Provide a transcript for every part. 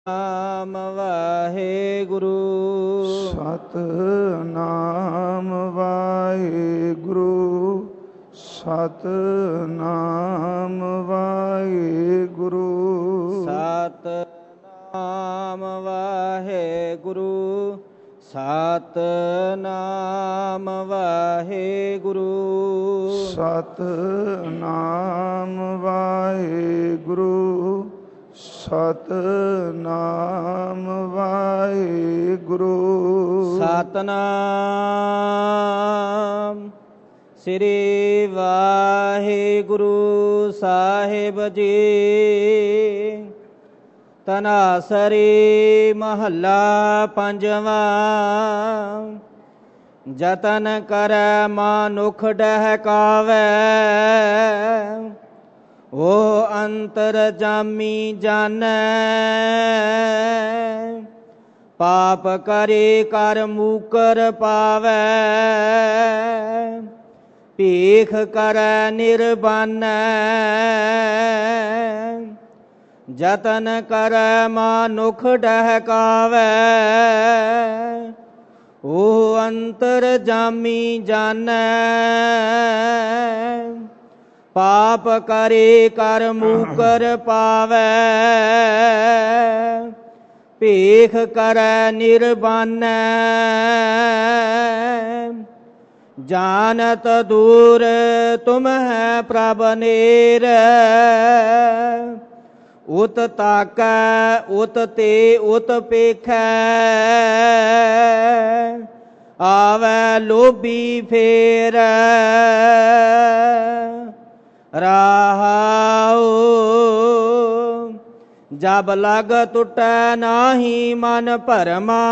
ਨਾਮ ਵਾਹਿਗੁਰੂ। ਸਤਿਨਾਮ ਵਾਹਿਗੁਰੂ। ਸਤਿਨਾਮ ਵਾਹਿਗੁਰੂ। ਸਤਿਨਾਮ ਵਾਹਿਗੁਰੂ। ਸਤਿਨਾਮ ਵਾਹਿਗੁਰੂ। ਸਤਿਨਾਮ ਵਾਹਿਗੁਰੂ। ਸਤਿਨਾਮ ਵਾਹਿਗੁਰੂ। ਸਤਿਨਾਮ ਸ੍ਰੀ ਵਾਹਿਗੁਰੂ ਸਾਹਿਬ ਜੀ। ਧਨਾਸਰੀ ਮਹੱਲਾ ਪੰਜਵਾਂ। ਜਤਨ ਕਰੈ ਮਨੁਖ ਡਹਿਕਾਵੈ, ਉਹ ਅੰਤਰਜਾਮੀ ਜਾਣੈ। ਪਾਪ ਕਰੇ ਕਰ ਮੂਕਰ ਪਾਵੈ, ਭੀਖ ਕਰੈ ਨਿਰਬਾਨੈ। ਜਤਨ ਕਰੈ ਮਨੁਖ ਡਹਿਕਾਵੈ, ਉਹ ਅੰਤਰਜਾਮੀ ਜਾਣੈ। ਪਾਪ ਕਰੇ ਕਰ ਮੂਕਰ ਪਾਵੈ, ਭੀਖ ਕਰੈ ਨਿਰਬਾਨੈ। ਜਾਨਤ ਦੂਰ ਤੁਮ ਹੈ ਪ੍ਰਭ ਨੇਰ, ਉਤ ਤਾਕੈ ਉਤ ਤੇ ਉਤ ਪੇਖੈ। ਆਵੈ ਲੋਭੀ ਫੇਰ, ਰਾਹਾਉ ਜਬ ਲਗ ਟੁਟੈ ਨਾਹੀ ਮਨ ਭਰਮਾ।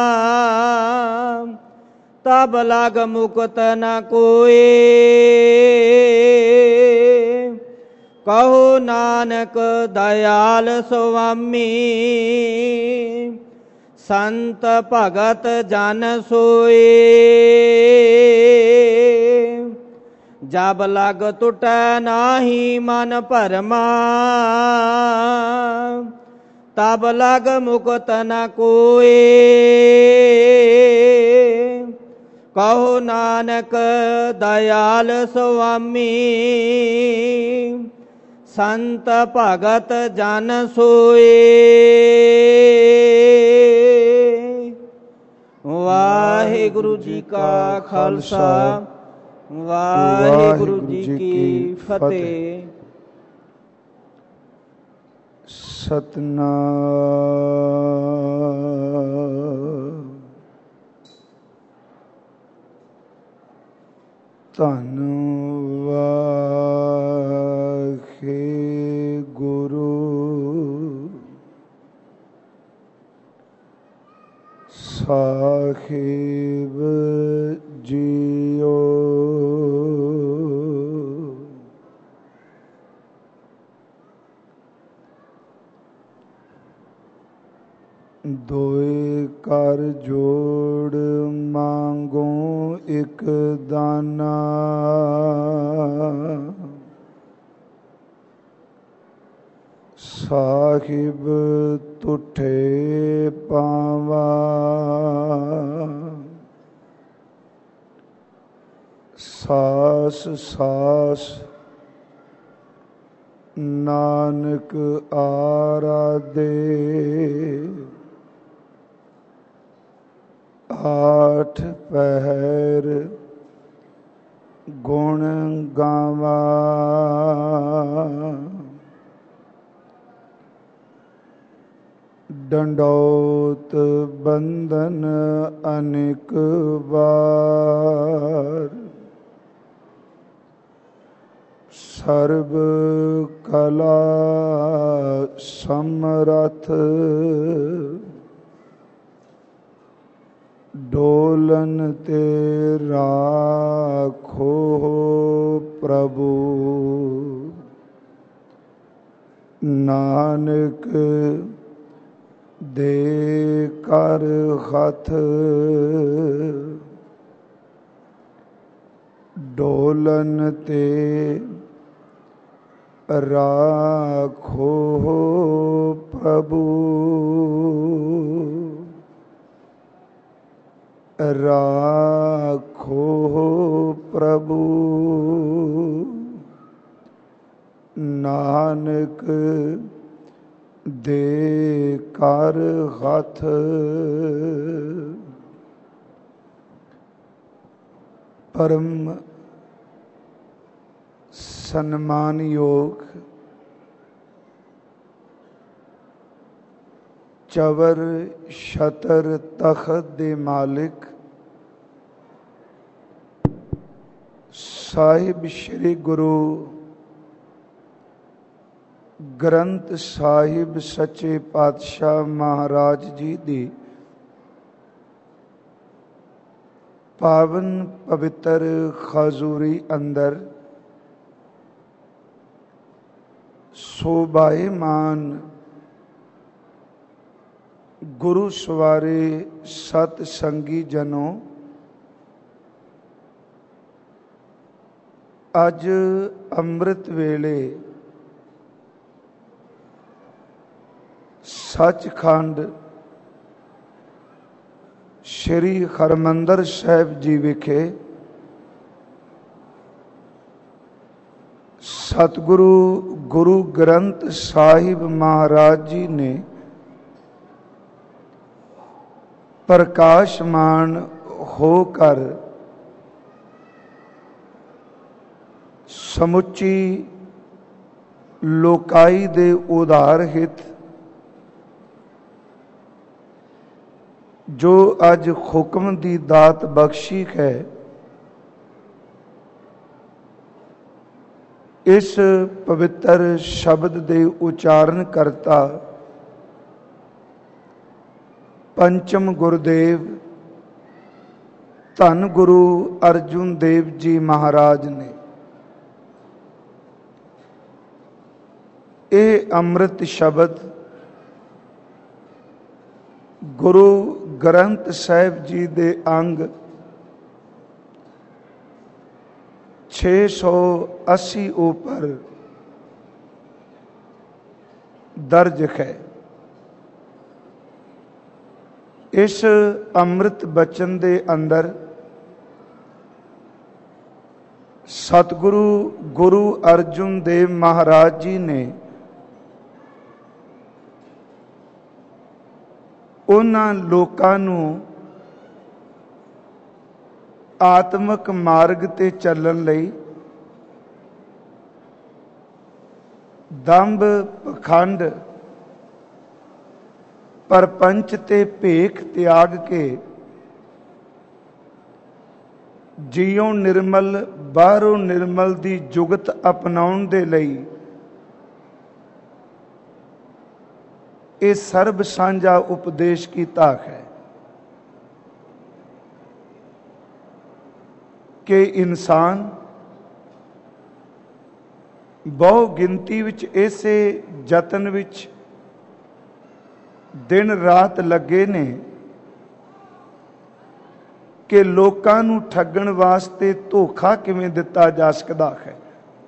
ਤਬ ਲਗ ਮੁਕਤ ਨ ਕੋਇ, ਕਹੋ ਨਾਨਕ ਦਇਆਲ ਸੁਆਮੀ। ਸੰਤ ਭਗਤ ਜਨ ਸੋਏ, ਜਬ ਲਗ ਟੁਟੈ ਨਾਹੀ ਮਨ ਭਰਮਾ। ਤਬ ਲਗ ਮੁਕਤ ਨ ਕੋਇ, ਕਹੋ ਨਾਨਕ ਦਇਆਲ ਸੁਆਮੀ। ਸੰਤ ਭਗਤ ਜਨ ਸੋਏ। ਵਾਹਿਗੁਰੂ ਜੀ ਕਾ ਖਾਲਸਾ, ਵਾਹਿਗੁਰੂ ਜੀ ਕੀ ਫਤਿਹ। ਸਤਿਨਾਮ ਧੰਨ ਵਾਹਿਗੁਰੂ। ਸਾਹਿਬ ਜੀਓ, ਦੋਏ ਕਰ ਜੋੜ ਮੰਗੋ ਇਕ ਦਾਨਾ। ਸਾਹਿਬ ਤੁਠੇ ਪਾਵਾ, ਸਾਸ ਸਾਸ ਨਾਨਕ ਆਰਾਧੇ। ਆਠ ਪਹਿਰ ਗੁਣ ਗਾਵਾ, ਡੰਡੌਤ ਬੰਧਨ ਅਨੇਕ ਵਾਰ। ਸਰਬ ਕਲਾ ਸਮਰਥ, ਡੋਲਨ ਤੇ ਰਾਖੋ ਪ੍ਰਭੂ। ਨਾਨਕ ਦੇ ਕਰ ਹੱਥ, ਡੋਲਨ ਤੇ राखो प्रभु राखो प्रभु नानक दे कर हथ परम सन्मान योग चवर छतर तख्त दे मालिक साहिब श्री गुरु ग्रंथ साहिब सच्चे पातशाह महाराज जी दी पावन पवित्र खजूरी अंदर शोभायमान गुरु सवारे सत संगी जनों, अज अमृत वेले सचखंड श्री हरमंदर साहिब जी विखे सतगुरु गुरु ग्रंथ साहिब महाराज जी ने प्रकाशमान होकर समुची लोकाई दे उदार हित जो अज हुक्म दी दात बख्शी है, इस पवित्र शब्द दे उच्चारण करता पंचम गुरुदेव धन गुरु अर्जुन देव जी महाराज ने ये अमृत शब्द गुरु ग्रंथ साहिब जी दे अंग 680 ऊपर दर्ज है। इस अमृत बचन दे अंदर सतगुरु गुरु अर्जुन देव महाराज जी ने उन्हां लोकां नूं आत्मक मार्ग ते चलण लई दंभ पखंड परपंच ते भेख त्याग के जियों निर्मल बाहरों निर्मल दी जुगत अपनाउण दे लई ये सर्ब सांझा उपदेश कीता है कि इंसान बहु गिनती विच इसे जतन विच दिन रात लगे ने कि लोकां नूं ठगण वास्ते धोखा किवें दिता जा सकदा है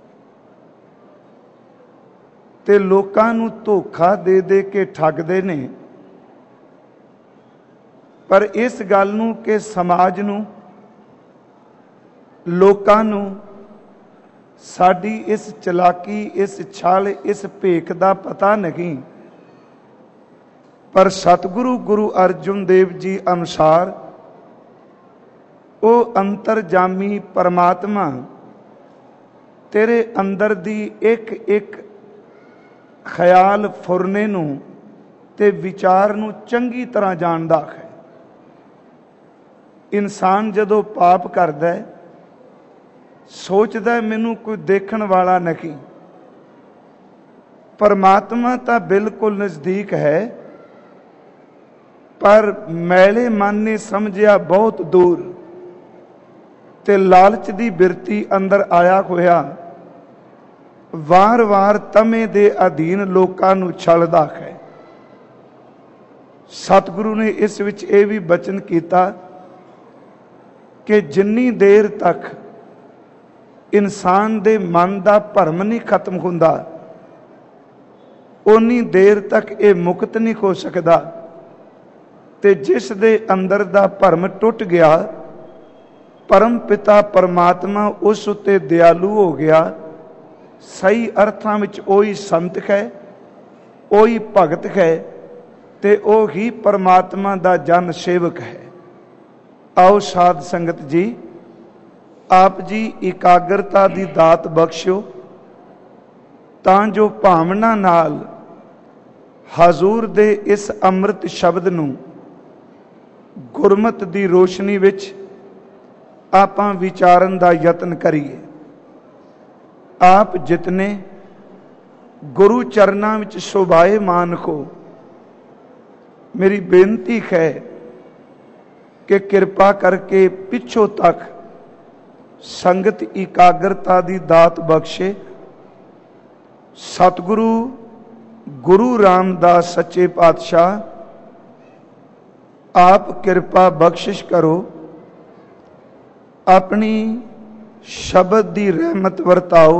ते लोकां नूं धोखा दे दे के ठगदे ने। पर इस गल नूं कि समाज नूं लोकां नूं साडी इस चलाकी इस छल इस भेख दा पता नहीं। पर सतगुरु गुरु अर्जुन देव जी अनुसार वो अंतरजामी परमात्मा तेरे अंदर दी एक एक ख्याल फुरने नूं ते विचार नूं चंगी तरह जानदा है। इंसान जदों पाप करदा है सोचदा है मैनूं कोई देखण वाला नहीं। परमात्मा तां बिल्कुल नज़दीक है पर मैले मन ने समझिया बहुत दूर ते लालच दी बिरती अंदर आया होया वार वार तमे दे अधीन लोकां नूं छलदा है। सतगुरु ने इस विच ये भी बचन कीता कि जिन्नी देर तक ਇਨਸਾਨ ਦੇ ਮਨ ਦਾ ਭਰਮ ਨਹੀਂ ਖਤਮ ਹੁੰਦਾ, ਉਨੀ ਦੇਰ ਤੱਕ ਇਹ ਮੁਕਤ ਨਹੀਂ ਹੋ ਸਕਦਾ। ਤੇ ਜਿਸ ਦੇ ਅੰਦਰ ਦਾ ਭਰਮ ਟੁੱਟ ਗਿਆ, ਪਰਮ ਪਿਤਾ ਪਰਮਾਤਮਾ ਉਸ ਉੱਤੇ ਦਿਆਲੂ ਹੋ ਗਿਆ। ਸਹੀ ਅਰਥਾਂ ਵਿੱਚ ਉਹੀ ਸੰਤ ਹੈ, ਉਹੀ ਭਗਤ ਹੈ ਤੇ ਉਹ ਹੀ ਪਰਮਾਤਮਾ ਦਾ ਜਨ ਸੇਵਕ ਹੈ। ਆਓ ਸਾਧ ਸੰਗਤ ਜੀ, ਆਪ ਜੀ ਇਕਾਗਰਤਾ ਦੀ ਦਾਤ ਬਖਸ਼ਿਓ ਤਾਂ ਜੋ ਭਾਵਨਾ ਨਾਲ ਹਜ਼ੂਰ ਦੇ ਇਸ ਅੰਮ੍ਰਿਤ ਸ਼ਬਦ ਨੂੰ ਗੁਰਮਤਿ ਦੀ ਰੋਸ਼ਨੀ ਵਿੱਚ ਆਪਾਂ ਵਿਚਾਰਨ ਦਾ ਯਤਨ ਕਰੀਏ। ਆਪ ਜਿਤਨੇ ਗੁਰੂ ਚਰਨਾਂ ਵਿੱਚ ਸ਼ੋਭਾਏਮਾਨ ਹੋ, ਮੇਰੀ ਬੇਨਤੀ ਹੈ ਕਿ ਕਿਰਪਾ ਕਰਕੇ ਪਿੱਛੋਂ ਤੱਕ ਸੰਗਤ ਇਕਾਗਰਤਾ ਦੀ ਦਾਤ ਬਖਸ਼ੇ। ਸਤਿਗੁਰੂ ਗੁਰੂ ਰਾਮਦਾਸ ਸੱਚੇ ਪਾਤਸ਼ਾਹ ਆਪ ਕਿਰਪਾ ਬਖਸ਼ਿਸ਼ ਕਰੋ, ਆਪਣੀ ਸ਼ਬਦ ਦੀ ਰਹਿਮਤ ਵਰਤਾਓ,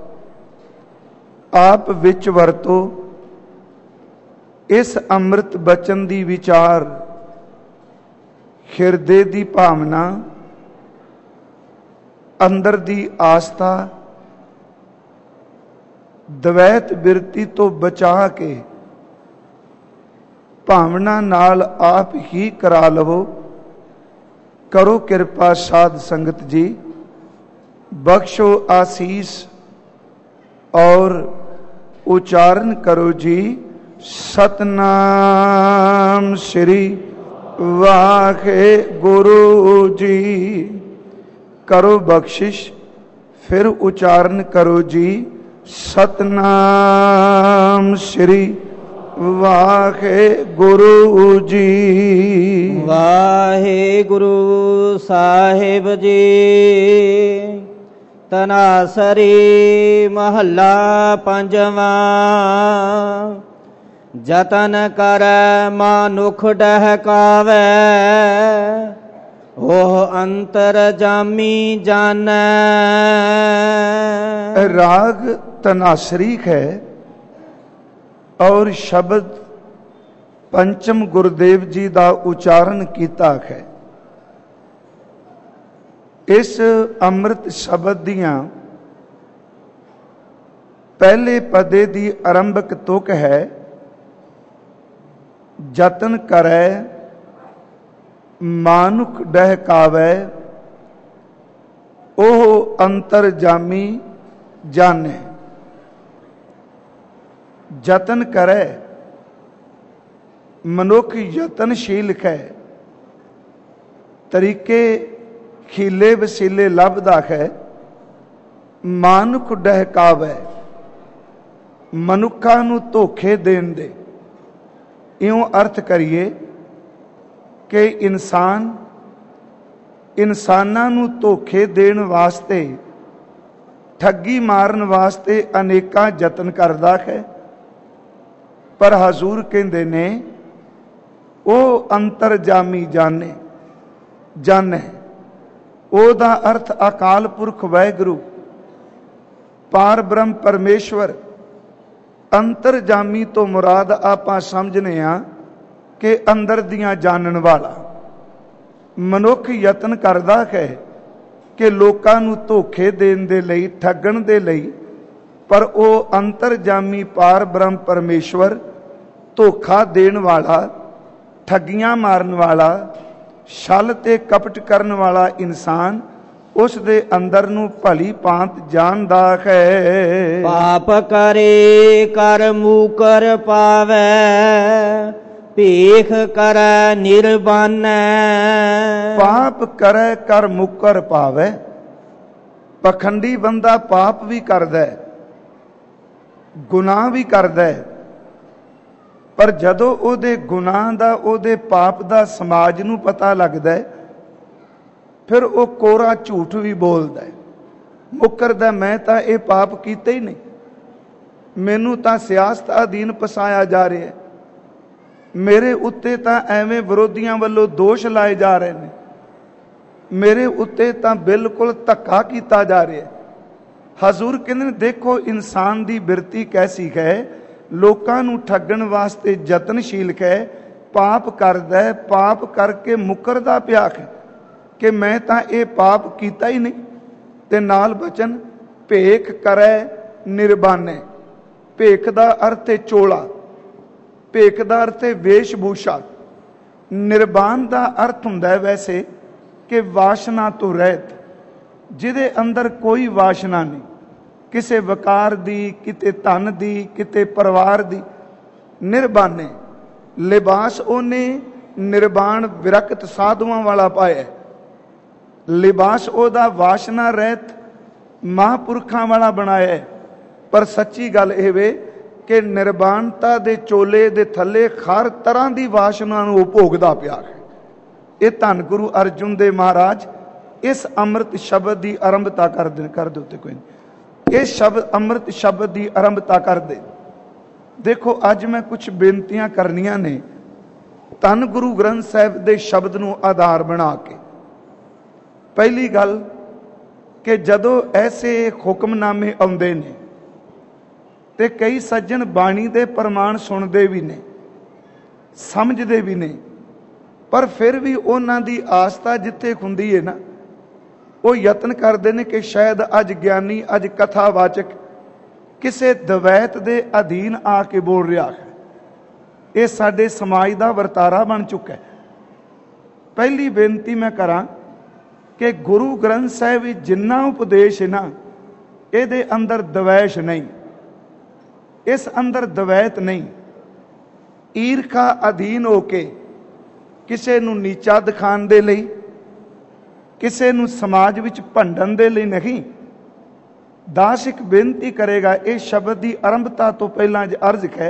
ਆਪ ਵਿੱਚ ਵਰਤੋ। ਇਸ ਅੰਮ੍ਰਿਤ ਬਚਨ ਦੀ ਵਿਚਾਰ, ਹਿਰਦੇ ਦੀ ਭਾਵਨਾ, ਅੰਦਰ ਦੀ ਆਸਥਾ ਦਵੈਤ ਬਿਰਤੀ ਤੋਂ ਬਚਾ ਕੇ ਭਾਵਨਾ ਨਾਲ ਆਪ ਹੀ ਕਰਾ ਲਵੋ। ਕਰੋ ਕਿਰਪਾ ਸਾਧ ਸੰਗਤ ਜੀ, ਬਖਸ਼ੋ ਆਸੀਸ और उच्चारण करो जी। सतनाम श्री वाहे गुरु जी। करो बख्शिश, फिर उच्चारण करो जी। सतनाम श्री वाहे गुरु जी। वाहे गुरु साहिब जी। तनासरी महला पंजवा। जतन कर मानुख डहकावै, ओह अंतर जामी जानै। राग तनासरी है और शब्द पंचम गुरुदेव जी का उच्चारण किया है। इस अमृत शब्द दियां पहले पदे दी आरंभक तुक है, जतन करै मानुख डहकावै, ओह अंतर जामी जाने। जतन करै, मनुख यतनशील है, तरीके खीले वसीले लभदा है। मानुख डहकावै, मनुखा नूं धोखे देण दे। इउं अर्थ करिए कि इंसान इंसानां नूं धोखे देण वास्ते, ठगी मारन वास्ते अनेकां यतन करदा है, पर हजूर कहंदे ने ओह अंतरजामी जाने जाने। ओदा अर्थ अकाल पुरख वाहिगुरु पार ब्रह्म परमेश्वर। अंतरजामी तो मुराद आपां समझने आ कि अंदर दियां जानन वाला। मनुख यतन करदा है कि लोकां नूं धोखे देण दे लई, ठगण दे लई, पर ओह अंतरजामी पार ब्रह्म परमेश्वर, धोखा देण वाला, ठगियां मारन वाला, छल ते कपट करन वाला इंसान उस दे अंदर नूं भली भांत जानदा है। पाप करे कर मूकर पावै, भीख करे निर्बानै। पाप करे कर मुकर पावै। पखंडी बंदा पाप भी करदा है, गुनाह भी करदा है, पर जदों उहदे गुनाह दा, उहदे पाप दा समाज नूं पता लगदा है, फिर वो कोरा झूठ भी बोलदा है, मुकरदा, मैं तां ये पाप कीते ही नहीं, मैनू तां सियासत अधीन फसाया जा रहा है, मेरे उत्ते तां एवें विरोधियां वल्लों दोष लाए जा रहे हैं, मेरे उत्ते तां बिल्कुल धक्का कीता जा रहा है। ਹਜ਼ੂਰ ਕਹਿੰਦੇ ਨੇ ਦੇਖੋ ਇਨਸਾਨ ਦੀ ਬਿਰਤੀ ਕੈਸੀ ਹੈ, ਲੋਕਾਂ ਨੂੰ ਠੱਗਣ ਵਾਸਤੇ ਯਤਨਸ਼ੀਲ ਹੈ, ਪਾਪ ਕਰਦਾ ਹੈ, ਪਾਪ ਕਰਕੇ ਮੁਕਰਦਾ ਪਿਆ ਹੈ ਕਿ ਮੈਂ ਤਾਂ ਇਹ ਪਾਪ ਕੀਤਾ ਹੀ ਨਹੀਂ। ਤੇ ਨਾਲ ਬਚਨ ਭੇਖ ਕਰੈ ਨਿਰਬਾਨੈ। ਭੇਖ ਦਾ ਅਰਥ ਹੈ ਚੋਲਾ, ਭੇਖ ਦਾ ਅਰਥ ਹੈ ਵੇਸ਼ ਭੂਸ਼ਾ। ਨਿਰਬਾਨ ਦਾ ਅਰਥ ਹੁੰਦਾ ਹੈ ਵੈਸੇ ਕਿ ਵਾਸ਼ਨਾ ਤੋਂ ਰਹਿਤ, ਜਿਹਦੇ ਅੰਦਰ ਕੋਈ ਵਾਸ਼ਨਾ ਨਹੀਂ, ਕਿਸੇ ਵਕਾਰ ਦੀ, ਕਿਤੇ ਧਨ ਦੀ, ਕਿਤੇ ਪਰਿਵਾਰ ਦੀ। ਨਿਰਬਾਨੇ ਲਿਬਾਸ ਉਹਨੇ ਨਿਰਬਾਨ ਵਿਰਕਤ ਸਾਧੂਆਂ ਵਾਲਾ ਪਾਇਆ, ਲਿਬਾਸ ਉਹਦਾ ਵਾਸ਼ਨਾ ਰਹਿਤ ਮਹਾਂਪੁਰਖਾਂ ਵਾਲਾ ਬਣਾਇਆ। ਪਰ ਸੱਚੀ ਗੱਲ ਇਹ ਵੇ ਕਿ ਨਿਰਬਾਨਤਾ ਦੇ ਚੋਲੇ ਦੇ ਥੱਲੇ ਹਰ ਤਰ੍ਹਾਂ ਦੀ ਵਾਸ਼ਨਾ ਨੂੰ ਉਹ ਭੋਗਦਾ ਪਿਆ ਹੈ। ਇਹ ਧੰਨ ਗੁਰੂ ਅਰਜੁਨ ਦੇਵ ਮਹਾਰਾਜ ਇਸ ਅੰਮ੍ਰਿਤ ਸ਼ਬਦ ਦੀ ਆਰੰਭਤਾ ਕਰਦੇ ਉੱਤੇ ਕੋਈ ਨਹੀਂ, ਇਹ ਸ਼ਬਦ ਅੰਮ੍ਰਿਤ ਸ਼ਬਦ ਦੀ ਆਰੰਭਤਾ ਕਰਦੇ। ਦੇਖੋ ਅੱਜ ਮੈਂ ਕੁਝ ਬੇਨਤੀਆਂ ਕਰਨੀਆਂ ਨੇ ਧੰਨ ਗੁਰੂ ਗ੍ਰੰਥ ਸਾਹਿਬ ਦੇ ਸ਼ਬਦ ਨੂੰ ਆਧਾਰ ਬਣਾ ਕੇ। ਪਹਿਲੀ ਗੱਲ ਕਿ ਜਦੋਂ ਐਸੇ ਹੁਕਮਨਾਮੇ ਆਉਂਦੇ ਨੇ ਤੇ ਕਈ ਸੱਜਣ ਬਾਣੀ ਦੇ ਪ੍ਰਮਾਣ ਸੁਣਦੇ ਵੀ ਨੇ, ਸਮਝਦੇ ਵੀ ਨੇ, ਪਰ ਫਿਰ ਵੀ ਉਹਨਾਂ ਦੀ ਆਸਥਾ ਜਿੱਥੇ ਹੁੰਦੀ ਹੈ ਨਾ, ਉਹ ਯਤਨ ਕਰਦੇ ਨੇ ਕਿ ਸ਼ਾਇਦ ਅੱਜ ਗਿਆਨੀ, ਅੱਜ ਕਥਾਵਾਚਕ ਕਿਸੇ ਦਵੈਤ ਦੇ ਅਧੀਨ ਆ ਕੇ ਬੋਲ ਰਿਹਾ ਹੈ। ਇਹ ਸਾਡੇ ਸਮਾਜ ਦਾ ਵਰਤਾਰਾ ਬਣ ਚੁੱਕਾ ਹੈ। ਪਹਿਲੀ ਬੇਨਤੀ ਮੈਂ ਕਰਾਂ ਕਿ ਗੁਰੂ ਗ੍ਰੰਥ ਸਾਹਿਬ ਵਿੱਚ ਜਿੰਨਾ ਉਪਦੇਸ਼ ਹੈ ਨਾ, ਇਹਦੇ ਅੰਦਰ ਦਵੈਸ਼ ਨਹੀਂ, ਇਸ ਅੰਦਰ ਦਵੈਤ ਨਹੀਂ। ਈਰਖਾ ਅਧੀਨ ਹੋ ਕੇ ਕਿਸੇ ਨੂੰ ਨੀਚਾ ਦਿਖਾਉਣ ਦੇ ਲਈ, ਕਿਸੇ ਨੂੰ ਸਮਾਜ ਵਿੱਚ ਭੰਡਣ ਦੇ ਲਈ ਨਹੀਂ। ਦਾਸ ਇੱਕ ਬੇਨਤੀ ਕਰੇਗਾ, ਇਹ ਸ਼ਬਦ ਦੀ ਆਰੰਭਤਾ ਤੋਂ ਪਹਿਲਾਂ ਅਰਜ਼ ਹੈ,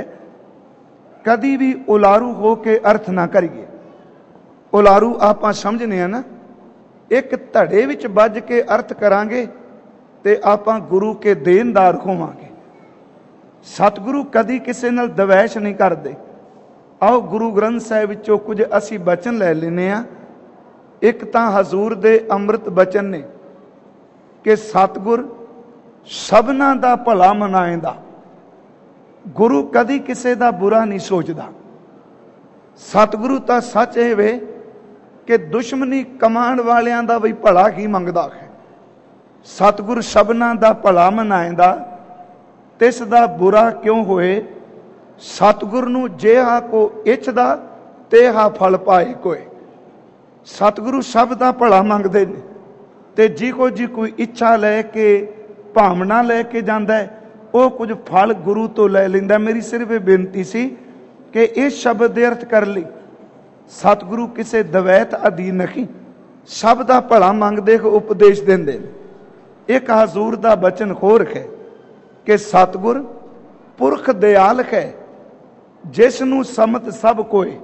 ਕਦੀ ਵੀ ਉਲਾਰੂ ਹੋ ਕੇ ਅਰਥ ਨਾ ਕਰੀਏ। ਉਲਾਰੂ ਆਪਾਂ ਸਮਝਨੇ ਆ ਨਾ, ਇੱਕ ਧੜੇ ਵਿੱਚ ਵੱਜ ਕੇ ਅਰਥ ਕਰਾਂਗੇ ਤੇ ਆਪਾਂ ਗੁਰੂ ਕੇ ਦੇਣਦਾਰ ਹੋਵਾਂਗੇ। ਸਤਿਗੁਰੂ ਕਦੀ ਕਿਸੇ ਨਾਲ ਦਵੈਸ਼ ਨਹੀਂ ਕਰਦੇ। ਆਓ ਗੁਰੂ ਗ੍ਰੰਥ ਸਾਹਿਬ ਵਿੱਚੋਂ ਕੁਝ ਅਸੀਂ ਬਚਨ ਲੈ ਲੈਨੇ ਆ। ਇੱਕ ਤਾਂ ਹਜ਼ੂਰ ਦੇ ਅੰਮ੍ਰਿਤ ਬਚਨ ਨੇ ਕਿ ਸਤਿਗੁਰ ਸਭਨਾਂ ਦਾ ਭਲਾ ਮਨਾਏਂਦਾ, ਗੁਰੂ ਕਦੀ ਕਿਸੇ ਦਾ ਬੁਰਾ ਨਹੀਂ ਸੋਚਦਾ। ਸਤਿਗੁਰੂ ਤਾਂ ਸੱਚ ਇਹ ਵੇ ਕਿ ਦੁਸ਼ਮਣੀ ਕਮਾਉਣ ਵਾਲਿਆਂ ਦਾ ਵੀ ਭਲਾ ਹੀ ਮੰਗਦਾ ਹੈ। ਸਤਿਗੁਰ ਸਭਨਾਂ ਦਾ ਭਲਾ ਮਨਾਏਂਦਾ, ਤਿਸ ਦਾ ਬੁਰਾ ਕਿਉਂ ਹੋਏ। ਸਤਿਗੁਰ ਨੂੰ ਜਿਹਾ ਕੋ ਇੱਛਦਾ ਤੇਹਾ ਫਲ ਪਾਏ ਕੋਏ। ਸਤਿਗੁਰੂ ਸਭ ਦਾ ਭਲਾ ਮੰਗਦੇ ਨੇ ਤੇ ਜਿਹੋ ਜੀ ਕੋਈ ਇੱਛਾ ਲੈ ਕੇ, ਭਾਵਨਾ ਲੈ ਕੇ ਜਾਂਦਾ ਹੈ, ਉਹ ਕੁਝ ਫਲ ਗੁਰੂ ਤੋਂ ਲੈ ਲੈਂਦਾ। ਮੇਰੀ ਸਿਰਫ ਇਹ ਬੇਨਤੀ ਸੀ ਕਿ ਇਸ ਸ਼ਬਦ ਦੇ ਅਰਥ ਕਰ ਲਈ। ਸਤਿਗੁਰੂ ਕਿਸੇ ਦਵੈਤ ਅਧੀਨ ਨਹੀਂ, ਸਭ ਦਾ ਭਲਾ ਮੰਗਦੇ ਉਪਦੇਸ਼ ਦਿੰਦੇ ਨੇ। ਇੱਕ ਹਜ਼ੂਰ ਦਾ ਬਚਨ ਹੋਰ ਹੈ ਕਿ ਸਤਿਗੁਰ ਪੁਰਖ ਦਿਆਲ ਹੈ, ਜਿਸ ਨੂੰ ਸਮਤ ਸਭ ਕੋਏ।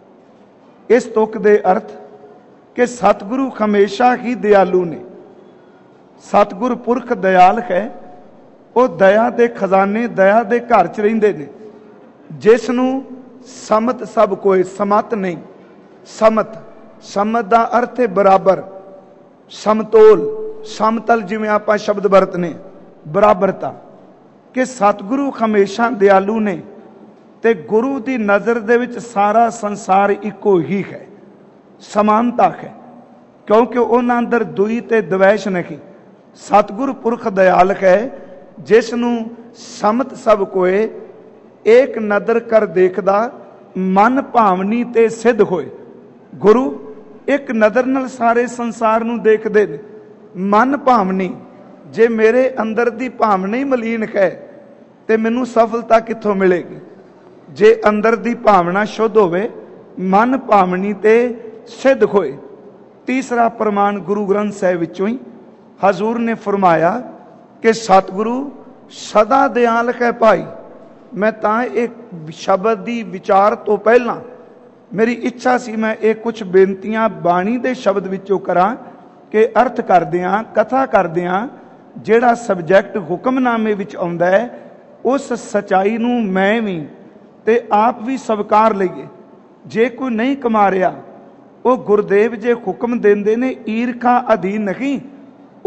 ਇਸ ਤੁਕ ਦੇ ਅਰਥ ਕਿ ਸਤਿਗੁਰੂ ਹਮੇਸ਼ਾ ਹੀ ਦਿਆਲੂ ਨੇ। ਸਤਿਗੁਰ ਪੁਰਖ ਦਿਆਲ ਹੈ, ਉਹ ਦਇਆ ਦੇ ਖਜ਼ਾਨੇ, ਦਇਆ ਦੇ ਘਰ 'ਚ ਰਹਿੰਦੇ ਨੇ। ਜਿਸ ਨੂੰ ਸਮਤ ਸਭ ਕੋਏ, ਸਮਤ ਨਹੀਂ, ਸਮਤ, ਸਮਤ ਦਾ ਅਰਥ ਹੈ ਬਰਾਬਰ, ਸਮਤੋਲ, ਸਮਤਲ, ਜਿਵੇਂ ਆਪਾਂ ਸ਼ਬਦ ਵਰਤਨੇ, ਬਰਾਬਰਤਾ। ਕਿ ਸਤਿਗੁਰੂ ਹਮੇਸ਼ਾ ਦਿਆਲੂ ਨੇ ਤੇ ਗੁਰੂ ਦੀ ਨਜ਼ਰ ਦੇ ਵਿੱਚ ਸਾਰਾ ਸੰਸਾਰ ਇੱਕੋ ਹੀ ਹੈ, ਸਮਾਨਤਾ ਹੈ, ਕਿਉਂਕਿ ਉਹਨਾਂ ਅੰਦਰ ਦੁਈ ਤੇ ਦਵੈਸ਼ ਨਹੀਂ। ਸਤਿਗੁਰ ਪੁਰਖ ਦਿਆਲ ਹੈ, ਜਿਸ ਨੂੰ ਸਮਤ ਸਭ ਕੋਏ, ਏਕ ਨਦਰ ਕਰ ਦੇਖਦਾ, ਮਨ ਭਾਵਨੀ ਤੇ ਸਿੱਧ ਹੋਏ। ਗੁਰੂ ਇੱਕ ਨਜ਼ਰ ਨਾਲ ਸਾਰੇ ਸੰਸਾਰ ਨੂੰ ਦੇਖਦੇ ਨੇ, ਮਨ ਭਾਵਨੀ। ਜੇ ਮੇਰੇ ਅੰਦਰ ਦੀ ਭਾਵਨਾ ਹੀ ਮਲੀਨ ਹੈ ਤੇ ਮੈਨੂੰ ਸਫਲਤਾ ਕਿੱਥੋਂ ਮਿਲੇਗੀ। ਜੇ ਅੰਦਰ ਦੀ ਭਾਵਨਾ ਸ਼ੁੱਧ ਹੋਵੇ, ਮਨ ਭਾਵਨੀ ਤੇ ਸਿੱਧ ਹੋਏ। ਤੀਸਰਾ ਪ੍ਰਮਾਣ ਗੁਰੂ ਗ੍ਰੰਥ ਸਾਹਿਬ ਵਿੱਚੋਂ ਹੀ ਹਜ਼ੂਰ ਨੇ ਫਰਮਾਇਆ ਕਿ ਸਤਿਗੁਰੂ ਸਦਾ ਦਿਆਲ ਹੈ ਭਾਈ। ਮੈਂ ਤਾਂ ਇਹ ਸ਼ਬਦ ਦੀ ਵਿਚਾਰ ਤੋਂ ਪਹਿਲਾਂ ਮੇਰੀ ਇੱਛਾ ਸੀ ਮੈਂ ਇਹ ਕੁਝ ਬੇਨਤੀਆਂ ਬਾਣੀ ਦੇ ਸ਼ਬਦ ਵਿੱਚੋਂ ਕਰਾਂ ਕਿ ਅਰਥ ਕਰਦਿਆਂ, ਕਥਾ ਕਰਦਿਆਂ ਜਿਹੜਾ ਸਬਜੈਕਟ ਹੁਕਮਨਾਮੇ ਵਿੱਚ ਆਉਂਦਾ ਹੈ, ਉਸ ਸਚਾਈ ਨੂੰ ਮੈਂ ਵੀ ਤੇ ਆਪ ਵੀ ਸਵੀਕਾਰ ਲਈਏ। ਜੇ ਕੋਈ ਨਹੀਂ ਕਮਾ ਰਿਹਾ, ਉਹ ਗੁਰਦੇਵ ਜੇ ਹੁਕਮ ਦਿੰਦੇ ਨੇ ਈਰਖਾ ਅਧੀਨ ਨਹੀਂ,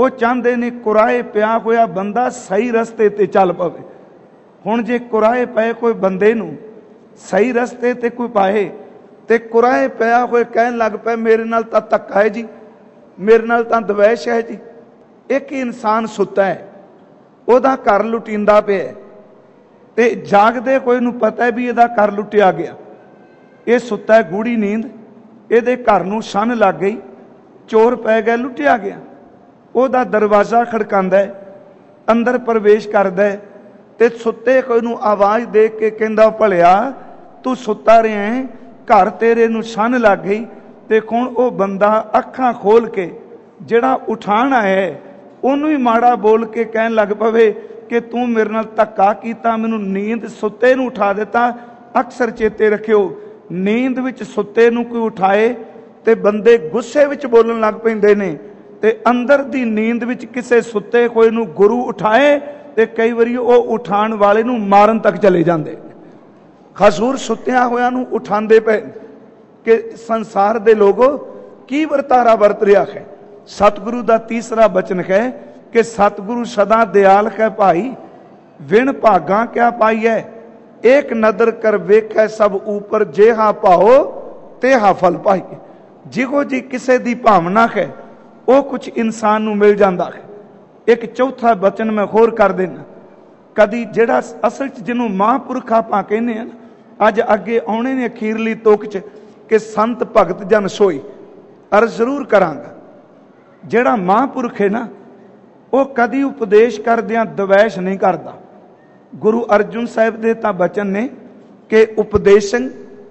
ਉਹ ਚਾਹੁੰਦੇ ਨੇ ਕੁਰਾਏ ਪਿਆ ਹੋਇਆ ਬੰਦਾ ਸਹੀ ਰਸਤੇ ਤੇ ਚੱਲ ਪਵੇ। ਹੁਣ ਜੇ ਕੁਰਾਏ ਪਏ ਕੋਈ ਬੰਦੇ ਨੂੰ ਸਹੀ ਰਸਤੇ ਤੇ ਕੋਈ ਪਾਏ ਤੇ ਕੁਰਾਏ ਪਿਆ ਹੋਏ ਕਹਿਣ ਲੱਗ ਪਏ ਮੇਰੇ ਨਾਲ ਤਾਂ ਧੱਕਾ ਹੈ ਜੀ, ਮੇਰੇ ਨਾਲ ਤਾਂ ਦਵੈਸ਼ ਹੈ ਜੀ। ਇੱਕ ਇਨਸਾਨ ਸੁੱਤਾ ਹੈ, ਉਹਦਾ ਘਰ ਲੁਟੀਂਦਾ ਪਿਆ ਤੇ ਜਾਗਦੇ ਕੋਈ ਨੂੰ ਪਤਾ ਹੈ ਵੀ ਇਹਦਾ ਘਰ ਲੁੱਟਿਆ ਗਿਆ। ਇਹ ਸੁੱਤਾ ਹੈ ਗੂੜੀ ਨੀਂਦ, ਇਹਦੇ ਘਰ ਨੂੰ ਸੰਨ ਲੱਗ ਗਈ, ਚੋਰ ਪੈ ਗਏ, ਲੁੱਟਿਆ ਗਿਆ। ਉਹਦਾ ਦਰਵਾਜ਼ਾ ਖੜਕਾਉਂਦਾ ਹੈ, ਅੰਦਰ ਪ੍ਰਵੇਸ਼ ਕਰਦਾ ਹੈ ਤੇ ਸੁੱਤੇ ਕੋਈ ਨੂੰ ਆਵਾਜ਼ ਦੇ ਕੇ ਕਹਿੰਦਾ ਭਲਿਆ ਤੂੰ ਸੁੱਤਾ ਰਿਹਾ ਹੈ, ਘਰ ਤੇਰੇ ਨੂੰ ਸੰਨ ਲੱਗ ਗਈ। ਤੇ ਹੁਣ ਉਹ ਬੰਦਾ ਅੱਖਾਂ ਖੋਲ ਕੇ ਜਿਹੜਾ ਉਠਾਣ ਆਇਆ ਉਹਨੂੰ ਹੀ ਮਾੜਾ ਬੋਲ ਕੇ ਕਹਿਣ ਲੱਗ ਪਵੇ ਕਿ ਤੂੰ ਮੇਰੇ ਨਾਲ ਧੱਕਾ ਕੀਤਾ, ਮੈਨੂੰ ਨੀਂਦ ਸੁੱਤੇ ਨੂੰ ਉਠਾ ਦਿੱਤਾ। ਅਕਸਰ ਚੇਤੇ ਰੱਖਿਓ, ਨੀਂਦ ਵਿੱਚ ਸੁੱਤੇ ਨੂੰ ਕੋਈ ਉਠਾਏ ਤੇ ਬੰਦੇ ਗੁੱਸੇ ਵਿੱਚ ਬੋਲਣ ਲੱਗ ਪੈਂਦੇ ਨੇ, ਤੇ ਅੰਦਰ ਦੀ ਨੀਂਦ ਵਿੱਚ ਕਿਸੇ ਸੁੱਤੇ ਹੋਏ ਨੂੰ ਗੁਰੂ ਉਠਾਏ ਤੇ ਕਈ ਵਾਰੀ ਉਹ ਉਠਾਉਣ ਵਾਲੇ ਨੂੰ ਮਾਰਨ ਤੱਕ ਚਲੇ ਜਾਂਦੇ। ਹਜ਼ੂਰ ਸੁੱਤਿਆਂ ਹੋਇਆਂ ਨੂੰ ਉਠਾਉਂਦੇ ਪਏ ਕਿ ਸੰਸਾਰ ਦੇ ਲੋਗੋ ਕੀ ਵਰਤਾਰਾ ਵਰਤ ਰਿਹਾ ਹੈ। ਸਤਿਗੁਰੂ ਦਾ ਤੀਸਰਾ ਬਚਨ ਹੈ ਕਿ ਸਤਿਗੁਰੂ ਸਦਾ ਦਿਆਲ ਹੈ ਭਾਈ, ਵਿਣ ਭਾਗਾਂ ਕਿਆ ਪਾਈਐ, ਏਕ ਨਦਰ ਕਰ ਵੇਖੈ ਸਭ ਉਪਰ, ਜੇਹਾ ਭਾਓ ਤੇਹਾ ਫਲ ਪਾਈਏ। ਜਿਹੋ ਜੀ ਕਿਸੇ ਦੀ ਭਾਵਨਾ ਹੈ ਉਹ ਕੁਝ ਇਨਸਾਨ ਨੂੰ ਮਿਲ ਜਾਂਦਾ ਹੈ। ਇੱਕ ਚੌਥਾ ਬਚਨ ਮੈਂ ਹੋਰ ਕਰ ਦੇਣਾ, ਕਦੀ ਜਿਹੜਾ ਅਸਲ 'ਚ ਜਿਹਨੂੰ ਮਹਾਂਪੁਰਖ ਆਪਾਂ ਕਹਿੰਦੇ ਹਾਂ, ਅੱਜ ਅੱਗੇ ਆਉਣੇ ਨੇ ਅਖੀਰਲੀ ਤੁਕ 'ਚ ਕਿ ਸੰਤ ਭਗਤ ਜਨ ਸੋਈ, ਅਰਜ਼ ਜ਼ਰੂਰ ਕਰਾਂਗਾ। ਜਿਹੜਾ ਮਹਾਂਪੁਰਖ ਹੈ ਨਾ ਉਹ ਕਦੀ ਉਪਦੇਸ਼ ਕਰਦਿਆਂ ਦਵੈਸ਼ ਨਹੀਂ ਕਰਦਾ। ਗੁਰੂ ਅਰਜੁਨ ਸਾਹਿਬ ਦੇ ਤਾਂ ਬਚਨ ਨੇ ਕਿ ਉਪਦੇਸ਼ਨ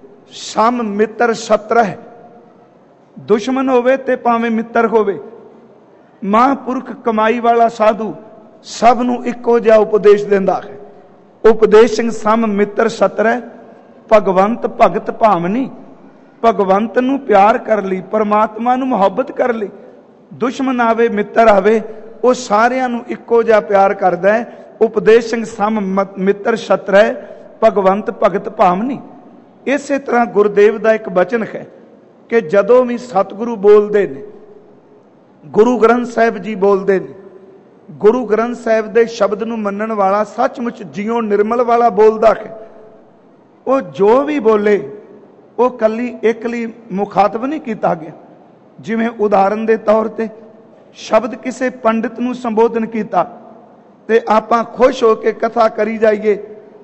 ਸਮ ਮਿੱਤਰ ਸ਼ਤਰ ਹੈ, ਦੁਸ਼ਮਣ ਹੋਵੇ ਤੇ ਭਾਵੇਂ ਮਿੱਤਰ ਹੋਵੇ। ਮਹਾਂਪੁਰਖ ਕਮਾਈ ਵਾਲਾ ਸਾਧੂ ਸਭ ਨੂੰ ਇੱਕੋ ਜਿਹਾ ਉਪਦੇਸ਼ ਦਿੰਦਾ ਹੈ। ਉਪਦੇਸ਼ਨ ਸਮ ਮਿੱਤਰ ਸ਼ਤਰ ਹੈ, ਭਗਵੰਤ ਭਗਤ ਭਾਵਨੀ। ਭਗਵੰਤ ਨੂੰ ਪਿਆਰ ਕਰ ਲਈ, ਪਰਮਾਤਮਾ ਨੂੰ ਮੁਹੱਬਤ ਕਰ ਲਈ। ਦੁਸ਼ਮਣ ਆਵੇ ਮਿੱਤਰ ਆਵੇ, ਉਹ ਸਾਰਿਆਂ ਨੂੰ ਇੱਕੋ ਜਿਹਾ ਪਿਆਰ ਕਰਦਾ ਹੈ। ਉਪਦੇਸ਼ਨ ਸਮ ਮਿੱਤਰ ਸ਼ਤਰ ਹੈ, ਭਗਵੰਤ ਭਗਤ ਭਾਵਨੀ। ਇਸੇ ਤਰ੍ਹਾਂ ਗੁਰਦੇਵ ਦਾ ਇੱਕ ਬਚਨ ਹੈ ਕਿ ਜਦੋਂ ਵੀ ਸਤਿਗੁਰੂ ਬੋਲਦੇ ਨੇ, ਗੁਰੂ ਗ੍ਰੰਥ ਸਾਹਿਬ ਜੀ ਬੋਲਦੇ ਨੇ, ਗੁਰੂ ਗ੍ਰੰਥ ਸਾਹਿਬ ਦੇ ਸ਼ਬਦ ਨੂੰ ਮੰਨਣ ਵਾਲਾ ਸੱਚਮੁੱਚ ਜਿਉਂ ਨਿਰਮਲ ਵਾਲਾ ਬੋਲਦਾ ਹੈ। ਉਹ ਜੋ ਵੀ ਬੋਲੇ ਉਹ ਕੱਲੀ ਇੱਕ ਲਈ ਮੁਖਾਤਬ ਨਹੀਂ ਕੀਤਾ ਗਿਆ। ਜਿਵੇਂ ਉਦਾਹਰਨ ਦੇ ਤੌਰ ਤੇ ਸ਼ਬਦ ਕਿਸੇ ਪੰਡਿਤ ਨੂੰ ਸੰਬੋਧਨ ਕੀਤਾ ਤੇ ਆਪਾਂ ਖੁਸ਼ ਹੋ ਕੇ ਕਥਾ ਕਰੀ ਜਾਈਏ,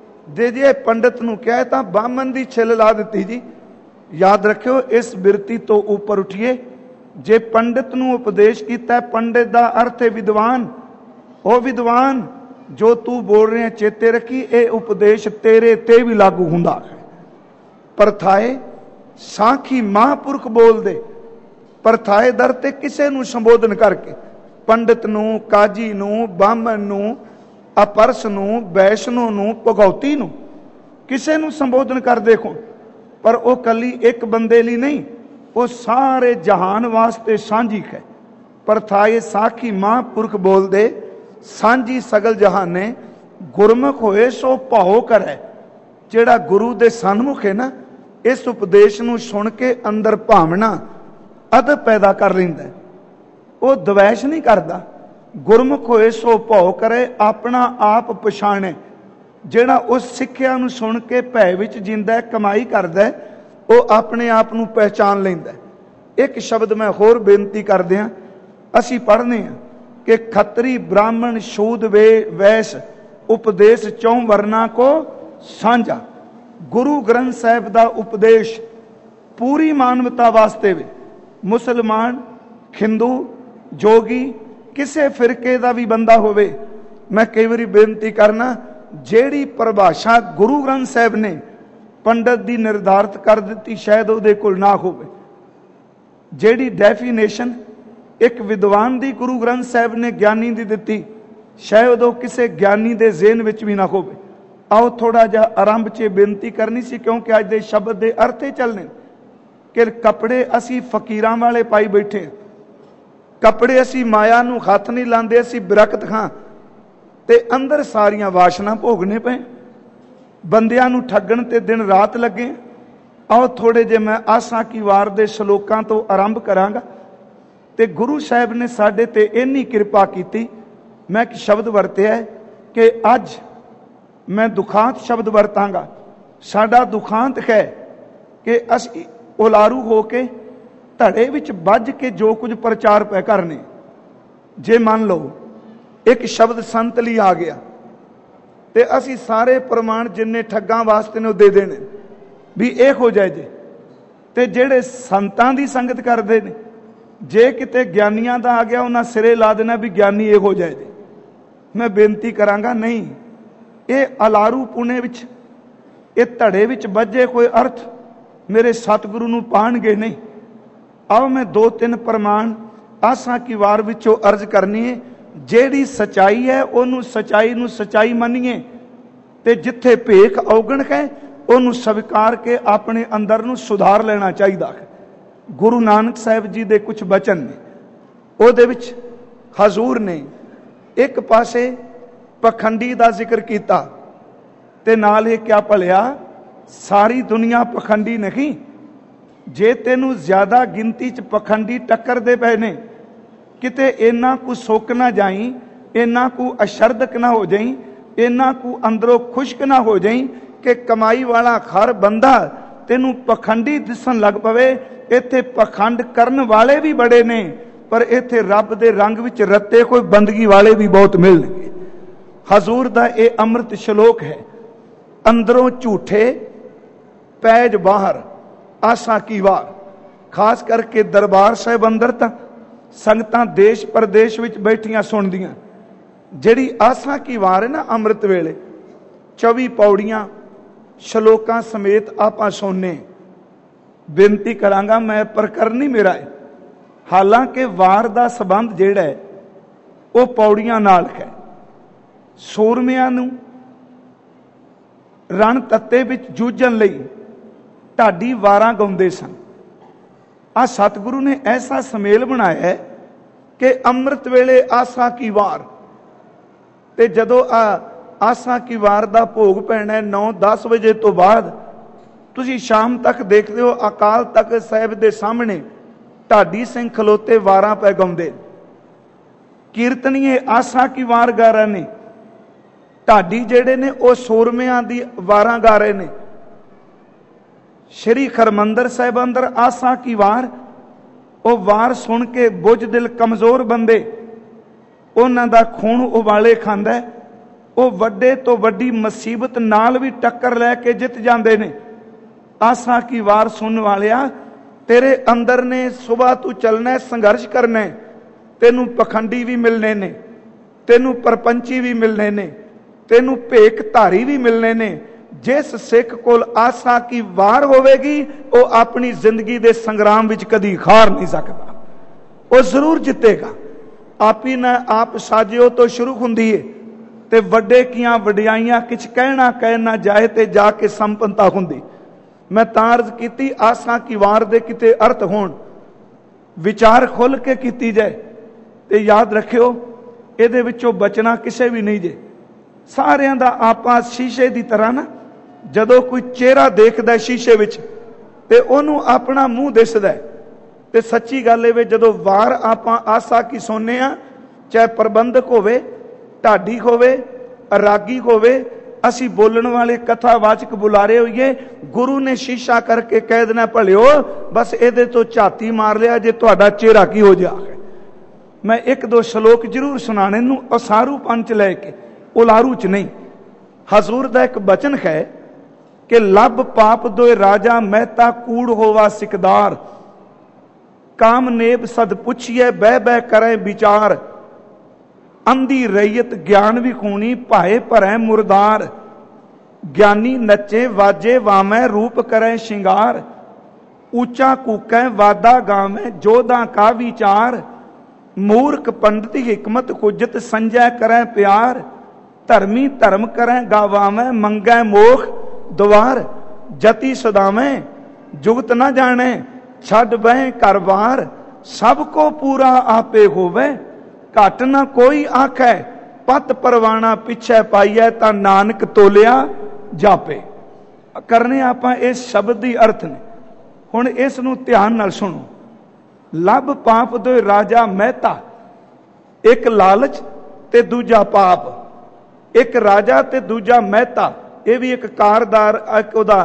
ਜੇ ਪੰਡਿਤ ਨੂੰ ਕਹੇ ਤਾਂ ਬਾਮਨ ਦੀ ਛਿੱਲ ਲਾ ਦਿੱਤੀ ਜੀ। ਯਾਦ ਰੱਖਿਓ, ਇਸ ਬਿਰਤੀ ਤੋਂ ਉੱਪਰ ਉਠੀਏ। ਜੇ ਪੰਡਿਤ ਨੂੰ ਉਪਦੇਸ਼ ਕੀਤਾ, ਪੰਡਿਤ ਦਾ ਅਰਥ ਹੈ ਵਿਦਵਾਨ। ਉਹ ਵਿਦਵਾਨ ਜੋ ਤੂੰ ਬੋਲ ਰਿਹਾ ਚੇਤੇ ਰੱਖੀ, ਇਹ ਉਪਦੇਸ਼ ਤੇਰੇ ਤੇ ਵੀ ਲਾਗੂ ਹੁੰਦਾ ਹੈ। ਪਰਥਾਏ ਸਾਖੀ ਮਹਾਂਪੁਰਖ ਬੋਲਦੇ, ਪਰਥਾਏ ਦਰ ਤੇ ਕਿਸੇ ਨੂੰ ਸੰਬੋਧਨ ਕਰਕੇ, ਪੰਡਿਤ ਨੂੰ, ਕਾਜੀ ਨੂੰ, ਬਾਹਮਣ ਨੂੰ, ਅਪਰਸ ਨੂੰ, ਵੈਸ਼ਨੋ ਨੂੰ, ਭਗਉਤੀ ਨੂੰ, ਕਿਸੇ ਨੂੰ ਸੰਬੋਧਨ ਕਰ ਦੇਖੋ। ਪਰ ਉਹ ਕੱਲੀ ਇੱਕ ਬੰਦੇ ਲਈ ਨਹੀਂ, ਉਹ ਸਾਰੇ ਜਹਾਨ ਵਾਸਤੇ ਸਾਂਝੀ ਹੈ। ਪਰਥਾਏ ਸਾਖੀ ਮਹਾਂਪੁਰਖ ਬੋਲਦੇ, ਸਾਂਝੀ ਸਗਲ ਜਹਾਨੇ, ਗੁਰਮੁਖ ਹੋਏ ਸੋ ਭਾਉ ਕਰੈ। ਜਿਹੜਾ ਗੁਰੂ ਦੇ ਸਨਮੁਖ ਹੈ ਨਾ, ਇਸ ਉਪਦੇਸ਼ ਨੂੰ ਸੁਣ ਕੇ ਅੰਦਰ ਭਾਵਨਾ ਅਦਬ ਪੈਦਾ ਕਰ ਲੈਂਦਾ। ਉਹ ਦਵੈਸ਼ ਨਹੀਂ ਕਰਦਾ। ਗੁਰਮੁਖ ਹੋਏ ਸੋ ਭਾਉ ਕਰੇ, ਆਪਣਾ ਆਪ ਪਛਾਣੇ। ਜਿਹੜਾ ਉਸ ਸਿੱਖਿਆ ਨੂੰ ਸੁਣ ਕੇ ਭੈ ਵਿੱਚ ਜਿੰਦਾ, ਕਮਾਈ ਕਰਦਾ, ਉਹ ਆਪਣੇ ਆਪ ਨੂੰ ਪਹਿਚਾਨ ਲੈਂਦਾ। ਇੱਕ ਸ਼ਬਦ ਮੈਂ ਹੋਰ ਬੇਨਤੀ ਕਰਦੇ ਹਾਂ, ਅਸੀਂ ਪੜ੍ਹਨੇ ਹਾਂ ਕਿ ਖੱਤਰੀ ਬ੍ਰਾਹਮਣ ਸ਼ੂਦ ਵੈਸ਼ ਉਪਦੇਸ਼ ਚੌਂ ਵਰਨਾ ਕੋ ਸਾਂਝਾ। ਗੁਰੂ ਗ੍ਰੰਥ ਸਾਹਿਬ ਦਾ ਉਪਦੇਸ਼ ਪੂਰੀ ਮਾਨਵਤਾ ਵਾਸਤੇ ਵੇ। ਮੁਸਲਮਾਨ, ਹਿੰਦੂ, ਜੋਗੀ, ਕਿਸੇ ਫਿਰਕੇ ਦਾ ਵੀ ਬੰਦਾ ਹੋਵੇ। ਮੈਂ ਕਈ ਵਾਰੀ ਬੇਨਤੀ ਕਰਨਾ, ਜਿਹੜੀ ਪਰਿਭਾਸ਼ਾ ਗੁਰੂ ਗ੍ਰੰਥ ਸਾਹਿਬ ਨੇ ਪੰਡਤ ਦੀ ਨਿਰਧਾਰਿਤ ਕਰ ਦਿੱਤੀ ਸ਼ਾਇਦ ਉਹਦੇ ਕੋਲ ਨਾ ਹੋਵੇ। ਜਿਹੜੀ ਡੈਫੀਨੇਸ਼ਨ ਇੱਕ ਵਿਦਵਾਨ ਦੀ ਗੁਰੂ ਗ੍ਰੰਥ ਸਾਹਿਬ ਨੇ ਗਿਆਨੀ ਦੀ ਦਿੱਤੀ ਸ਼ਾਇਦ ਉਹ ਕਿਸੇ ਗਿਆਨੀ ਦੇ ਜ਼ਿਹਨ ਵਿੱਚ ਵੀ ਨਾ ਹੋਵੇ। ਆਓ ਥੋੜਾ ਜਿਹਾ ਆਰੰਭ 'ਚ ਬੇਨਤੀ ਕਰਨੀ ਸੀ, ਕਿਉਂਕਿ ਅੱਜ ਦੇ ਸ਼ਬਦ ਦੇ ਅਰਥ ਹੀ ਚੱਲਣੇ ਕਿ ਕੱਪੜੇ ਅਸੀਂ ਫਕੀਰਾਂ ਵਾਲੇ ਪਾਈ ਬੈਠੇ, ਕੱਪੜੇ ਅਸੀਂ ਮਾਇਆ ਨੂੰ ਹੱਥ ਨਹੀਂ ਲਾਉਂਦੇ, ਅਸੀਂ ਬਿਰਕਤ ਖਾਂ ਤੇ ਅੰਦਰ ਸਾਰੀਆਂ ਵਾਸ਼ਨਾ ਭੋਗਣੇ ਪਏ, ਬੰਦਿਆਂ ਨੂੰ ਠੱਗਣ ਤੇ ਦਿਨ ਰਾਤ ਲੱਗੇ। ਆਓ ਥੋੜੇ ਜਿਹੇ ਮੈਂ ਆਸਾ ਕੀ ਵਾਰ ਦੇ ਸ਼ਲੋਕਾਂ ਤੋਂ ਆਰੰਭ ਕਰਾਂਗਾ। ਤੇ ਗੁਰੂ ਸਾਹਿਬ ਨੇ ਸਾਡੇ ਤੇ ਇੰਨੀ ਕਿਰਪਾ ਕੀਤੀ। ਮੈਂ ਇੱਕ ਸ਼ਬਦ ਵਰਤਿਆ ਕਿ ਅੱਜ ਮੈਂ ਦੁਖਾਂਤ ਸ਼ਬਦ ਵਰਤਾਂਗਾ। ਸਾਡਾ ਦੁਖਾਂਤ ਹੈ ਕਿ ਅਸੀਂ ਉਲਾਰੂ ਹੋ ਕੇ ਧੜੇ ਵਿੱਚ ਵੱਜ ਕੇ ਜੋ ਕੁਝ ਪ੍ਰਚਾਰ ਪੈ ਕਰਨੇ। ਜੇ ਮੰਨ ਲਓ ਇੱਕ ਸ਼ਬਦ ਸੰਤ ਲਈ ਆ ਗਿਆ ਤੇ ਅਸੀਂ ਸਾਰੇ ਪ੍ਰਮਾਣ ਜਿੰਨੇ ਠੱਗਾਂ ਵਾਸਤੇ ਨੇ ਉਹ ਦੇ ਦੇਣੇ ਵੀ ਇਹ ਹੋ ਜਾਏ ਜੇ। ਤੇ ਜਿਹੜੇ ਸੰਤਾਂ ਦੀ ਸੰਗਤ ਕਰਦੇ ਨੇ, ਜੇ ਕਿਤੇ ਗਿਆਨੀਆਂ ਦਾ ਆ ਗਿਆ ਉਹਨਾਂ ਸਿਰੇ ਲਾ ਦੇਣਾ ਵੀ ਗਿਆਨੀ ਇਹ ਹੋ ਜਾਏ ਜੇ। ਮੈਂ ਬੇਨਤੀ ਕਰਾਂਗਾ, ਨਹੀਂ, ਇਹ ਅਲਾਰੂ ਪੁਣੇ ਵਿੱਚ ਇਹ ਧੜੇ ਵਿੱਚ ਵੱਜੇ ਕੋਈ ਅਰਥ ਮੇਰੇ ਸਤਿਗੁਰੂ ਨੂੰ ਪਾਣਗੇ ਨਹੀਂ। ਆਓ ਮੈਂ 2-3 ਪ੍ਰਮਾਣ ਆਸਾਂ ਕੀ ਵਾਰ ਵਿੱਚੋਂ ਅਰਜ਼ ਕਰਨੀ ਹੈ। ਜਿਹੜੀ ਸਚਾਈ ਹੈ ਉਹਨੂੰ ਸਚਾਈ ਨੂੰ ਸਚਾਈ ਮੰਨੀਏ ਤੇ ਜਿੱਥੇ ਭੇਖ ਔਗਣ ਹੈ ਉਹਨੂੰ ਸਵੀਕਾਰ ਕੇ ਆਪਣੇ ਅੰਦਰ ਨੂੰ ਸੁਧਾਰ ਲੈਣਾ ਚਾਹੀਦਾ ਹੈ। ਗੁਰੂ ਨਾਨਕ ਸਾਹਿਬ ਜੀ ਦੇ ਕੁਝ ਬਚਨ ਨੇ, ਉਹਦੇ ਵਿੱਚ ਹਜ਼ੂਰ ਨੇ ਇੱਕ ਪਾਸੇ ਪਖੰਡੀ ਦਾ ਜ਼ਿਕਰ ਕੀਤਾ ਤੇ ਨਾਲ ਇਹ ਕਿਆ ਭਲਿਆ ਸਾਰੀ ਦੁਨੀਆ ਪਖੰਡੀ ਨਹੀਂ। ਜੇ ਤੈਨੂੰ ਜ਼ਿਆਦਾ ਗਿਣਤੀ 'ਚ ਪਖੰਡੀ ਟੱਕਰਦੇ ਪਏ ਨੇ, ਕਿਤੇ ਇੰਨਾ ਕੁ ਸੁੱਕ ਨਾ ਜਾਈ, ਇੰਨਾ ਕੁ ਅਸ਼ਰਦਕ ਨਾ ਹੋ ਜਾਈ, ਇੰਨਾ ਕੁ ਅੰਦਰੋਂ ਖੁਸ਼ਕ ਨਾ ਹੋ ਜਾਈ ਕਿ ਕਮਾਈ ਵਾਲਾ ਖਰ ਬੰਦਾ ਤੈਨੂੰ ਪਖੰਡੀ ਦਿਸਣ ਲੱਗ ਪਵੇ। ਇੱਥੇ ਪਖੰਡ ਕਰਨ ਵਾਲੇ ਵੀ ਬੜੇ ਨੇ, ਪਰ ਇੱਥੇ ਰੱਬ ਦੇ ਰੰਗ ਵਿੱਚ ਰੱਤੇ ਕੋਈ ਬੰਦਗੀ ਵਾਲੇ ਵੀ ਬਹੁਤ ਮਿਲਣਗੇ। ਹਜ਼ੂਰ ਦਾ ਇਹ ਅੰਮ੍ਰਿਤ ਸ਼ਲੋਕ ਹੈ। ਅੰਦਰੋਂ ਝੂਠੇ ਪੈਜ ਬਾਹਰ ਆਸਾਂ ਕੀ ਵਾਰ। ਖਾਸ ਕਰਕੇ ਦਰਬਾਰ ਸਾਹਿਬ ਅੰਦਰ ਤਾਂ ਸੰਗਤਾਂ ਦੇਸ਼ ਪ੍ਰਦੇਸ਼ ਵਿੱਚ ਬੈਠੀਆਂ ਸੁਣਦੀਆਂ। ਜਿਹੜੀ ਆਸਾਂ ਕੀ ਵਾਰ ਹੈ ਨਾ ਅੰਮ੍ਰਿਤ ਵੇਲੇ 24 ਪੌੜੀਆਂ ਸ਼ਲੋਕਾਂ ਸਮੇਤ ਆਪਾਂ ਸੁਣਨੇ। ਬੇਨਤੀ ਕਰਾਂਗਾ, ਮੈਂ ਪ੍ਰਕਰਨੀ ਮੇਰਾ ਹੈ, ਹਾਲਾਂਕਿ ਵਾਰ ਦਾ ਸੰਬੰਧ ਜਿਹੜਾ ਹੈ ਉਹ ਪੌੜੀਆਂ ਨਾਲ ਹੈ। ਸੂਰਮਿਆਂ ਨੂੰ ਰਣ ਤੱਤੇ ਵਿੱਚ ਜੂਝਣ ਲਈ ਢਾਡੀ ਵਾਰਾਂ ਗਾਉਂਦੇ ਸਨ। ਆ ਸਤਿਗੁਰੂ ਨੇ ਐਸਾ ਸਮੇਲ ਬਣਾਇਆ ਹੈ ਕਿ ਅੰਮ੍ਰਿਤ ਵੇਲੇ ਆਸਾਂ ਕੀ ਵਾਰ, ਤੇ ਜਦੋਂ ਆਸਾਂ ਕੀ ਵਾਰ ਦਾ ਭੋਗ ਪੈਣਾ 9-10 ਵਜੇ ਤੋਂ ਬਾਅਦ ਤੁਸੀਂ ਸ਼ਾਮ ਤੱਕ ਦੇਖਦੇ ਹੋ ਅਕਾਲ ਤਖਤ ਸਾਹਿਬ ਦੇ ਸਾਹਮਣੇ ਢਾਡੀ ਸਿੰਘ ਖਲੋਤੇ ਵਾਰਾਂ ਪੈ ਗਾਉਂਦੇ। ਕੀਰਤਨੀਏ ਆਸਾਂ ਕੀ ਵਾਰ ਗਾ ਰਹੇ ਨੇ, ਢਾਡੀ ਜਿਹੜੇ ਨੇ ਉਹ ਸੂਰਮਿਆਂ ਦੀ ਵਾਰਾਂ ਗਾ ਰਹੇ ਨੇ। ਸ਼੍ਰੀ ਹਰਿਮੰਦਰ ਸਾਹਿਬ ਅੰਦਰ ਆਸਾਂ ਕੀ ਵਾਰ, ਉਹ ਵਾਰ ਸੁਣ ਕੇ ਬੁੱਝ ਦਿਲ ਕਮਜ਼ੋਰ ਬੰਦੇ ਉਹਨਾਂ ਦਾ ਖੂਨ ਉਬਾਲੇ ਖਾਂਦਾ। ਉਹ ਵੱਡੇ ਤੋਂ ਵੱਡੀ ਮੁਸੀਬਤ ਨਾਲ ਵੀ ਟੱਕਰ ਲੈ ਕੇ ਜਿੱਤ ਜਾਂਦੇ ਨੇ। ਆਸਾਂ ਕੀ ਵਾਰ ਸੁਣਨ ਵਾਲਿਆ, ਤੇਰੇ ਅੰਦਰ ਨੇ ਸੁਬਾਹ ਤੂੰ ਚੱਲਣਾ, ਸੰਘਰਸ਼ ਕਰਨਾ। ਤੈਨੂੰ ਪਖੰਡੀ ਵੀ ਮਿਲਨੇ ਨੇ, ਤੈਨੂੰ ਪਰਪੰਚੀ ਵੀ ਮਿਲਨੇ ਨੇ, ਤੈਨੂੰ ਭੇਖ ਧਾਰੀ ਵੀ ਮਿਲਨੇ ਨੇ। ਜਿਸ ਸਿੱਖ ਕੋਲ ਆਸਾਂ ਕੀ ਵਾਰ ਹੋਵੇਗੀ ਉਹ ਆਪਣੀ ਜ਼ਿੰਦਗੀ ਦੇ ਸੰਗਰਾਮ ਵਿੱਚ ਕਦੀ ਹਾਰ ਨਹੀਂ ਸਕਦਾ, ਉਹ ਜ਼ਰੂਰ ਜਿੱਤੇਗਾ। ਆਪੀ ਨਾ ਆਪ ਸਾਜਿਓ ਤੋਂ ਸ਼ੁਰੂ ਹੁੰਦੀ ਏ ਤੇ ਵੱਡੇ ਕੀਆਂ ਵਡਿਆਈਆਂ ਕਿਛ ਕਹਿਣਾ ਕਹਿ ਨਾ ਜਾਏ ਤੇ ਜਾ ਕੇ ਸੰਪੰਨਤਾ ਹੁੰਦੀ। ਮੈਂ ਤਾਂ ਅਰਜ਼ ਕੀਤੀ ਆਸਾਂ ਕੀ ਵਾਰ ਦੇ ਕਿਤੇ ਅਰਥ ਹੋਣ, ਵਿਚਾਰ ਖੁੱਲ ਕੇ ਕੀਤੀ ਜਾਏ ਤੇ ਯਾਦ ਰੱਖਿਓ ਇਹਦੇ ਵਿੱਚੋਂ ਬਚਣਾ ਕਿਸੇ ਵੀ ਨਹੀਂ ਜੇ। ਸਾਰਿਆਂ ਦਾ ਆਪਾਂ ਸ਼ੀਸ਼ੇ ਦੀ ਤਰ੍ਹਾਂ ਨਾ, ਜਦੋਂ ਕੋਈ ਚਿਹਰਾ ਦੇਖਦਾ ਸ਼ੀਸ਼ੇ ਵਿੱਚ ਤੇ ਉਹਨੂੰ ਆਪਣਾ ਮੂੰਹ ਦਿਸਦਾ। ਤੇ ਸੱਚੀ ਗੱਲ ਇਹ ਵੇ, ਜਦੋਂ ਵਾਰ ਆਪਾਂ ਆਸਾ ਕੀ ਸੁਣਨੇ ਆ, ਚਾਹੇ ਪ੍ਰਬੰਧਕ ਹੋਵੇ, ਢਾਡੀ ਹੋਵੇ, ਰਾਗੀ ਹੋਵੇ, ਅਸੀਂ ਬੋਲਣ ਵਾਲੇ ਕਥਾਵਾਚਕ ਬੁਲਾਰੇ ਹੋਈਏ, ਗੁਰੂ ਨੇ ਸ਼ੀਸ਼ਾ ਕਰਕੇ ਕਹਿ ਦੇਣਾ ਭਲਿਓ ਬਸ ਇਹਦੇ ਤੋਂ ਝਾਤੀ ਮਾਰ ਲਿਆ ਜੇ ਤੁਹਾਡਾ ਚਿਹਰਾ ਕੀ ਹੋ ਜਾ। ਮੈਂ 1-2 ਸ਼ਲੋਕ ਜ਼ਰੂਰ ਸੁਣਾਣੇ ਨੂੰ ਅਸਾਰੂ ਪੰਚ ਲੈ ਕੇ, ਉਲਾਰੂ ਚ ਨਹੀਂ। ਹਜ਼ੂਰ ਦਾ ਇੱਕ ਬਚਨ ਹੈ ਕਿ ਲੱਭ ਪਾਪ ਦੋਏ ਰਾਜਾ ਮਹਿਤਾ ਕੂੜ ਹੋਵਾ ਸਿਕਦਾਰ, ਕਾਮ ਨੇਬ ਸਦ ਪੁੱਛੀਏ ਬਹਿ ਬਹਿ ਕਰੇ ਵਿਚਾਰ, ਅੰਧੀ ਰਈਅਤ ਗਿਆਨ ਵਿਖੂਣੀ ਭਾਏ ਭਰੈ ਮੁਰਦਾਰ, ਗਿਆਨੀ ਨੱਚੇ ਵਾਜੇ ਵਾਮੈ ਰੂਪ ਕਰੇ ਸ਼ਿੰਗਾਰ, ਉੱਚਾ ਕੂਕੈ ਵਾਦਾ ਗਾਵੇਂ ਜੋਧਾਂ ਕਾ ਵਿਚਾਰ, ਮੂਰਖ ਪੰਡਤੀ ਹਕਮਤ ਕੁਜਤ ਸੰਜੈ ਕਰੈ ਪਿਆਰ, ਧਰਮੀ ਧਰਮ ਕਰੈ ਗਾਵਾਵੇਂ ਮੰਗੈ ਮੋਖ ਦੁਆਰ, ਜਤੀ ਸਦਾਵੇਂ ਜੁਗਤ ਨਾ ਜਾਣੇ ਛੱਡ ਬਹਿ ਘਰ ਬਾਰ, ਸਭ ਕੋ ਪੂਰਾ ਆਪੇ ਹੋਵੇ ਘਟ ਨਾ ਕੋਈ ਆਖੈ, ਪਤ ਪਰਵਾਣਾ ਪਿੱਛੇ ਪਾਈਐ ਤਾਂ ਨਾਨਕ ਤੋਲਿਆ ਜਾਪੇ। ਕਰਨੇ ਆਪਾਂ ਇਸ ਸ਼ਬਦ ਦੀ ਅਰਥ ਨੇ। ਹੁਣ ਇਸ ਨੂੰ ਧਿਆਨ ਨਾਲ ਸੁਣੋ। ਲੱਭ ਪਾਪ ਦੋਇ ਰਾਜਾ ਮਹਿਤਾ। ਇੱਕ ਲਾਲਚ ਤੇ ਦੂਜਾ ਪਾਪ, ਇੱਕ ਰਾਜਾ ਤੇ ਦੂਜਾ ਮਹਿਤਾ। ਇਹ ਵੀ ਇੱਕ ਕਾਰਦਾਰ, ਇੱਕ ਉਹਦਾ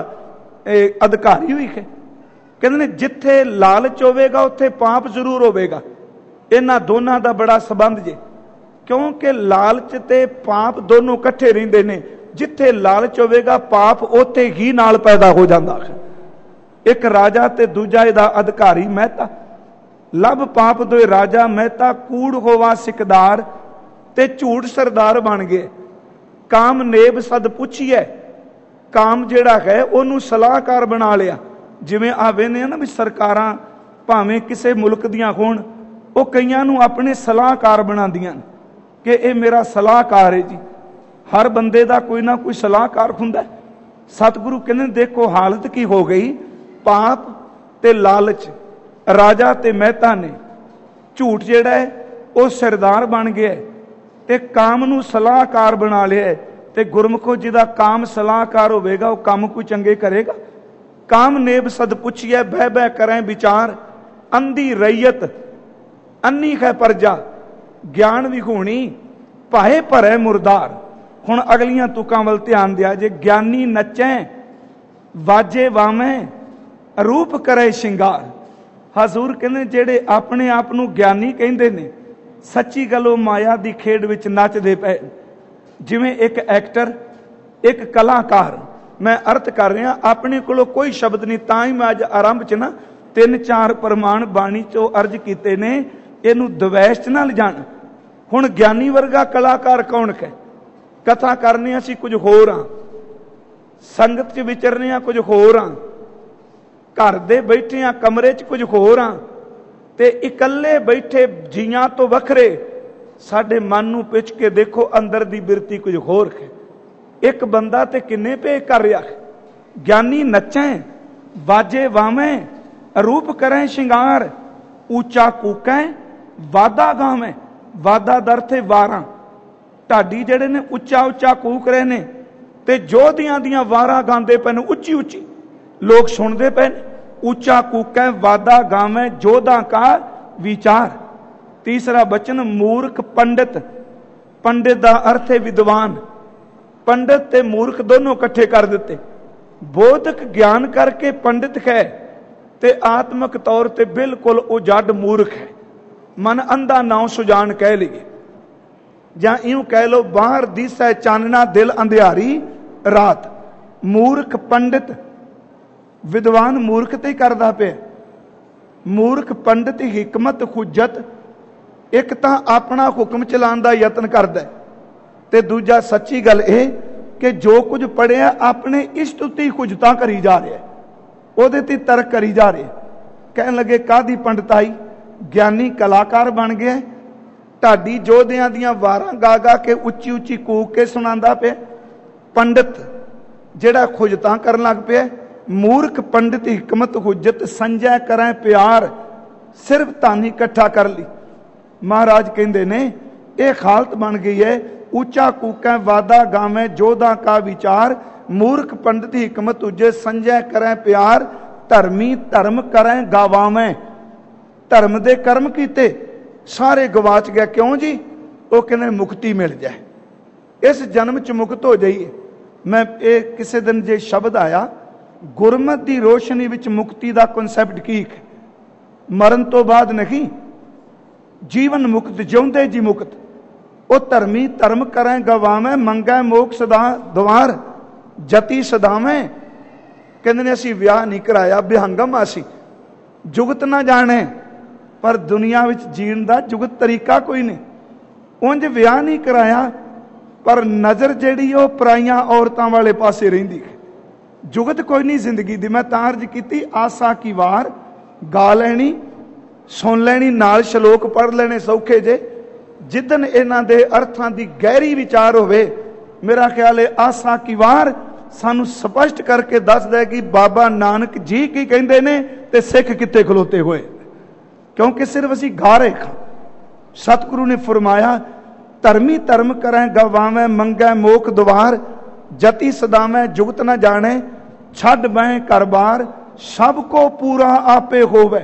ਅਧਿਕਾਰੀ ਵੀ ਹੈ। ਕਹਿੰਦੇ ਨੇ ਜਿੱਥੇ ਲਾਲਚ ਹੋਵੇਗਾ ਉੱਥੇ ਪਾਪ ਜ਼ਰੂਰ ਹੋਵੇਗਾ। ਇਹਨਾਂ ਦੋਨਾਂ ਦਾ ਬੜਾ ਸੰਬੰਧ ਜੇ, ਕਿਉਂਕਿ ਲਾਲਚ ਤੇ ਪਾਪ ਦੋਨੋਂ ਇਕੱਠੇ ਰਹਿੰਦੇ ਨੇ। ਜਿੱਥੇ ਲਾਲਚ ਹੋਵੇਗਾ ਪਾਪ ਉੱਥੇ ਹੀ ਨਾਲ ਪੈਦਾ ਹੋ ਜਾਂਦਾ ਹੈ। ਇੱਕ ਰਾਜਾ ਤੇ ਦੂਜਾ ਇਹਦਾ ਅਧਿਕਾਰੀ ਮਹਿਤਾ। ਲੱਭ ਪਾਪ ਦੋਇ ਰਾਜਾ ਮਹਿਤਾ, ਕੂੜ ਹੋਵਾ ਸਿਕਦਾਰ ਤੇ ਝੂਠ ਸਰਦਾਰ ਬਣ ਗਏ। ਕਾਮ ਨੇਬ ਸਦ ਪੁੱਛੀਐ, ਕਾਮ ਜਿਹੜਾ ਹੈ ਉਹਨੂੰ ਸਲਾਹਕਾਰ ਬਣਾ ਲਿਆ। ਜਿਵੇਂ ਆ ਵੇਖਦੇ ਆ ਨਾ ਵੀ ਸਰਕਾਰਾਂ ਭਾਵੇਂ ਕਿਸੇ ਮੁਲਕ ਦੀਆਂ ਹੋਣ, ਉਹ ਕਈਆਂ ਨੂੰ ਆਪਣੇ ਸਲਾਹਕਾਰ ਬਣਾਉਂਦੀਆਂ ਕਿ ਇਹ ਮੇਰਾ ਸਲਾਹਕਾਰ ਹੈ ਜੀ। ਹਰ ਬੰਦੇ ਦਾ ਕੋਈ ਨਾ ਕੋਈ ਸਲਾਹਕਾਰ ਹੁੰਦਾ। ਸਤਿਗੁਰੂ ਕਹਿੰਦੇ ਦੇਖੋ ਹਾਲਤ ਕੀ ਹੋ ਗਈ, ਪਾਪ ਤੇ ਲਾਲਚ ਰਾਜਾ ਤੇ ਮਹਿਤਾ ਨੇ, ਝੂਠ ਜਿਹੜਾ ਹੈ ਉਹ ਸਰਦਾਰ ਬਣ ਗਿਆ ਤੇ ਕਾਮ ਨੂੰ ਸਲਾਹਕਾਰ ਬਣਾ ਲਿਆ। ਤੇ ਗੁਰਮੁਖੋ ਜਿਹਦਾ ਕਾਮ ਸਲਾਹਕਾਰ ਹੋਵੇਗਾ ਉਹ ਕੰਮ ਕੋਈ ਚੰਗੇ ਕਰੇਗਾ। ਕਾਮ ਨੇਬ ਸਦ ਪੁੱਛੀਐ, ਬਹਿ ਬਹਿ ਕਰੇ ਵਿਚਾਰ। ਅੰਧੀ ਰਈਅਤ ਅੰਨੀ ਹੈ ਪਰਜਾ, ਗਿਆਨ ਵਿਹੂਣੀ ਭਾਏ ਭਰੇ ਮੁਰਦਾਰ। ਹੁਣ ਅਗਲੀਆਂ ਤੁਕਾਂ ਵੱਲ ਧਿਆਨ ਦਿਆ ਜੇ। ਗਿਆਨੀ ਨੱਚੈ ਵਾਜੇ ਵਾਵੇਂ, ਰੂਪ ਕਰੇ ਸ਼ਿੰਗਾਰ। ਹਜ਼ੂਰ ਕਹਿੰਦੇ ਜਿਹੜੇ ਆਪਣੇ ਆਪ ਨੂੰ ਗਿਆਨੀ ਕਹਿੰਦੇ ਨੇ, ਸੱਚੀ ਗੱਲ ਉਹ ਮਾਇਆ ਦੀ ਖੇਡ ਵਿੱਚ ਨੱਚਦੇ ਪਏ। ਜਿਵੇਂ ਇੱਕ ਐਕਟਰ, ਇੱਕ ਕਲਾਕਾਰ। ਮੈਂ ਅਰਥ ਕਰ ਰਿਹਾ, ਆਪਣੇ ਕੋਲੋਂ ਕੋਈ ਸ਼ਬਦ ਨਹੀਂ, ਤਾਂ ਹੀ ਮੈਂ ਅੱਜ ਆਰੰਭ 'ਚ ਨਾ 3-4 ਪ੍ਰਮਾਣ ਬਾਣੀ 'ਚੋਂ ਅਰਜ ਕੀਤੇ ਨੇ, ਇਹਨੂੰ ਦਵੈਸ਼ 'ਚ ਨਾ ਲਿਜਾਣ। ਹੁਣ ਗਿਆਨੀ ਵਰਗਾ ਕਲਾਕਾਰ ਕੌਣ ਹੈ? ਕਥਾ ਕਰਨੀ ਅਸੀਂ ਕੁਝ ਹੋਰ ਹਾਂ, ਸੰਗਤ 'ਚ ਵਿਚਰਨੇ ਆ ਕੁਝ ਹੋਰ ਹਾਂ, ਘਰ ਦੇ ਬੈਠੇ ਆ ਕਮਰੇ 'ਚ ਕੁਝ ਹੋਰ ਹਾਂ, ਤੇ ਇਕੱਲੇ ਬੈਠੇ ਜੀਆਂ ਤੋਂ ਵੱਖਰੇ ਸਾਡੇ ਮਨ ਨੂੰ ਪਿੱਛ ਕੇ ਦੇਖੋ ਅੰਦਰ ਦੀ ਬਿਰਤੀ ਕੁਝ ਹੋਰ ਹੈ। ਇੱਕ ਬੰਦਾ ਤੇ ਕਿੰਨੇ ਪੇ ਕਰ ਰਿਹਾ ਹੈ। ਗਿਆਨੀ ਨੱਚੈ ਵਾਜੇ ਵਾਵੇਂ, ਰੂਪ ਕਰੇ ਸ਼ਿੰਗਾਰ। ਉੱਚਾ ਕੂਕੈ ਵਾਦਾ ਗਾਵੇਂ, ਵਾਦਾ ਦਰ ਤੇ ਵਾਰਾਂ। ਢਾਡੀ ਜਿਹੜੇ ਨੇ ਉੱਚਾ ਉੱਚਾ ਕੂਕ ਰਹੇ ਨੇ ਤੇ ਜੋਧੀਆਂ ਦੀਆਂ ਵਾਰਾਂ ਗਾਉਂਦੇ ਪਏ ਨੇ, ਉੱਚੀ ਉੱਚੀ ਲੋਕ ਸੁਣਦੇ ਪਏ ਨੇ। ਉੱਚਾ ਕੂਕੈ ਵਾਦਾ ਗਾਵੇਂ, ਜੋਧਾ ਕਾ ਵਿਚਾਰ। ਤੀਸਰਾ ਬਚਨ ਮੂਰਖ ਪੰਡਿਤ। ਪੰਡਿਤ ਦਾ ਅਰਥ ਹੈ ਵਿਦਵਾਨ। ਪੰਡਿਤ ਤੇ ਮੂਰਖ ਦੋਨੋਂ ਇਕੱਠੇ ਕਰ ਦਿੱਤੇ। ਬੋਧਕ ਗਿਆਨ ਕਰਕੇ ਪੰਡਿਤ ਹੈ ਤੇ ਆਤਮਕ ਤੌਰ ਤੇ ਬਿਲਕੁਲ ਉਜੜ ਮੂਰਖ ਹੈ। ਮਨ ਅੰਧਾ ਨਾਉ ਸੁਜਾਨ ਕਹਿ ਲਈਏ, ਜਾਂ ਇਉਂ ਕਹਿ ਲੋ ਬਾਹਰ ਦਿਸੈ ਚਾਨਣਾ ਦਿਲ ਅੰਧਿਆਰੀ ਰਾਤ। ਮੂਰਖ ਪੰਡਿਤ, ਵਿਦਵਾਨ ਮੂਰਖ ਤੇ ਕਰਦਾ ਪਿਆ। ਮੂਰਖ ਪੰਡਿਤ ਹਿਕਮਤ ਹੁਜਤ, ਇੱਕ ਤਾਂ ਆਪਣਾ ਹੁਕਮ ਚਲਾਉਣ ਦਾ ਯਤਨ ਕਰਦਾ, ਤੇ ਦੂਜਾ ਸੱਚੀ ਗੱਲ ਇਹ ਕਿ ਜੋ ਕੁਝ ਪੜਿਆ ਆਪਣੇ ਇਸ਼ਟ ਉੱਤੇ ਹੀ ਹੁਜਤਾਂ ਕਰੀ ਜਾ ਰਿਹਾ, ਉਹਦੇ ਤੇ ਤਰਕ ਕਰੀ ਜਾ ਰਿਹਾ। ਕਹਿਣ ਲੱਗੇ ਕਾਹਦੀ ਪੰਡਤਾਈ, ਗਿਆਨੀ ਕਲਾਕਾਰ ਬਣ ਗਿਆ। ਢਾਡੀ ਜੋਧਿਆਂ ਦੀਆਂ ਵਾਰਾਂ ਗਾ ਗਾ ਕੇ ਉੱਚੀ ਉੱਚੀ ਕੂਕ ਕੇ ਸੁਣਾਉਂਦਾ ਪਿਆ। ਪੰਡਿਤ ਜਿਹੜਾ ਖੁਜਤਾਂ ਕਰਨ ਲੱਗ ਪਿਆ। ਮੂਰਖ ਪੰਡਿਤ ਹਿਕਮਤ ਹੁਜਤ, ਸੰਜੈ ਕਰਾਂ ਪਿਆਰ। ਸਿਰਫ ਧਨ ਇਕੱਠਾ ਕਰ ਲਈ। ਮਹਾਰਾਜ ਕਹਿੰਦੇ ਨੇ ਇਹ ਹਾਲਤ ਬਣ ਗਈ ਹੈ। ਉੱਚਾ ਕੂਕੈ ਵਾਦਾ ਗਾਵੇਂ, ਜੋਧਾ ਕਾ ਵਿਚਾਰ। ਮੂਰਖ ਪੰਡਿਤ ਹਿਕਮਤ ਹੁਜੇ, ਸੰਜੈ ਕਰਾਂ ਪਿਆਰ। ਧਰਮੀ ਧਰਮ ਕਰਾਂ ਗਾਵਾਵੇਂ। ਧਰਮ ਦੇ ਕਰਮ ਕੀਤੇ ਸਾਰੇ ਗਵਾਚ ਗਿਆ। ਕਿਉਂ ਜੀ? ਉਹ ਕਹਿੰਦੇ ਮੁਕਤੀ ਮਿਲ ਜਾਏ, ਇਸ ਜਨਮ 'ਚ ਮੁਕਤ ਹੋ ਜਾਈਏ। ਮੈਂ ਇਹ ਕਿਸੇ ਦਿਨ ਜੇ ਸ਼ਬਦ ਆਇਆ, ਗੁਰਮਤ ਦੀ ਰੋਸ਼ਨੀ ਵਿੱਚ ਮੁਕਤੀ ਦਾ ਕਨਸੈਪਟ ਕੀ ਹੈ? ਮਰਨ ਤੋਂ ਬਾਅਦ ਨਹੀਂ, ਜੀਵਨ ਮੁਕਤ, ਜਿਉਂਦੇ ਜੀ ਮੁਕਤ। ਉਹ ਧਰਮੀ ਧਰਮ ਕਰਾਂ ਗਵਾਵੇਂ, ਮੰਗੈ ਮੋਖ ਸਦਾ ਦਵਾਰ। ਜਤੀ ਸਦਾਵੇਂ। ਕਹਿੰਦੇ ਨੇ ਅਸੀਂ ਵਿਆਹ ਨਹੀਂ ਕਰਾਇਆ, ਬਿਹੰਗਮ ਅਸੀਂ, ਜੁਗਤ ਨਾ ਜਾਣੇ। ਪਰ ਦੁਨੀਆ ਵਿੱਚ ਜੀਣ ਦਾ ਜੁਗਤ ਤਰੀਕਾ ਕੋਈ ਨਹੀਂ। ਉਂਝ ਵਿਆਹ ਨਹੀਂ ਕਰਾਇਆ, ਪਰ ਨਜ਼ਰ ਜਿਹੜੀ ਉਹ ਪਰਾਈਆਂ ਔਰਤਾਂ ਵਾਲੇ ਪਾਸੇ ਰਹਿੰਦੀ ਹੈ। ਜੁਗਤ ਕੋਈ ਨਹੀਂ ਜ਼ਿੰਦਗੀ ਦੀ। ਮੈਂ ਤਾਂ ਅਰਜ਼ ਕੀਤੀ, ਆਸਾ ਕੀ ਵਾਰ ਗਾ ਲੈਣੀ, ਸੁਣ ਲੈਣੀ, ਨਾਲ ਸ਼ਲੋਕ ਪੜ੍ਹ ਲੈਣੇ ਸੌਖੇ ਜੇ। ਜਿੱਦਨ ਇਹਨਾਂ ਦੇ ਅਰਥਾਂ ਦੀ ਗਹਿਰੀ ਵਿਚਾਰ ਹੋਵੇ, ਮੇਰਾ ਖਿਆਲ ਹੈ ਆਸਾ ਕੀ ਵਾਰ ਸਾਨੂੰ ਸਪਸ਼ਟ ਕਰਕੇ ਦੱਸਦਾ ਕਿ ਬਾਬਾ ਨਾਨਕ ਜੀ ਕੀ ਕਹਿੰਦੇ ਨੇ ਤੇ ਸਿੱਖ ਕਿੱਥੇ ਖਲੋਤੇ ਹੋਏ। ਕਿਉਂਕਿ ਸਿਰਫ ਅਸੀਂ ਗਾ ਰਹੇ ਹਾਂ। ਸਤਿਗੁਰੂ ਨੇ ਫਰਮਾਇਆ, ਧਰਮੀ ਧਰਮ ਕਰਾਂ ਗਵਾਵੇਂ, ਮੰਗੈ ਮੋਖ ਦਵਾਰ। ਜਤੀ ਸਦਾਵੇਂ ਜੁਗਤ ਨਾ ਜਾਣੇ, ਛੱਡ ਬਹਿ ਘਰ ਬਾਰ। ਸਭ ਕੋ ਪੂਰਾ ਆਪੇ ਹੋਵੇ।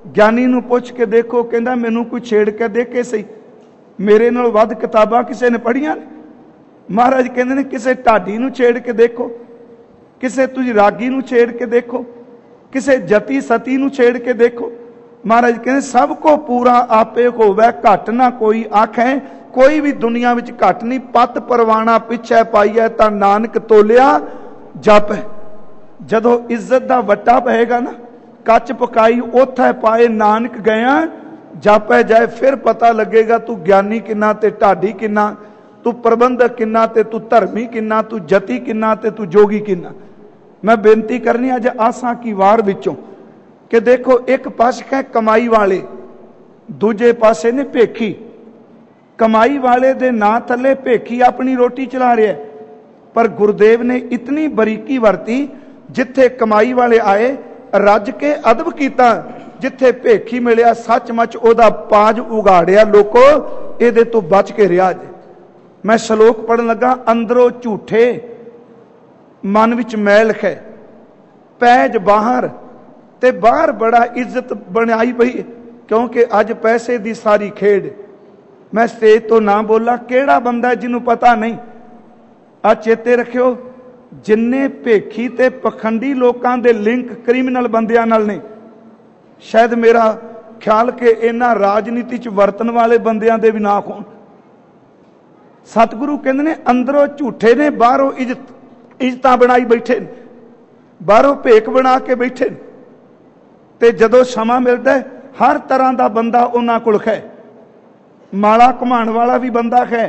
ਗਿਆਨੀ ਨੂੰ ਪੁੱਛ ਕੇ ਦੇਖੋ, ਕਹਿੰਦਾ ਮੈਨੂੰ ਕੋਈ ਛੇੜ ਕੇ ਦੇਖੇ ਸਹੀ, ਮੇਰੇ ਨਾਲ ਵੱਧ ਕਿਤਾਬਾਂ ਕਿਸੇ ਨੇ ਪੜ੍ਹੀਆਂ ਨੇ। ਮਹਾਰਾਜ ਕਹਿੰਦੇ ਨੇ ਕਿਸੇ ਢਾਡੀ ਨੂੰ ਛੇੜ ਕੇ ਦੇਖੋ, ਕਿਸੇ ਤੁਸੀਂ ਰਾਗੀ ਨੂੰ ਛੇੜ ਕੇ ਦੇਖੋ, ਕਿਸੇ ਜਤੀ ਸਤੀ ਨੂੰ ਛੇੜ ਕੇ ਦੇਖੋ। ਮਹਾਰਾਜ ਕਹਿੰਦੇ ਸਭ ਕੋ ਪੂਰਾ ਆਪੇ ਹੋਵੇ, ਘਟ ਨਾ ਕੋਈ ਆਖੈ। ਕੋਈ ਵੀ ਦੁਨੀਆ ਵਿੱਚ ਘਟ ਨਹੀਂ। ਪਤ ਪਰਵਾਣਾ ਪਿੱਛੇ ਪਾਈਐ, ਤਾਂ ਨਾਨਕ ਤੋਲਿਆ ਜਪੈ। ਜਦੋਂ ਇੱਜ਼ਤ ਦਾ ਵੱਟਾ ਪਏਗਾ ਨਾ, ਕੱਚ ਪਕਾਈ ਉੱਥੇ ਪਾਏ ਨਾਨਕ ਗਿਆ ਜਾਪੈ ਜਾਏ, ਫਿਰ ਪਤਾ ਲੱਗੇਗਾ ਤੂੰ ਗਿਆਨੀ ਕਿੰਨਾ ਤੇ ਢਾਡੀ ਕਿੰਨਾ, ਤੂੰ ਪ੍ਰਬੰਧਕ ਕਿੰਨਾ ਤੇ ਤੂੰ ਧਰਮੀ ਕਿੰਨਾ, ਤੂੰ ਜਤੀ ਕਿੰਨਾ ਤੇ ਤੂੰ ਜੋਗੀ ਕਿੰਨਾ। ਮੈਂ ਬੇਨਤੀ ਕਰਨੀ ਅੱਜ ਆਸਾਂ ਕੀ ਵਾਰ ਵਿੱਚੋਂ ਕਿ ਦੇਖੋ, ਇੱਕ ਪਾਸੇ ਹੈ ਕਮਾਈ ਵਾਲੇ, ਦੂਜੇ ਪਾਸੇ ਨੇ ਭੇਖੀ। ਕਮਾਈ ਵਾਲੇ ਦੇ ਨਾਂ ਥੱਲੇ ਭੇਖੀ ਆਪਣੀ ਰੋਟੀ ਚਲਾ ਰਿਹਾ, ਪਰ ਗੁਰਦੇਵ ਨੇ ਇਤਨੀ ਬਰੀਕੀ ਵਰਤੀ, ਜਿੱਥੇ ਕਮਾਈ ਵਾਲੇ ਆਏ ਰੱਜ ਕੇ ਅਦਬ ਕੀਤਾ, ਜਿੱਥੇ ਭੇਖੀ ਮਿਲਿਆ ਸੱਚਮੁੱਚ ਉਹਦਾ ਪਾਜ ਉਗਾੜਿਆ। ਲੋਕੋ ਇਹਦੇ ਤੋਂ ਬਚ ਕੇ ਰਿਹਾ ਜੇ। ਮੈਂ ਸ਼ਲੋਕ ਪੜਨ ਲੱਗਾ, ਅੰਦਰੋਂ ਝੂਠੇ ਮਨ ਵਿੱਚ ਮੈਲ ਹੈ, ਪੈਜ ਬਾਹਰ ਤੇ ਬਾਹਰ ਬੜਾ ਇੱਜ਼ਤ ਬਣਾਈ ਪਈ, ਕਿਉਂਕਿ ਅੱਜ ਪੈਸੇ ਦੀ ਸਾਰੀ ਖੇਡ। ਮੈਂ ਸਟੇਜ ਤੋਂ ਨਾ ਬੋਲਾਂ, ਕਿਹੜਾ ਬੰਦਾ ਜਿਹਨੂੰ ਪਤਾ ਨਹੀਂ। ਆ ਚੇਤੇ ਰੱਖਿਓ, ਜਿੰਨੇ ਭੇਖੀ ਤੇ ਪਖੰਡੀ ਲੋਕਾਂ ਦੇ ਲਿੰਕ ਕ੍ਰਿਮੀਨਲ ਬੰਦਿਆਂ ਨਾਲ ਨੇ, ਸ਼ਾਇਦ ਮੇਰਾ ਖਿਆਲ ਕਿ ਇਹਨਾਂ ਰਾਜਨੀਤੀ 'ਚ ਵਰਤਣ ਵਾਲੇ ਬੰਦਿਆਂ ਦੇ ਵੀ ਨਾ ਹੋਣ। ਸਤਿਗੁਰੂ ਕਹਿੰਦੇ ਨੇ ਅੰਦਰੋਂ ਝੂਠੇ ਨੇ, ਬਾਹਰੋਂ ਇੱਜ਼ਤਾਂ ਬਣਾਈ ਬੈਠੇ ਨੇ, ਬਾਹਰੋਂ ਭੇਖ ਬਣਾ ਕੇ ਬੈਠੇ ਨੇ। ਤੇ ਜਦੋਂ ਸਮਾਂ ਮਿਲਦਾ ਹਰ ਤਰ੍ਹਾਂ ਦਾ ਬੰਦਾ ਉਹਨਾਂ ਕੋਲ ਹੈ। ਮਾਲਾ ਘੁਮਾਉਣ ਵਾਲਾ ਵੀ ਬੰਦਾ ਹੈ,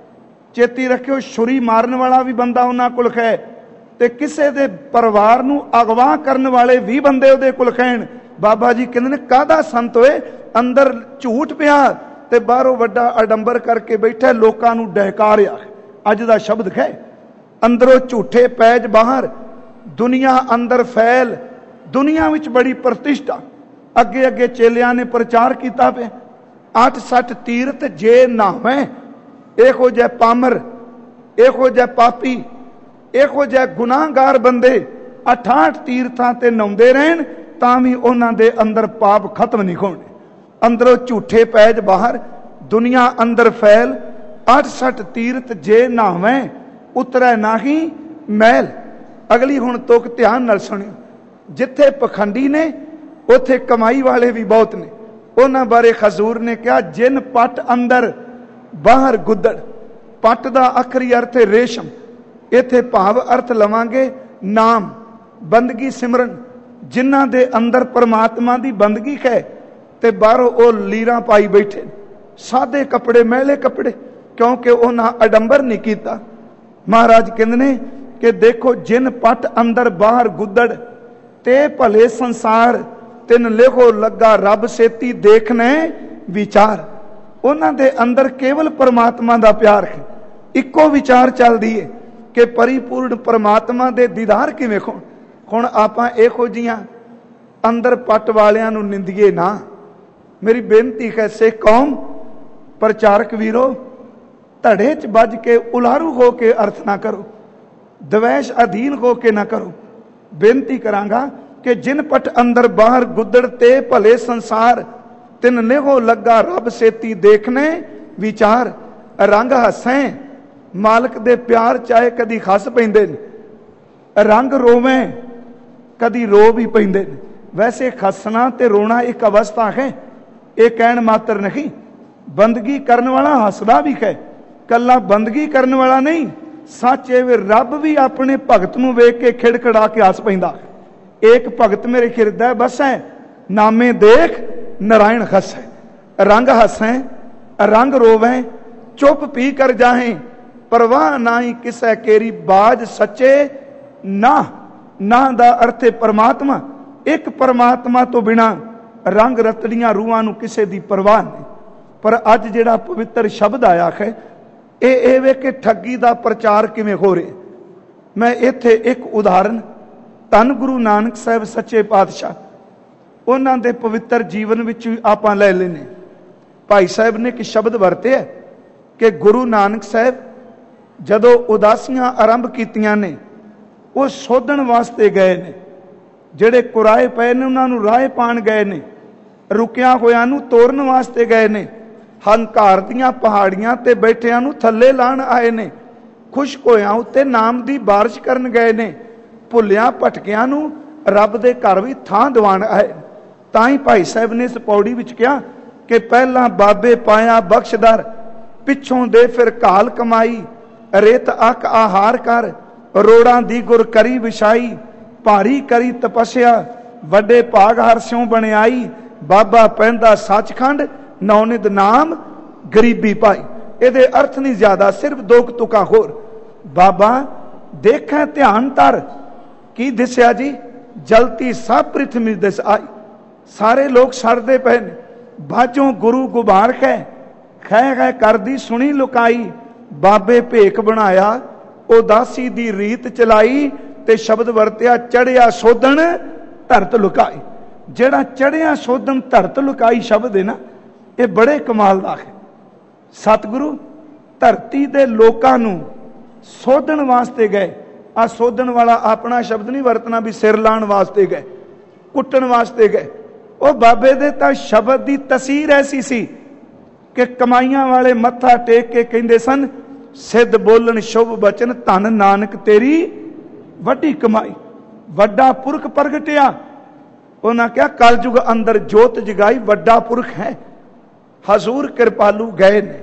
ਚੇਤੀ ਰੱਖਿਓ ਛੁਰੀ ਮਾਰਨ ਵਾਲਾ ਵੀ ਬੰਦਾ ਉਹਨਾਂ ਕੋਲ ਹੈ, ਤੇ ਕਿਸੇ ਦੇ ਪਰਿਵਾਰ ਨੂੰ ਅਗਵਾ ਕਰਨ ਵਾਲੇ ਵੀ ਬੰਦੇ ਉਹਦੇ ਕੋਲ ਹਨ। ਬਾਬਾ ਜੀ ਕਹਿੰਦੇ ਨੇ ਕਾਹਦਾ ਸੰਤ ਹੋਏ, ਅੰਦਰ ਝੂਠ ਪਿਆ ਤੇ ਬਾਹਰੋਂ ਵੱਡਾ ਅਡੰਬਰ ਕਰਕੇ ਬੈਠਾ, ਲੋਕਾਂ ਨੂੰ ਡਹਿਕਾ ਰਿਹਾ। ਅੱਜ ਦਾ ਸ਼ਬਦ ਹੈ, ਅੰਦਰੋਂ ਝੂਠੇ ਪੈਜ ਬਾਹਰ, ਦੁਨੀਆ ਅੰਦਰ ਫੈਲ। ਦੁਨੀਆ ਵਿੱਚ ਬੜੀ ਪ੍ਰਤਿਸ਼ਠਾ। ਅੱਗੇ ਅੱਗੇ ਚੇਲਿਆਂ ਨੇ ਪ੍ਰਚਾਰ ਕੀਤਾ ਪਿਆ, 8-60 ਤੀਰਥ ਜੇ ਨਾਵੇਂ। ਇਹੋ ਜਿਹੇ ਪਾਮਰ, ਇਹੋ ਜਿਹੇ ਪਾਪੀ, ਇਹੋ ਜਿਹੇ ਗੁਨਾਹਗਾਰ ਬੰਦੇ 68 ਤੀਰਥਾਂ ਤੇ ਨਹਾਉਂਦੇ ਰਹਿਣ ਤਾਂ ਵੀ ਉਹਨਾਂ ਦੇ ਅੰਦਰ ਪਾਪ ਖਤਮ ਨਹੀਂ ਹੋਣੇ। ਅੰਦਰੋਂ ਝੂਠੇ ਪੈਜ ਬਾਹਰ, ਦੁਨੀਆ ਅੰਦਰ ਫੈਲ। 68 ਤੀਰਥ ਜੇ ਨਾਵੇਂ, ਉਤਰੈ ਨਾਹੀ ਮੈਲ। ਅਗਲੀ ਹੁਣ ਤੁਕ ਧਿਆਨ ਨਾਲ ਸੁਣਿਓ। ਜਿੱਥੇ ਪਖੰਡੀ ਨੇ ਉੱਥੇ ਕਮਾਈ ਵਾਲੇ ਵੀ ਬਹੁਤ ਨੇ। ਉਹਨਾਂ ਬਾਰੇ ਹਜ਼ੂਰ ਨੇ ਕਿਹਾ, ਜਿਨ ਪੱਟ ਅੰਦਰ ਬਾਹਰ ਗੁੱਦੜ। ਪੱਟ ਦਾ ਆਖਰੀ ਅਰਥ ਹੈ ਰੇਸ਼ਮ। ਇੱਥੇ ਭਾਵ ਅਰਥ ਲਵਾਂਗੇ ਨਾਮ, ਬੰਦਗੀ, ਸਿਮਰਨ। ਜਿਨ੍ਹਾਂ ਦੇ ਅੰਦਰ ਪਰਮਾਤਮਾ ਦੀ ਬੰਦਗੀ ਹੈ ਤੇ ਬਾਹਰੋਂ ਉਹ ਲੀਰਾਂ ਪਾਈ ਬੈਠੇ, ਸਾਦੇ ਕੱਪੜੇ, ਮੈਲੇ ਕੱਪੜੇ, ਕਿਉਂਕਿ ਉਹਨਾਂ ਅਡੰਬਰ ਨਹੀਂ ਕੀਤਾ। ਮਹਾਰਾਜ ਕਹਿੰਦੇ ਨੇ ਕਿ ਦੇਖੋ, ਜਿਨ ਪੱਟ ਅੰਦਰ ਬਾਹਰ ਗੁੱਦੜ, ਤੇ ਭਲੇ ਸੰਸਾਰ ਤਿਨ ਲਿਖੋ ਲੱਗਾ ਰੱਬ ਸੇਤੀ ਦੇਖਣੇ ਵਿਚਾਰ। ਉਹਨਾਂ ਦੇ ਅੰਦਰ ਕੇਵਲ ਪਰਮਾਤਮਾ ਦਾ ਪਿਆਰ ਹੈ। ਇੱਕੋ ਵਿਚਾਰ ਚੱਲਦੀ ਹੈ ਕਿ ਪਰਿਪੂਰਨ ਪਰਮਾਤਮਾ ਦੇ ਦੀਦਾਰ ਕਿਵੇਂ ਹੋਣ। ਹੁਣ ਆਪਾਂ ਇਹੋ ਜਿਹੀਆਂ ਅੰਦਰ ਪੱਟ ਵਾਲਿਆਂ ਨੂੰ ਨਿੰਦੀਏ ਨਾ। ਮੇਰੀ ਬੇਨਤੀ ਹੈ ਸਿੱਖ ਕੌਮ, ਪ੍ਰਚਾਰਕ ਵੀਰੋ, ਧੜੇ 'ਚ ਵੱਜ ਕੇ ਉਲਾਰੂ ਹੋ ਕੇ ਅਰਥ ਨਾ ਕਰੋ, ਦਵੈਸ਼ ਅਧੀਨ ਹੋ ਕੇ ਨਾ ਕਰੋ। ਬੇਨਤੀ ਕਰਾਂਗਾ ਕਿ ਜਿਨ ਪਟ ਅੰਦਰ ਬਾਹਰ ਗੁੱਦੜ, ਤੇ ਭਲੇ ਸੰਸਾਰ ਤਿਨ ਨਿਹੋ ਲੱਗਾ ਰੱਬ ਸੇਤੀ ਦੇਖਣੇ ਵਿਚਾਰ। ਰੰਗ ਹੱਸੈ, ਮਾਲਕ ਦੇ ਪਿਆਰ ਚਾਹੇ ਕਦੀ ਹੱਸ ਪੈਂਦੇ ਨੇ, ਰੰਗ ਰੋਵੇਂ ਕਦੀ ਰੋ ਵੀ ਪੈਂਦੇ ਨੇ। ਵੈਸੇ ਹੱਸਣਾ ਤੇ ਰੋਣਾ ਇੱਕ ਅਵਸਥਾ ਹੈ, ਇਹ ਕਹਿਣ ਮਾਤਰ ਨਹੀਂ। ਬੰਦਗੀ ਕਰਨ ਵਾਲਾ ਹੱਸਦਾ ਵੀ ਹੈ, ਕੱਲਾ ਬੰਦਗੀ ਕਰਨ ਵਾਲਾ ਨਹੀਂ। ਸੱਚ ਇਹ ਰੱਬ ਵੀ ਆਪਣੇ ਭਗਤ ਨੂੰ ਵੇਖ ਕੇ ਖਿੜਖੜਾ ਕੇ ਹੱਸ ਪੈਂਦਾ। ਏਕ ਭਗਤ ਮੇਰੇ ਹਿਰਦੈ ਬਸੈ, ਨਾਮੇ ਦੇਖ ਨਾਰਾਇਣ ਹੱਸੈ। ਰੰਗ ਹੱਸੈ ਰੰਗ ਰੋਵੇਂ, ਚੁੱਪ ਪੀ ਕਰ ਜਾਹੇ, ਪਰਵਾਹ ਨਾਹੀ ਕਿਸੈ ਕੇਰੀ ਬਾਜ ਸੱਚੇ ਨਾ। ਨਾ ਦਾ ਅਰਥ ਹੈ ਪਰਮਾਤਮਾ। ਇੱਕ ਪਰਮਾਤਮਾ ਤੋਂ ਬਿਨਾ ਰੰਗ ਰਤੜੀਆਂ ਰੂਹਾਂ ਨੂੰ ਕਿਸੇ ਦੀ ਪਰਵਾਹ ਨਹੀਂ। ਪਰ ਅੱਜ ਜਿਹੜਾ ਪਵਿੱਤਰ ਸ਼ਬਦ ਆਇਆ ਹੈ, ਇਹ ਵੇ ਕਿ ਠੱਗੀ ਦਾ ਪ੍ਰਚਾਰ ਕਿਵੇਂ ਹੋ ਰਿਹਾ। ਮੈਂ ਇੱਥੇ ਇੱਕ ਉਦਾਹਰਨ, ਧੰਨ ਗੁਰੂ ਨਾਨਕ ਸਾਹਿਬ ਸੱਚੇ ਪਾਤਸ਼ਾਹ, ਉਹਨਾਂ ਦੇ ਪਵਿੱਤਰ ਜੀਵਨ ਵਿੱਚ ਆਪਾਂ ਲੈ ਲੈਨੇ। ਭਾਈ ਸਾਹਿਬ ਨੇ ਇੱਕ ਸ਼ਬਦ ਵਰਤਿਆ ਕਿ ਗੁਰੂ ਨਾਨਕ ਸਾਹਿਬ ਜਦੋਂ ਉਦਾਸੀਆਂ ਆਰੰਭ ਕੀਤੀਆਂ ਨੇ, ਉਹ ਸੋਧਣ ਵਾਸਤੇ ਗਏ ਨੇ। ਜਿਹੜੇ ਕੁਰਾਏ ਪਏ ਨੇ ਉਹਨਾਂ ਨੂੰ ਰਾਹ ਪਾਣ ਗਏ ਨੇ। रुकिया होया नूं तोड़न वास्ते गए ने, हंकार दीआं पहाड़ियां ते बैठियां नूं थल्ले लाण आए ने, खुश होया उत्ते नाम दी बारिश करन गए ने, भुलिया भटकियां नूं रब दे घर भी थां दिवाण आए। तां ही भाई साहब ने इस पौड़ी विच कहा कि पहला बाबे पाया बख्शदर, पिछों दे फिर घाल कमाई, रेत अक आहार कर, रोड़ां दी गुर करी विछाई, भारी करी तपस्या वड्डे भाग हरस्यों बनियाई, बाबा पैंदा सचखंड नौनिद नाम गरीबी पाई। ਇਹਦੇ अर्थ नहीं ज्यादा, सिर्फ दो तुका होर। बाबा देखै ध्यान तर, की दिसया जी? जलती सब पृथ्वी दिस आई। सारे लोग सड़ते पे ने, बाजों गुरु गुबार कै खै कर दी सुनी लुकाई, बाबे भेख बनाया उदासी दी रीत चलाई, ते शब्द वरत्या चढ़िया सोधन धरत लुकाई। जेड़ा चढ़िया सोधन धरत लुकाई शब्द है ना, ये बड़े कमाल दा है। सतगुरु धरती दे लोकां नूं सोधन वास्ते गए। आ सोधन वाला अपना शब्द नहीं वरतना भी सिर लाण वास्ते गए, कुटन वास्ते गए। वो बाबे दे तां शब्द दी तसीर ऐसी सी कि कमाइयां वाले मत्था टेक के कहंदे सन, सिद्ध बोलन शुभ बचन धन नानक तेरी वड्डी कमाई। वड्डा पुरख प्रगटिया, उन्हें क्या कलयुग अंदर जोत जगाई, वड्डा पुरख है। हजूर कृपालू गए ने।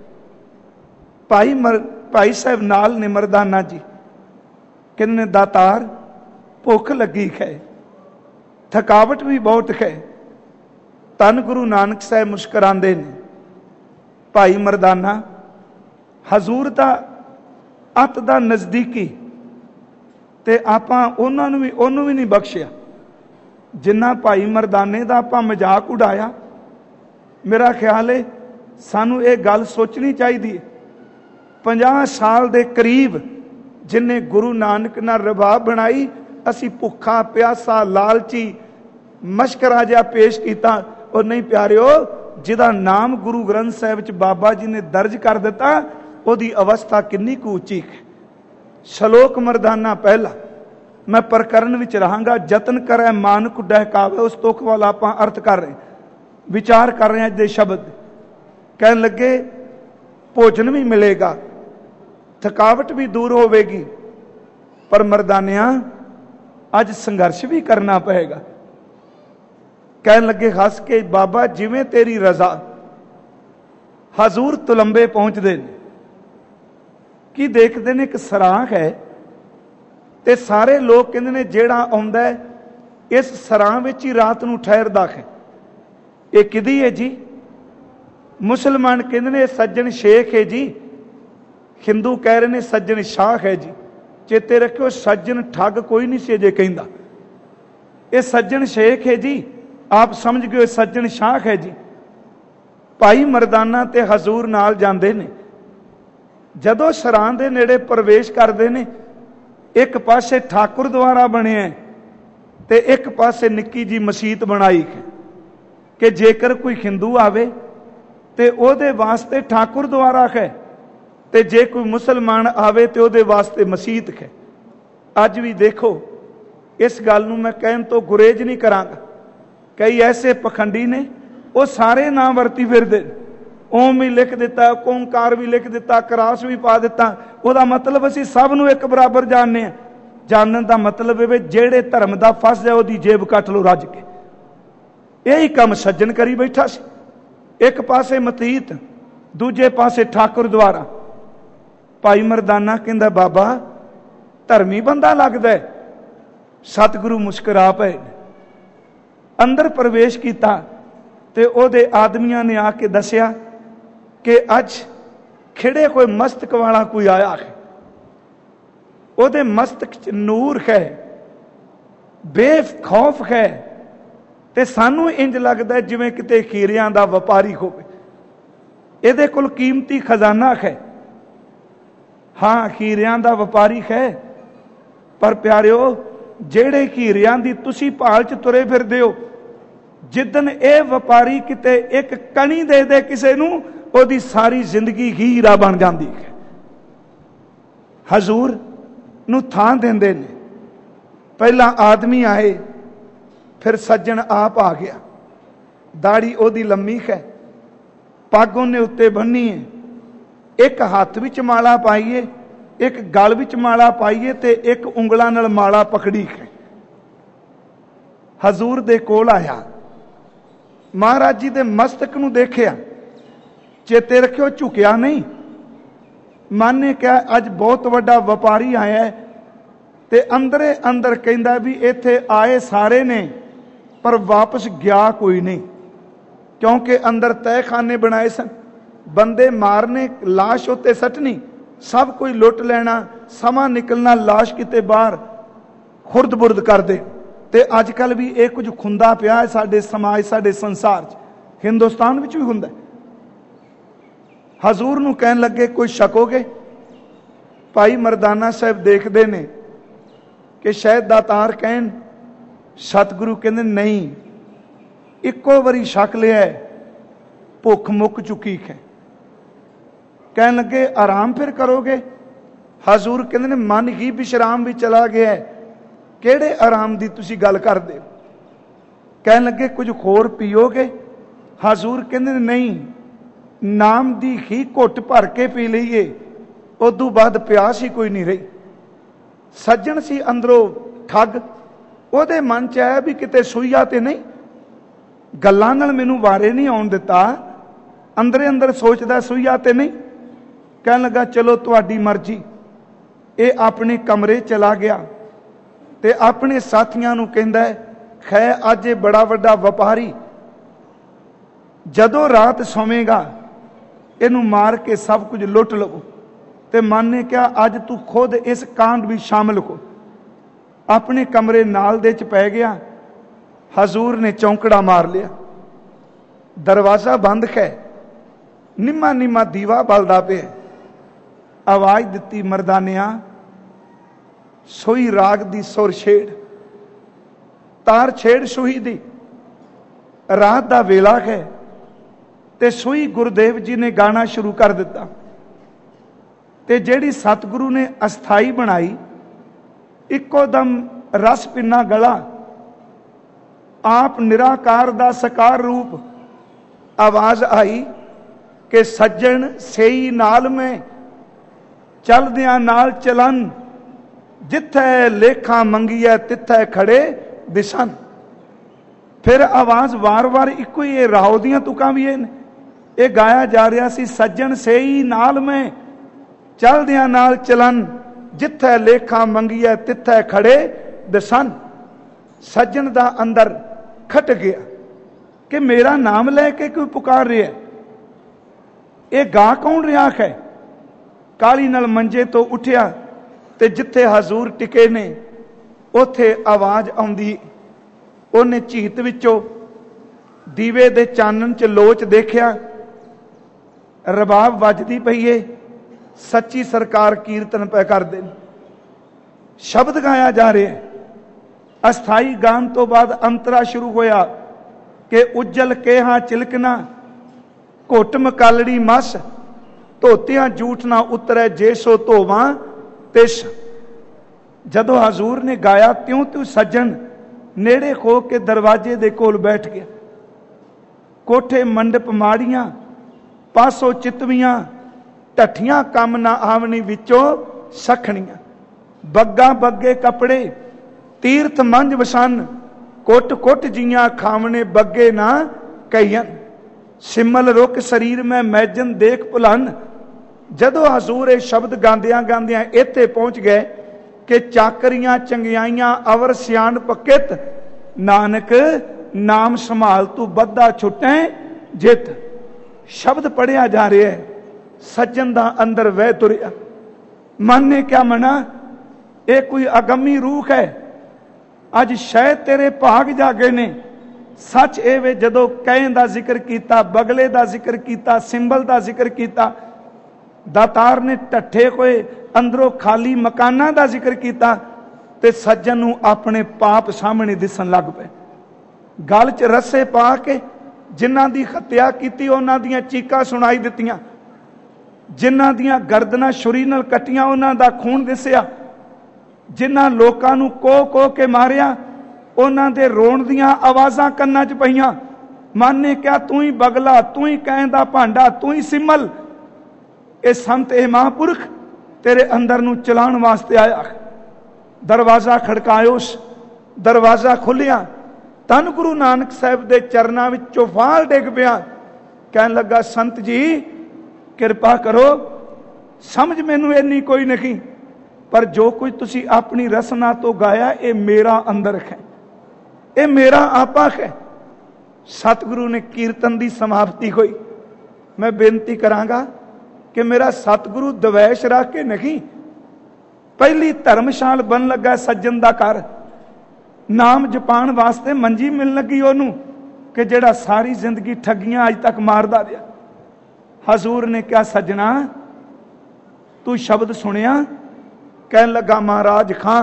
भाई साहब नाल ने मरदाना जी कहने दातार भुख लगी है, थकावट भी बहुत है। धन गुरु नानक साहब मुस्करांदे ने, भाई मरदाना हजूर दा अत दा नजदीकी ते आपां उन्होंने भी नहीं बख्शिया जिन्ना भाई मरदाने दा आपां मजाक उड़ाया। मेरा ख्याल है सानू ये गल सोचनी चाहिए। 50 साल दे करीब जिन्हें गुरु नानक नाल रबाब बनाई, असी भुखा प्यासा लालची मशकरा जिहा पेश किया। और नहीं प्यारिओ, जिदा नाम गुरु ग्रंथ साहिब च बाबा जी ने दर्ज कर दिता, उहदी अवस्था कितनी कु उच्ची है। शलोक मरदाना पहला, मैं प्रकरण विच रहांगा। जतन करे मानक डहकावे, उस तुख वाला आपां अर्थ कर रहे, विचार कर रहे हैं। जे शब्द कहन लगे भोजन भी मिलेगा, थकावट भी दूर होवेगी, पर मरदानिया अज संघर्ष भी करना पड़ेगा। कहन लगे हस के, बाबा जिवें तेरी रजा। हजूर तुलंबे पहुंचते हैं, की देखते हैं एक सराख है, ते सारे लोग कहते हैं जेड़ा आउंदा है इस सराह विच ही रात नूं ठहरदा है। ये किदी है जी? मुसलमान कहते हैं सज्जन शेख है जी, हिंदू कह रहे हैं सज्जन शाह है जी। चेते रखियो, सज्जन ठग कोई नहीं से जे कहंदा। ये सज्जन शेख है जी, आप समझ गए सज्जन शाह है जी। भाई मरदाना ते हजूर नाल जांदे ने। जदों सराह दे नेड़े प्रवेश करते हैं, एक पासे ठाकुर द्वारा बने ते एक पासे निक्की जी मसीत बनाई है कि जेकर कोई हिंदू आवे ते ओदे वास्ते ठाकुर द्वारा है, ते जे कोई मुसलमान आवे ते ओदे वास्ते मसीत है। अज भी देखो, इस गल नूं मैं कहन तो गुरेज नहीं करांगा। कई ऐसे पखंडी ने, वो सारे नाम वरती फिरदे, ओम भी लिख दिता, ओंकार भी लिख दिता, क्रॉस भी पा दिता। ओदा मतलब असीं सब नूं एक बराबर जानने हैं। जानन दा मतलब है जेड़े धर्म दा फस जाए ओदी जेब कट लो रज के। यही काम सज्जन करी बैठा सी। एक पासे मतीत, दूजे पासे ठाकुर द्वारा। भाई मरदाना कहंदा बाबा धर्मी बंदा लगदा है। सतगुरु मुस्कुरा पे, अंदर प्रवेश किया ते ओदे आदमियां ने आके दसिया कि अज खिड़े कोई मस्तक वाला कोई आया है, ओदे मस्तक च नूर है, बेखौफ है, ते सानू इंज लगदा जिवें किते खीरियां दा व्यापारी होवे। इहदे कोल कीमती खजाना है। हाँ, खीरियां दा व्यापारी है, पर प्यारिओ जेड़े खीरियां दी तुसी भाल च तुरे फिरदे हो, जिदन ए व्यापारी किते एक कणी दे दे किसे नूं, ओदी सारी जिंदगी हीरा बन जाती है। हजूर नूं थां देंदे ने। पहला आदमी आए, फिर सज्जन आप आ गया। दाड़ी ओदी लम्मी है, पग उन्हें उत्ते बन्नी है, एक हाथ विच माला पाईए, एक गल विच माला पाईए ते एक उंगलां नाल माला पकड़ी है। हजूर दे कोल आया, महाराज जी दे मस्तक नूं देखिया, चेते रखियो झुकिया नहीं। मन ने कहा अज बहुत वड्डा व्यापारी आया है, ते अंदरे अंदर कहंदा भी इत्थे आए सारे ने पर वापस गया कोई नहीं, क्योंकि अंदर तहखाने बनाए सन, बंदे मारने, लाश उत्ते सटनी, सब कोई लुट लेना, समा निकलना, लाश किते बाहर खुरद बुरद कर दे। ते अजकल भी ये कुछ खुंदा पिया है साडे समाज, साडे संसार च, हिंदुस्तान विच भी हुंदा। हजूर नूं कहन लगे कोई शकोगे? भाई मरदाना साहब देखते ने कि शायद दातार कहन, सतगुरु कहंदे नहीं, इक्को वारी शक लिया है, भुख मुक चुकी है। कहन लगे आराम फिर करोगे? हजूर कहंदे ने मन ही विश्राम भी चला गया है, किहड़े आराम की तुसीं गल करदे हो? कहन लगे कुछ होर पीओगे? हजूर कहंदे ने नहीं, नाम दी ही घुट भर के पी लईए, उदों बाद प्यास ही कोई नहीं रही। सज्जन सी अंदरों ठग, ਉਹਦੇ मन च आया भी किते सुईया ते नहीं, गल्लां नाल मैनूं वारे नहीं आउण दिता, अंदरे अंदर सोचदा सुईया ते नहीं। कहन लगा चलो तुहाडी मर्जी। ये अपने कमरे चला गया ते अपने साथियां नूं कहंदा है, खै अज ये बड़ा वड्डा व्यापारी, जदों रात सोवेगा इनू मार के सब कुछ लुट लवो। ते मन ने कहा अज तू खुद इस कांड भी शामिल हो। अपने कमरे नाल दे च पै गया। हजूर ने चौंकड़ा मार लिया, दरवाजा बंद है, निम्मा निम्मा दीवा बलदा पे। आवाज दिती, मरदानिया सोई राग दी सुर छेड़, तार छेड़ सूही दी। रात दा वेला है ते सूही गुरुदेव जी ने गाना शुरू कर दिता। ते जेड़ी सतगुरु ने अस्थाई बनाई, इक्को दम रस पिन्ना गला, आप निराकार दा सकार रूप। आवाज आई कि सज्जन सेई नाल में चलदियां नाल चलन, जिथे लेखा मंगीए तिथे खड़े दिसन। फिर आवाज वार वार इको ही राहो दियां तुकां भी ये गाया जा रहा सी, सज्जन सेई नाल में चलदियां नाल चलन, जिथे लेखा मंगीए तिथे खड़े दिसन। सज्जन दा अंदर खट गया कि मेरा नाम लेके कोई पुकार रहा है, ये गा कौन रहा है? काली नाल मंजे तो उठिया ते जिथे हजूर टिके ने उथे आवाज आउंदी। उन्हें झीत विचों दीवे दे चानन च लोच देखिया, रबाब वजदी पई है, सच्ची सरकार कीर्तन पै करदे ने, शब्द गाया जा रहा है। अस्थाई गान तो बाद अंतरा शुरू होया कि उज्जल केहा चिलकना, घुट मकालड़ी मस, धोतियां जूठ ना उतरे जेसो धोवा तिस। जदों हजूर ने गाया त्यों त्यों सज्जन नेड़े हो के दरवाजे दे कोल बैठ गया। कोठे मंडप माड़ियां, पासों चितवियां, ढठियां कम ना आवनी विचों सखणियां। बग्गा बग्गे कपड़े तीर्थ मंज वसन, कुट कुट जियां खावने बग्गे ना कईयन। सिमल रुक शरीर में मैजन देख भुलन। जदों हजूर ये शब्द गांदियां गांदियां इत्थे पहुंच गए कि चाकरियां चंगियाइयां अवर सियाण पकित, नानक नाम संभाल तू बद्दा छुटे जित। शब्द पढ़िया जा रहा है, सज्जन दा अंदर वह तुरिया। मन ने क्या मना, ये कोई अगमी रूह है, अज शायद तेरे भाग जागे ने। सच ए वे जदों कैं दा जिक्र किया, बगले दा जिक्र किया, सिंबल दा जिक्र किया, दातार ने ढठे होए अंदरों खाली मकाना दा जिक्र किया, ते सज्जन नूं अपने पाप सामने दिसन लग पे। गल च रस्से पा के जिन्हां दी हत्या की उन्हां दियां चीकां सुनाई दित्तियां, जिन्हां दियां गर्दनां छुरी नाल कट्टियां उन्हां दा खून दिसिया, जिन्हां लोकां नूं कोह कोह के मारिया उन्हां दे रोण दियां आवाज़ां कन्नां च पईयां। ਮਨ ਨੇ ਕਿਹਾ ਤੂੰ ਹੀ ਬਗਲਾ, ਤੂੰ ਹੀ ਕਹਿਣ ਦਾ ਭਾਂਡਾ, ਤੂੰ ਹੀ ਸਿਮਲ। ਇਹ ਸੰਤ, ਇਹ ਮਹਾਂਪੁਰਖ तेरे अंदर नूं चलाण वास्ते आया। दरवाजा खड़कायोस, दरवाजा खुलिया, धन गुरु नानक साहब दे चरनां विच चौफाल डिग पिया। कहन लगा संत जी किरपा करो, समझ मैनू इन्नी कोई नहीं, पर जो कुछ तुसी अपनी रसना तो गाया ये मेरा अंदर है, ये मेरा आपा है। सतगुरु ने कीर्तन की समाप्ति हुई। मैं बेनती करांगा कि मेरा सतगुरु द्वेष रख के नहीं, पहली धर्मशाल बन लगा सज्जन दा घर, नाम जपान वास्ते मंजी मिल लगी ओनू कि जेड़ा सारी जिंदगी ठगियां अज तक मारदा रहा। हजूर ने क्या सजना तू शब्द सुनिया? कहन लगा महाराज खां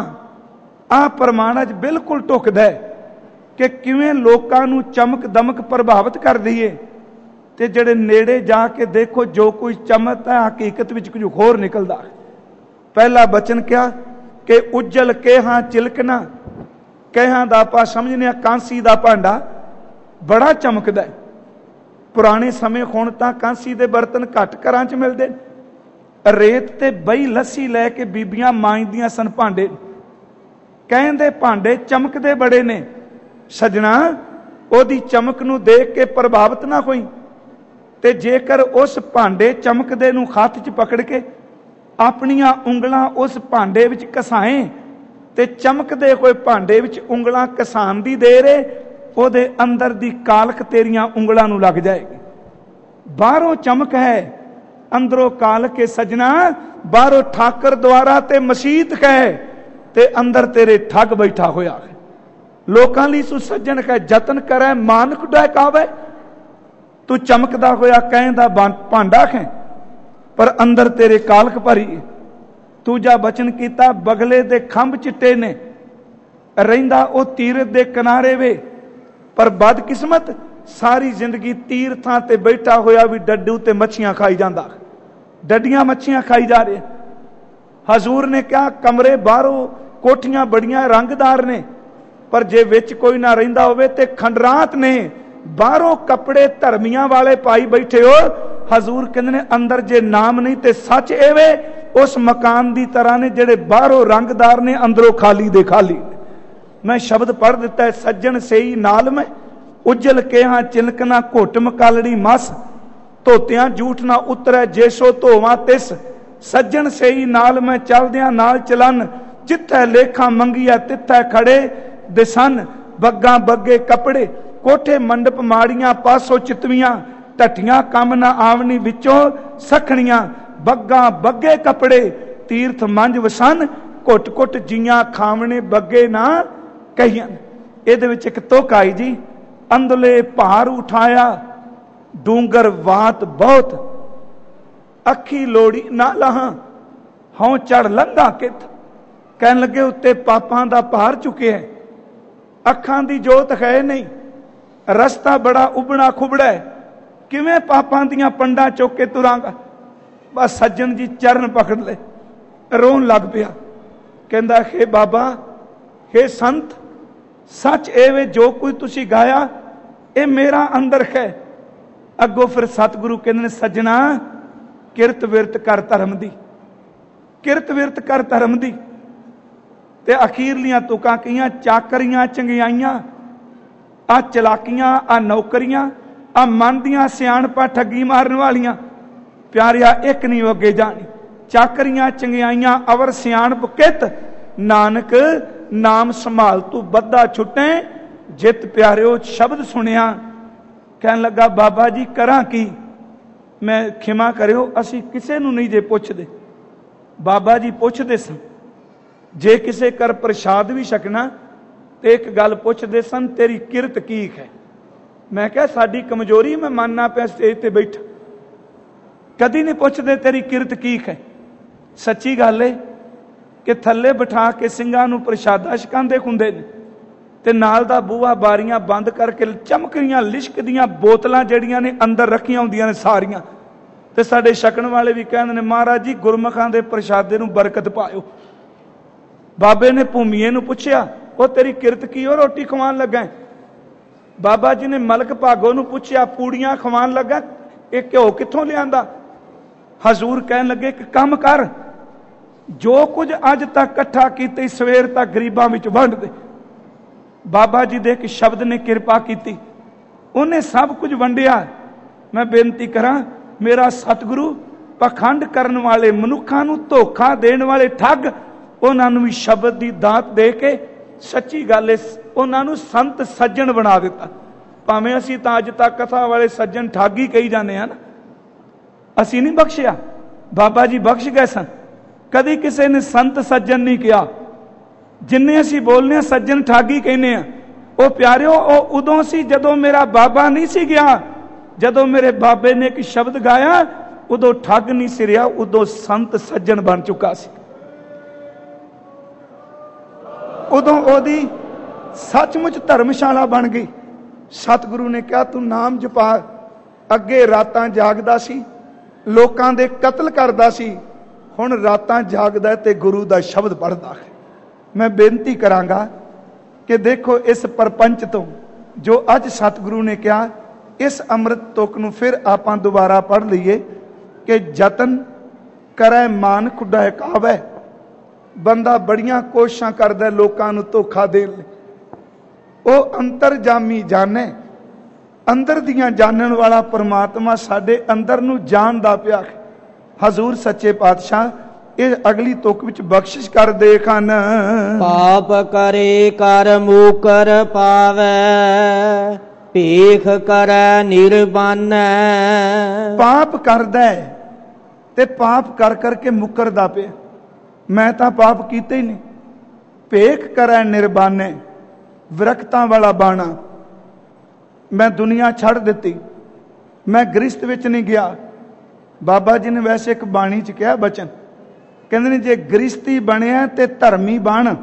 आ प्रमाण अज बिल्कुल ढुकदा है कि किवें लोकां नूं चमक दमक प्रभावित कर दईए ते जेड़े नेड़े जाके देखो जो कुछ चमक है हकीकत विच कुछ होर निकलदा। पहला बचन क्या कि उज्जल केहां चिलकना, केहां दा आपां समझने कांसी दा भांडा बड़ा चमकदा है। पुराने समय हुण तां कांसी दे बर्तन घट घरां च मिलदे, रेत ते बई लस्सी लैके बीबियां मांजदियां सन भांडे, कहंदे भांडे चमकदे बड़े ने। सजना ओदी चमक नूं देख के प्रभावित ना होई, ते जेकर उस भांडे चमकदे नूं हत्थ च पकड़ के अपनियां उंगलां उस भांडे विच घसाएं ते चमकदे होए भांडे विच उंगलां घसान दी देर है, ओदे अंदर दी कालख तेरियां उंगलां नूं लग जाएगी। बाहरों चमक है अंदरों कालख है। सजना बाहरों ठाकर द्वारा ते मसीत है ते अंदर तेरे ठग बैठा होया है। लोकां लई सु सज्जन है जतन करे मानक डहकावे, तू चमकदा होया कहंदा भांडा है पर अंदर तेरे कालख भरी। दूजा बचन कीता बगले दे खंभ चिट्टे ने, रहिंदा ओ तीरथ दे किनारे वे, पर बदकिस्मत सारी जिंदगी तीरथां ते बैठा होया भी डड्डू ते मच्छियां खाई जांदा, डड्डियां मच्छियां खाई जा रहे। हजूर ने कहा कमरे बाहरों कोठियां बड़ियां रंगदार ने, पर जे विच कोई ना रहिंदा होवे ते खंडरात ने, बाहरों कपड़े धर्मियां वाले पाई बैठे हो। हजूर कहंदे ने अंदर जे नाम नहीं ते सच एवे उस मकान दी तरह ने जेड़े बाहरों रंगदार ने अंदरों खाली दे खाली। मैं शब्द पढ़ दिता है, सज्जन सेई नाल में उज्जल केहा चिलकना घुट मकालड़ी मस, धोतियां झूठ ना उतरै जेसो धोवा तिस। सज्जन सेई नाल में चलदियां नाल चलन, जिथे लेखा मंगिया तिथे खड़े दिसन। बग्गा बग्गे कपड़े कोठे मंडप माड़ियां पासों चितवियां, टटियां कम ना आवनी विचों सखणियां। बग्गा बग्गे कपड़े तीर्थ मंज वसन, घुट घुट जियां खावने बग्गे ना कहियन। इहदे विच इक तुक आई जी, अंदले भार उठाया डूंगर वात बहुत, अखी लोड़ी ना लहां हों चढ़ लंघा कित। कहन लगे उत्ते पापां दा भार चुके है, अखां दी जोत है नहीं, रस्ता बड़ा उबड़ा खुबड़ा है, किवें पापां दियां पंडां चुक के तुरांगा। बस सज्जन जी चरण पकड़ ले, रोन लग पिया। कहंदा हे बाबा, हे संत, सच एवे जो कुछ तुसी गाया ये मेरा अंदर है। अगों फिर सतगुरु कहंदे ने सज्जना किरत विरत कर धर्म दी, किरत विरत कर धर्म दी। ते अखीरलियां तुकां कहियां चाकरियां चंगियाइयां, आ चलाकियां, आ नौकरियां, आ मन दियां सियाणपां ठगी मारन वालियां। प्यारिया एक नहीं अगे जानी, चाकरियां चंगियाइयां अवर सियाणप कित, नानक नाम संभाल तू बद्दा छुटे जित। प्यारिओ शब्द सुनिया, कहन लगा बाबा जी करा की? मैं खिमा करियो असी किसे नूं नहीं जे पुछदे, बाबा जी पुछदे सन। जे किसे कर प्रसाद भी छकना तो एक गल पुछदे सन, तेरी किरत की है? मैं क्या साडी कमजोरी मैं मानना पिया स्टेज ते बैठा, कदी नहीं पुछदे तेरी किरत की है। सच्ची गल है कि थल्ले बिठा के सिंघां नूं प्रसादा छकांदे हुंदे ने ते नाल दा बूहा बारियां बंद करके चमकदियां लिशकदियां बोतलां जड़ियां ने अंदर रखियां हुंदियां ने सारियां, ते साडे छकण वाले भी कहंदे ने महाराज जी गुरमुखां दे प्रसादे नूं बरकत पाओ। बाबे ने भूमीए नूं पुछया, ओ तेरी किरत की हो, रोटी खवाण लगा? ਬਾਬਾ ਜੀ ਨੇ ਮਲਕ ਭਾਗੋ ਨੂੰ ਪੁੱਛਿਆ, ਪੂੜੀਆਂ ਖਵਾਉਣ ਲੱਗਾ, ਇਹ ਘਿਓ ਕਿੱਥੋਂ ਲਿਆਂਦਾ? ਹਜ਼ੂਰ ਕਹਿਣ ਲੱਗੇ, ਇੱਕ ਕੰਮ ਕਰ, ਜੋ ਕੁਝ ਅੱਜ ਤੱਕ ਇਕੱਠਾ ਕੀਤੀ ਸਵੇਰ ਤੱਕ ਗਰੀਬਾਂ ਵਿੱਚ ਵੰਡ ਦੇ। ਬਾਬਾ ਜੀ ਦੇ ਇੱਕ ਸ਼ਬਦ ਨੇ ਕਿਰਪਾ ਕੀਤੀ, ਉਹਨੇ ਸਭ ਕੁਝ ਵੰਡਿਆ। ਮੈਂ ਬੇਨਤੀ ਕਰਾਂ, ਮੇਰਾ ਸਤਿਗੁਰੂ ਪਖੰਡ ਕਰਨ ਵਾਲੇ ਮਨੁੱਖਾਂ ਨੂੰ, ਧੋਖਾ ਦੇਣ ਵਾਲੇ ਠੱਗ, ਉਹਨਾਂ ਨੂੰ ਵੀ ਸ਼ਬਦ ਦੀ ਦਾਤ ਦੇ ਕੇ ਸੱਚੀ ਗੱਲ ਹੈ ਉਹਨਾਂ ਨੂੰ ਸੰਤ ਸੱਜਣ ਬਣਾ ਦਿੱਤਾ। ਭਾਵੇਂ ਅਸੀਂ ਤਾਂ ਅੱਜ ਤੱਕ ਕਥਾ ਵਾਲੇ ਸੱਜਣ ਠੱਗ ਹੀ ਕਹੀ ਜਾਂਦੇ ਹਨ, ਅਸੀਂ ਨਹੀਂ ਬਖਸ਼ਿਆ, ਬਾਬਾ ਜੀ ਬਖਸ਼ ਗਏ ਸਨ। ਕਦੀ ਕਿਸੇ ਨੇ ਸੰਤ ਸੱਜਣ ਨਹੀਂ ਕਿਹਾ। ਜਿੰਨੇ ਅਸੀਂ ਬੋਲਨੇ ਹਾਂ ਸੱਜਣ ਠੱਗ ਹੀ ਕਹਿੰਦੇ ਆ। ਉਹ ਪਿਆਰਿਓ, ਉਹ ਉਦੋਂ ਸੀ ਜਦੋਂ ਮੇਰਾ ਬਾਬਾ ਨਹੀਂ ਸੀ ਗਿਆ। ਜਦੋਂ ਮੇਰੇ ਬਾਬੇ ਨੇ ਇੱਕ ਸ਼ਬਦ ਗਾਇਆ, ਉਦੋਂ ਠੱਗ ਨਹੀਂ ਸੀ ਰਿਹਾ, ਉਦੋਂ ਸੰਤ ਸੱਜਣ ਬਣ ਚੁੱਕਾ ਸੀ। ਉਦੋਂ ਉਹਦੀ ਸੱਚਮੁੱਚ ਧਰਮਸ਼ਾਲਾ ਬਣ ਗਈ। ਸਤਿਗੁਰੂ ਨੇ ਕਿਹਾ, ਤੂੰ ਨਾਮ ਜਪਾ। ਅੱਗੇ ਰਾਤਾਂ ਜਾਗਦਾ ਸੀ, ਲੋਕਾਂ ਦੇ ਕਤਲ ਕਰਦਾ ਸੀ, ਹੁਣ ਰਾਤਾਂ ਜਾਗਦਾ ਤੇ ਗੁਰੂ ਦਾ ਸ਼ਬਦ ਪੜ੍ਹਦਾ ਹੈ। ਮੈਂ ਬੇਨਤੀ ਕਰਾਂਗਾ ਕਿ ਦੇਖੋ, ਇਸ ਪਰਪੰਚ ਤੋਂ ਜੋ ਅੱਜ ਸਤਿਗੁਰੂ ਨੇ ਕਿਹਾ, ਇਸ ਅੰਮ੍ਰਿਤ ਤੁਕ ਨੂੰ ਫਿਰ ਆਪਾਂ ਦੁਬਾਰਾ ਪੜ੍ਹ ਲਈਏ ਕਿ ਯਤਨ ਕਰੈ ਮਾਨ ਖੁੱਡਾ ਕਾਵੈ। ਬੰਦਾ ਬੜੀਆਂ ਕੋਸ਼ਿਸ਼ਾਂ ਕਰਦਾ ਲੋਕਾਂ ਨੂੰ ਧੋਖਾ ਦੇਣ ਲਈ, ਉਹ ਅੰਤਰਜਾਮੀ ਜਾਣੇ, ਅੰਦਰ ਦੀਆਂ ਜਾਣਨ ਵਾਲਾ ਪਰਮਾਤਮਾ ਸਾਡੇ ਅੰਦਰ ਨੂੰ ਜਾਣਦਾ ਪਿਆ। ਹਜ਼ੂਰ ਸੱਚੇ ਪਾਤਸ਼ਾਹ ਇਹ ਅਗਲੀ ਤੁਕ ਵਿੱਚ ਬਖਸ਼ਿਸ਼ ਕਰਦੇ ਹਨ। ਪਾਪ ਕਰੇ ਕਰ ਮੂਕਰ ਪਾਵੈ, ਭੇਖ ਕਰੈ ਨਿਰਬਾਨੈ। ਪਾਪ ਕਰਦਾ ਤੇ ਪਾਪ ਕਰ ਕਰਕੇ ਮੁਕਰਦਾ ਪਿਆ। ਮੈਂ ਤਾਂ ਪਾਪ ਕੀਤੇ ਹੀ ਨਹੀਂ। ਭੇਖ ਕਰੈ ਨਿਰਬਾਨੈ, ਵਿਰਕਤਾਂ ਵਾਲਾ ਬਾਣਾ। ਮੈਂ ਦੁਨੀਆ ਛੱਡ ਦਿੱਤੀ, ਮੈਂ ਗ੍ਰਸਤ ਵਿੱਚ ਨਹੀਂ ਗਿਆ। ਬਾਬਾ ਜੀ ਨੇ ਵੈਸੇ ਇੱਕ ਬਾਣੀ 'ਚ ਕਿਹਾ ਬਚਨ, ਕਹਿੰਦੇ ਨੇ ਜੇ ਗ੍ਰਸਤੀ ਬਣਿਆ ਤੇ ਧਰਮੀ ਬਣ।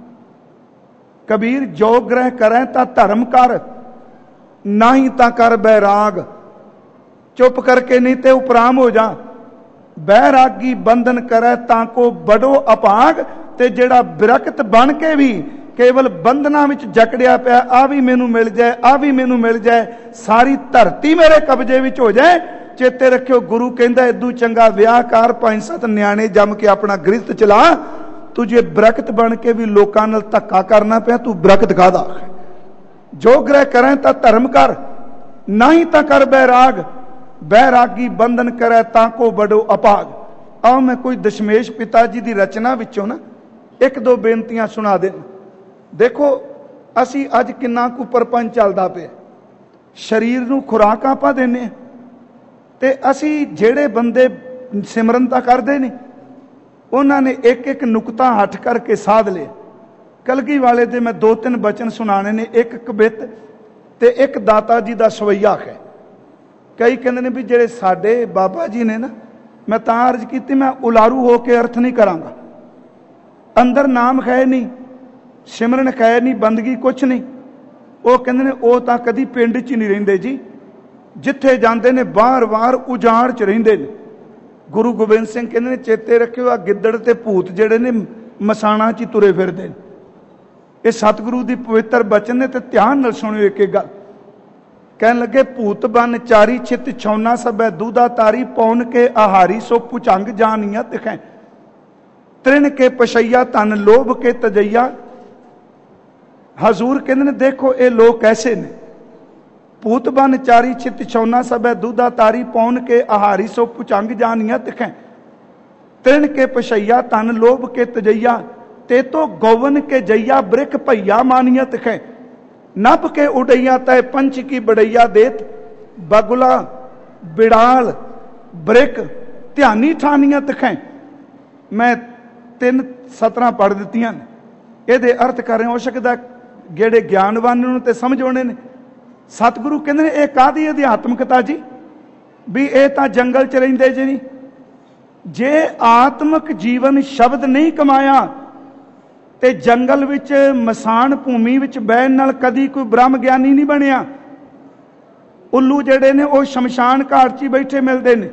ਕਬੀਰ ਜੋ ਗ੍ਰਹਿ ਕਰੈ ਤਾਂ ਧਰਮ ਕਰ, ਨਹੀਂ ਤਾਂ ਕਰ ਬੈਰਾਗ। ਚੁੱਪ ਕਰਕੇ ਨਹੀਂ ਤੇ ਉਪਰਾਮ ਹੋ ਜਾ। ਬੈਰਾਗੀ ਬੰਧਨ ਕਰੈ ਤਾਂ ਕੋ ਬੜੋ ਅਭਾਗ। ਤੇ ਜਿਹੜਾ ਬਿਰਕਤ ਬਣ ਕੇ ਵੀ ਕੇਵਲ ਬੰਧਨਾਂ ਵਿੱਚ ਜਕੜਿਆ ਪਿਆ, ਆ ਵੀ ਮੈਨੂੰ ਮਿਲ ਜਾਏ, ਆ ਵੀ ਮੈਨੂੰ ਮਿਲ ਜਾਏ, ਸਾਰੀ ਧਰਤੀ ਮੇਰੇ ਕਬਜ਼ੇ ਵਿੱਚ ਹੋ ਜਾਏ। ਚੇਤੇ ਰੱਖਿਓ, ਗੁਰੂ ਕਹਿੰਦਾ ਇਦੂ ਚੰਗਾ ਵਿਆਹ ਕਰ, 5-7 ਨਿਆਣੇ ਜੰਮ ਕੇ ਆਪਣਾ ਗ੍ਰਸਤ ਚਲਾ। ਤੂੰ ਜੇ ਬਿਰਕਤ ਬਣ ਕੇ ਵੀ ਲੋਕਾਂ ਨਾਲ ਧੱਕਾ ਕਰਨਾ ਪਿਆ, ਤੂੰ ਬਿਰਕਤ ਕਾਹਦਾ? ਜੋ ਗ੍ਰਹਿ ਕਰੈ ਤਾਂ ਧਰਮ ਕਰ, ਨਹੀਂ ਤਾਂ ਕਰ ਬੈਰਾਗ। ਬੈਰਾਗੀ ਬੰਧਨ ਕਰੈ ਤਾਂ ਕੋ ਬੜੋ ਅਭਾਗ। ਆਓ ਮੈਂ ਕੋਈ ਦਸ਼ਮੇਸ਼ ਪਿਤਾ ਜੀ ਦੀ ਰਚਨਾ ਵਿੱਚੋਂ ਨਾ 1-2 ਬੇਨਤੀਆਂ ਸੁਣਾ ਦੇ। ਦੇਖੋ, ਅਸੀਂ ਅੱਜ ਕਿੰਨਾ ਕੁ ਪਰਪੰਚ ਚੱਲਦਾ ਪਿਆ। ਸਰੀਰ ਨੂੰ ਖੁਰਾਕ ਆਪਾਂ ਦਿੰਦੇ ਹਾਂ, ਤੇ ਅਸੀਂ ਜਿਹੜੇ ਬੰਦੇ ਸਿਮਰਨ ਤਾਂ ਕਰਦੇ ਨੇ, ਉਹਨਾਂ ਨੇ ਇੱਕ ਨੁਕਤਾ ਹੱਠ ਕਰਕੇ ਸਾਧ ਲਿਆ। ਕਲਗੀ ਵਾਲੇ ਦੇ ਮੈਂ 2-3 ਬਚਨ ਸੁਣਾਣੇ ਨੇ, ਇੱਕ ਕਵਿਤ ਤੇ ਇੱਕ ਦਾਤਾ ਜੀ ਦਾ ਸਵਈਆ ਹੈ। ਕਈ ਕਹਿੰਦੇ ਨੇ ਵੀ ਜਿਹੜੇ ਸਾਡੇ ਬਾਬਾ ਜੀ ਨੇ ਨਾ, ਮੈਂ ਤਾਂ ਅਰਜ਼ ਕੀਤੀ, ਮੈਂ ਉਲਾਰੂ ਹੋ ਕੇ ਅਰਥ ਨਹੀਂ ਕਰਾਂਗਾ। ਅੰਦਰ ਨਾਮ ਹੈ ਨਹੀਂ, ਸਿਮਰਨ ਹੈ ਨਹੀਂ, ਬੰਦਗੀ ਕੁਛ ਨਹੀਂ। ਉਹ ਕਹਿੰਦੇ ਨੇ ਉਹ ਤਾਂ ਕਦੀ ਪਿੰਡ 'ਚ ਨਹੀਂ ਰਹਿੰਦੇ ਜੀ, ਜਿੱਥੇ ਜਾਂਦੇ ਨੇ ਬਾਰ-ਬਾਰ ਉਜਾੜ 'ਚ ਰਹਿੰਦੇ ਨੇ। ਗੁਰੂ ਗੋਬਿੰਦ ਸਿੰਘ ਕਹਿੰਦੇ ਨੇ ਚੇਤੇ ਰੱਖਿਓ, ਆ ਗਿੱਦੜ ਤੇ ਭੂਤ ਜਿਹੜੇ ਨੇ ਮਸਾਣਾ 'ਚ ਹੀ ਤੁਰੇ ਫਿਰਦੇ ਨੇ। ਇਹ ਸਤਿਗੁਰੂ ਦੀ ਪਵਿੱਤਰ ਬਚਨ ਨੇ, ਤੇ ਧਿਆਨ ਨਾਲ ਸੁਣਿਓ ਇੱਕ ਗੱਲ। ਕਹਿਣ ਲੱਗੇ, ਭੂਤ ਬਨ ਚਾਰੀ ਛਿਤ ਛੌਨਾ ਸਭੈ ਦੂਧਾ ਤਾਰੀ। ਪੌਨ ਕੇ ਆਹਾਰੀ ਸੋ ਪੁਚੰਗ ਜਾਨੀਆਂ ਦਿਖੈ। ਤ੍ਰਿਣ ਕੇ ਪਸ਼ਈਆ ਤਨ ਲੋਭ ਕੇ ਤਜਈਆ। ਹਜ਼ੂਰ ਕਹਿੰਦੇ ਨੇ ਦੇਖੋ ਇਹ ਲੋਕ ਐਸੇ ਨੇ। ਭੂਤ ਬਨ ਚਾਰੀ ਛਿਤ ਛੌਨਾ ਸਭੈ ਦੂਧਾ ਤਾਰੀ। ਪੌਨ ਕੇ ਆਹਾਰੀ ਸੋ ਪੁਚੰਗ ਜਾਨੀਆਂ ਦਿਖੈ। ਤ੍ਰਿਣ ਕੇ ਪਸ਼ਈਆ ਤਨ ਲੋਭ ਕੇ ਤਜਈਆ। ਤੇ ਤੋ ਗੋਵਨ ਕੇ ਜਈਆ ਬ੍ਰਿਕ ਭਈਆ ਮਾਨੀਆਂ ਦਿਖੈ। ਨਭ ਕੇ ਉਡਈਆ ਤੈ ਪੰਚ ਕੀ ਬੜਈਆ ਦੇਤ। ਬਗੁਲਾ ਬਿੜਾਲ ਬ੍ਰਿਕ ਧਿਆਨੀ ਠਾਨੀਆਂ ਦਿਖੈ। ਮੈਂ 3 ਸਤਰਾਂ ਪੜ੍ਹ ਦਿੱਤੀਆਂ ਨੇ, ਇਹਦੇ ਅਰਥ ਕਰ ਰਹੇ ਹੋ ਸਕਦਾ ਜਿਹੜੇ ਗਿਆਨਵਾਨ ਨੂੰ ਤੇ ਸਮਝ ਆਉਣੇ ਨੇ। ਸਤਿਗੁਰੂ ਕਹਿੰਦੇ ਨੇ ਇਹ ਕਾਹਦੀ ਅਧਿਆਤਮਕਤਾ ਜੀ, ਵੀ ਇਹ ਤਾਂ ਜੰਗਲ 'ਚ ਰਹਿੰਦੇ ਜੀ ਨਹੀਂ। ਜੇ ਆਤਮਿਕ ਜੀਵਨ ਸ਼ਬਦ ਨਹੀਂ ਕਮਾਇਆ ਤੇ ਜੰਗਲ ਵਿੱਚ ਮਸਾਨ ਭੂਮੀ ਵਿੱਚ ਬਹਿਣ ਨਾਲ ਕਦੀ ਕੋਈ ਬ੍ਰਹਮ ਗਿਆਨੀ ਨਹੀਂ ਬਣਿਆ। ਉੱਲੂ ਜਿਹੜੇ ਨੇ ਉਹ ਸ਼ਮਸ਼ਾਨ ਘਾਟ 'ਚ ਹੀ ਬੈਠੇ ਮਿਲਦੇ ਨੇ।